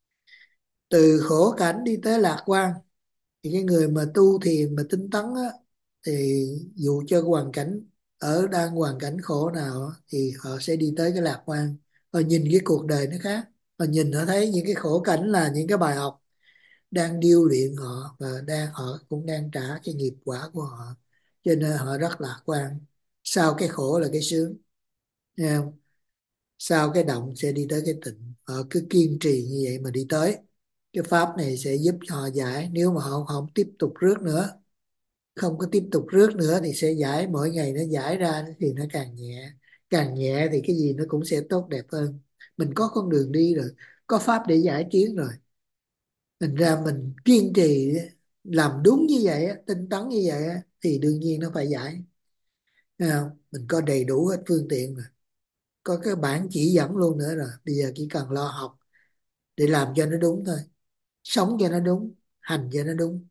Từ khổ cảnh đi tới lạc quan. Thì cái người mà tu thiền mà tinh tấn á, thì dù cho hoàn cảnh đang hoàn cảnh khổ nào á, thì họ sẽ đi tới cái lạc quan. Họ nhìn cái cuộc đời nó khác. Họ thấy những cái khổ cảnh là những cái bài học đang điêu luyện họ, và họ cũng đang trả cái nghiệp quả của họ, cho nên họ rất lạc quan. Sau cái khổ là cái sướng, nghe không? Sau cái động sẽ đi tới cái tịnh. Họ cứ kiên trì như vậy mà đi tới. Cái pháp này sẽ giúp họ giải. Nếu mà họ không tiếp tục rước nữa, không có tiếp tục rước nữa, thì sẽ giải. Mỗi ngày nó giải ra thì nó càng nhẹ. Càng nhẹ thì cái gì nó cũng sẽ tốt đẹp hơn. Mình có con đường đi rồi, có pháp để giải kiến rồi. Thành ra mình kiên trì làm đúng như vậy á, tinh tấn như vậy á, thì đương nhiên nó phải giải. Thấy không? Mình có đầy đủ hết phương tiện rồi, có cái bản chỉ dẫn luôn nữa rồi. Bây giờ chỉ cần lo học để làm cho nó đúng thôi, sống cho nó đúng, hành cho nó đúng.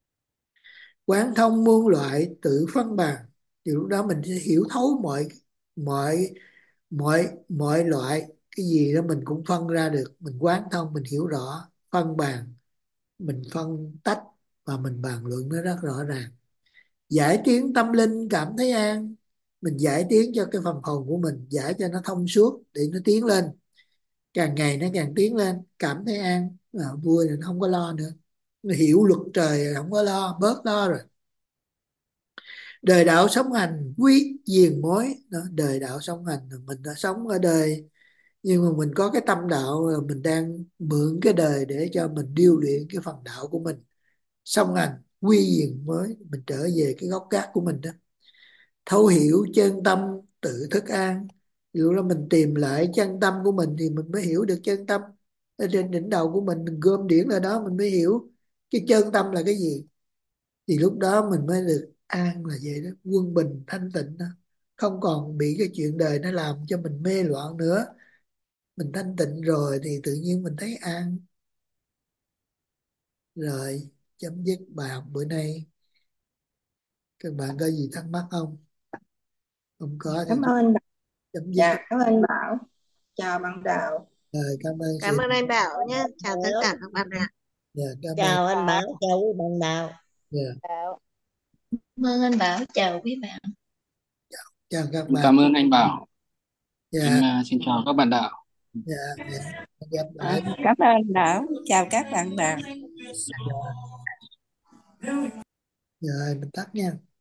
Quán thông muôn loại tự phân bàn, thì lúc đó mình sẽ hiểu thấu mọi mọi loại. Cái gì đó mình cũng phân ra được. Mình quán thông, mình hiểu rõ, phân bàn, mình phân tách, và mình bàn luận nó rất rõ ràng. Giải tiến tâm linh cảm thấy an. Mình giải tiến cho cái phần hồn của mình, giải cho nó thông suốt để nó tiến lên. Càng ngày nó càng tiến lên, cảm thấy an, vui rồi, nó không có lo nữa. Nó hiểu luật trời rồi, không có lo, bớt lo rồi. Đời đạo sống hành quý diền mối đó. Đời đạo sống hành là mình đã sống ở đời, nhưng mà mình có cái tâm đạo là mình đang mượn cái đời để cho mình điêu luyện cái phần đạo của mình. Sống hành quy diền mới, mình trở về cái gốc gác của mình đó. Thấu hiểu chân tâm tự thức an. Dù là mình tìm lại chân tâm của mình thì mình mới hiểu được chân tâm. Ở trên đỉnh đầu của mình gom điển ra đó, mình mới hiểu cái chân tâm là cái gì. Thì lúc đó mình mới được an, là vậy đó, quân bình thanh tịnh đó. Không còn bị cái chuyện đời nó làm cho mình mê loạn nữa. Mình thanh tịnh rồi thì tự nhiên mình thấy an. Rồi, chấm dứt bài học bữa nay. Các bạn có gì thắc mắc không? Không có thì Cảm ơn bạn. chấm dứt. Dạ, cảm ơn Bảo. Chào bạn Đạo. Rồi, cảm ơn Cảm sự. ơn anh Bảo nhé. Chào tất cả các bạn ạ. Dạ, cảm ơn. Chào anh Bảo, chào quý bạn nào. Dạ, Cảm ơn anh Bảo. Chào quý bạn. chào các bạn. Cảm ơn anh Bảo. Em Dạ, xin chào các bạn đạo. dạ, dạ. Gặp lại. Cảm ơn anh Bảo, chào các bạn nào. Rồi, mình tắt nha.